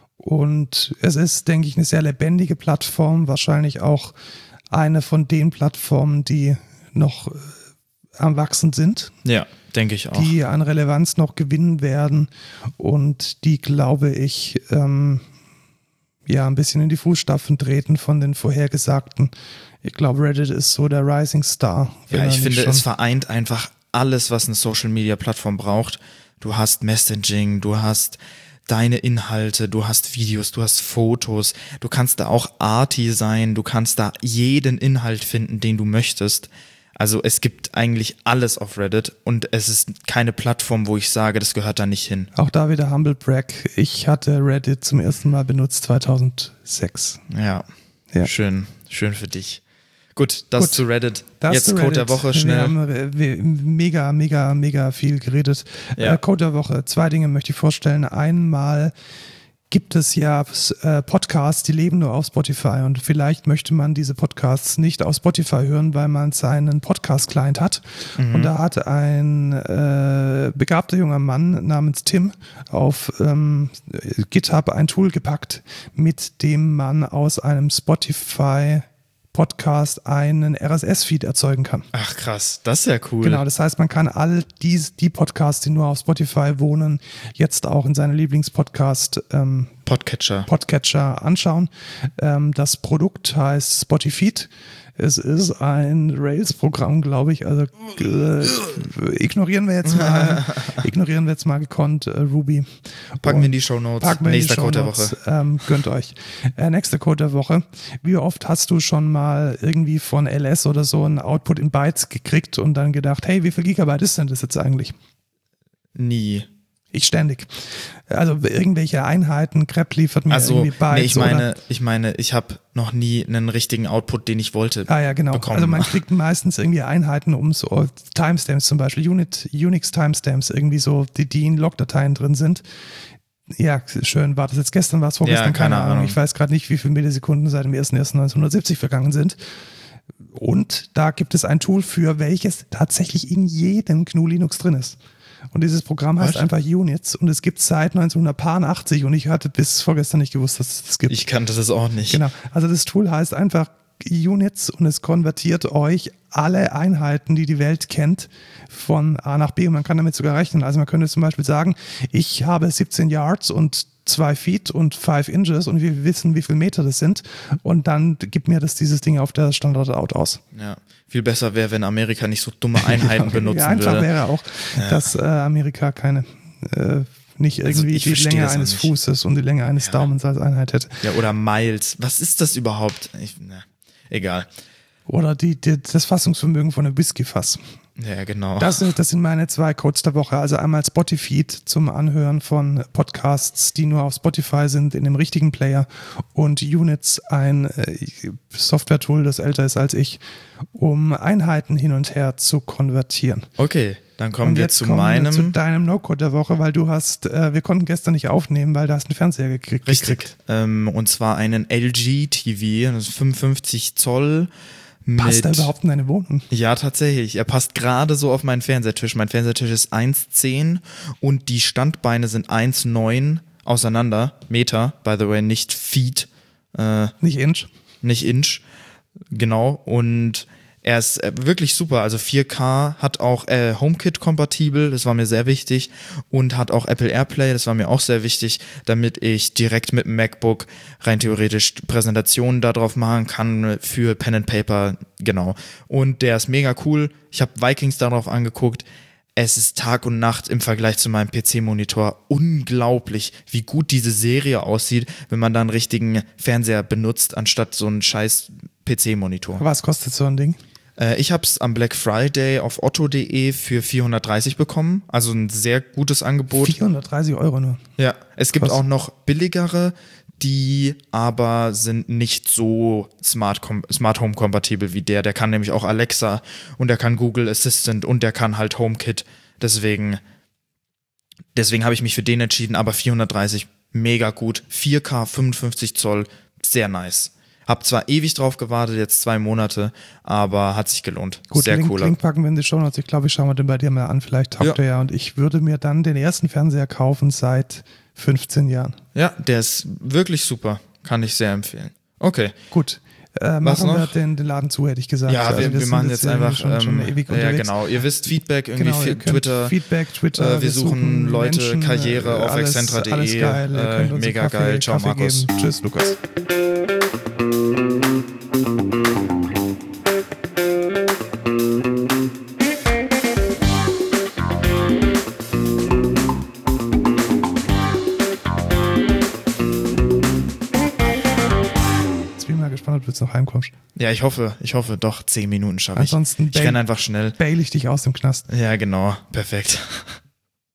Und es ist, denke ich, eine sehr lebendige Plattform, wahrscheinlich auch eine von den Plattformen, die noch am Wachsen sind. Ja, denke ich auch. Die an Relevanz noch gewinnen werden und die, glaube ich, ein bisschen in die Fußstapfen treten von den vorhergesagten. Ich glaube, Reddit ist so der Rising Star. Ja, ich finde, es vereint einfach alles, was eine Social-Media-Plattform braucht. Du hast Messaging, du hast deine Inhalte, du hast Videos, du hast Fotos, du kannst da auch arty sein, du kannst da jeden Inhalt finden, den du möchtest. Also es gibt eigentlich alles auf Reddit und es ist keine Plattform, wo ich sage, das gehört da nicht hin. Auch da wieder Humble Brag. Ich hatte Reddit zum ersten Mal benutzt 2006. Ja. Schön für dich. Gut, das zu Reddit. Jetzt Code der Woche schnell. Wir haben mega viel geredet. Ja. Code der Woche. 2 Dinge möchte ich vorstellen. Einmal gibt es ja Podcasts, die leben nur auf Spotify und vielleicht möchte man diese Podcasts nicht auf Spotify hören, weil man seinen Podcast-Client hat. Und da hat ein begabter junger Mann namens Tim auf GitHub ein Tool gepackt, mit dem man aus einem Spotify Podcast einen RSS-Feed erzeugen kann. Ach krass, das ist ja cool. Genau, das heißt, man kann all die Podcasts, die nur auf Spotify wohnen, jetzt auch in seine Lieblingspodcast Podcatcher anschauen. Das Produkt heißt Spotifeed. Es ist ein Rails-Programm, glaube ich. Also ignorieren wir jetzt mal gekonnt Ruby. Packen wir in die Shownotes. Nächster Code der Woche. Gönnt euch. Nächster Code der Woche. Wie oft hast du schon mal irgendwie von LS oder so einen Output in Bytes gekriegt und dann gedacht, hey, wie viel Gigabyte ist denn das jetzt eigentlich? Nie. Ich ständig. Also irgendwelche Einheiten, Crap liefert mir irgendwie Bytes. Nee, ich meine, ich habe noch nie einen richtigen Output, den ich wollte, genau. bekommen. Also man kriegt meistens irgendwie Einheiten um so Timestamps zum Beispiel, Unix-Timestamps irgendwie so, die in Logdateien drin sind. Ja, schön. War das jetzt gestern, war es vorgestern? Ja, keine Ahnung. Ich weiß gerade nicht, wie viele Millisekunden seit dem 01.01.1970 vergangen sind. Und da gibt es ein Tool für, welches tatsächlich in jedem GNU Linux drin ist. Und dieses Programm heißt einfach Units und es gibt es seit 1980 und ich hatte bis vorgestern nicht gewusst, dass es das gibt. Ich kannte das auch nicht. Genau, also das Tool heißt einfach Units und es konvertiert euch alle Einheiten, die die Welt kennt, von A nach B und man kann damit sogar rechnen. Also man könnte zum Beispiel sagen, ich habe 17 Yards und 2 Feet und 5 Inches und wir wissen, wie viel Meter das sind und dann gibt mir dieses Ding auf der Standard-Out aus. Ja, viel besser wäre, wenn Amerika nicht so dumme Einheiten benutzen würde. Ja, einfach wäre auch, dass Amerika keine nicht irgendwie die Länge eines Fußes und die Länge eines Daumens als Einheit hätte. Ja, oder Miles. Was ist das überhaupt? Egal. Oder das Fassungsvermögen von einem Whiskyfass. Ja, genau. Das sind meine 2 Codes der Woche. Also einmal Spotify zum Anhören von Podcasts, die nur auf Spotify sind, in dem richtigen Player. Und Units, ein Software-Tool, das älter ist als ich, um Einheiten hin und her zu konvertieren. Okay, dann kommen wir zu deinem No-Code der Woche, weil wir konnten gestern nicht aufnehmen, weil du hast einen Fernseher gekriegt. Richtig. Und zwar einen LG TV, das ist 55 Zoll. Passt er überhaupt in deine Wohnung? Ja, tatsächlich. Er passt gerade so auf meinen Fernsehtisch. Mein Fernsehtisch ist 1,10 und die Standbeine sind 1,9 auseinander. Meter, by the way, nicht Feet. Nicht Inch. Nicht Inch, genau. Und er ist wirklich super. Also 4K, hat auch HomeKit-kompatibel, das war mir sehr wichtig. Und hat auch Apple AirPlay, das war mir auch sehr wichtig, damit ich direkt mit dem MacBook rein theoretisch Präsentationen darauf machen kann für Pen and Paper, genau. Und der ist mega cool. Ich habe Vikings darauf angeguckt. Es ist Tag und Nacht im Vergleich zu meinem PC-Monitor unglaublich, wie gut diese Serie aussieht, wenn man da einen richtigen Fernseher benutzt, anstatt so einen scheiß PC-Monitor. Was kostet so ein Ding? Ich habe es am Black Friday auf otto.de für 430 bekommen, also ein sehr gutes Angebot. 430 € nur? Ja, es gibt auch noch billigere, die aber sind nicht so Smart Home kompatibel wie der. Der kann nämlich auch Alexa und der kann Google Assistant und der kann halt HomeKit. Deswegen habe ich mich für den entschieden, aber 430 mega gut. 4K, 55 Zoll, sehr nice. Hab zwar ewig drauf gewartet, jetzt 2 Monate, aber hat sich gelohnt. Gut, sehr cooler. Link packen wir in die Shownotes. Ich glaube, ich schaue mir den bei dir mal an. Vielleicht taugt er ja. Und ich würde mir dann den ersten Fernseher kaufen seit 15 Jahren. Ja, der ist wirklich super. Kann ich sehr empfehlen. Okay. Gut. Machen wir den Laden zu, hätte ich gesagt. Ja, wir machen jetzt einfach schon ewig ja, genau. Ihr wisst Feedback, irgendwie Twitter. Wir suchen Leute, Menschen, Karriere auf excentra.de. Mega geil. Ciao, Markus. Geben. Tschüss, Lukas. Bis du noch heimkommst. Ja, ich hoffe, doch 10 Minuten schaffe ich. Ansonsten ich renne einfach schnell. Bail ich dich aus dem Knast. Ja, genau. Perfekt.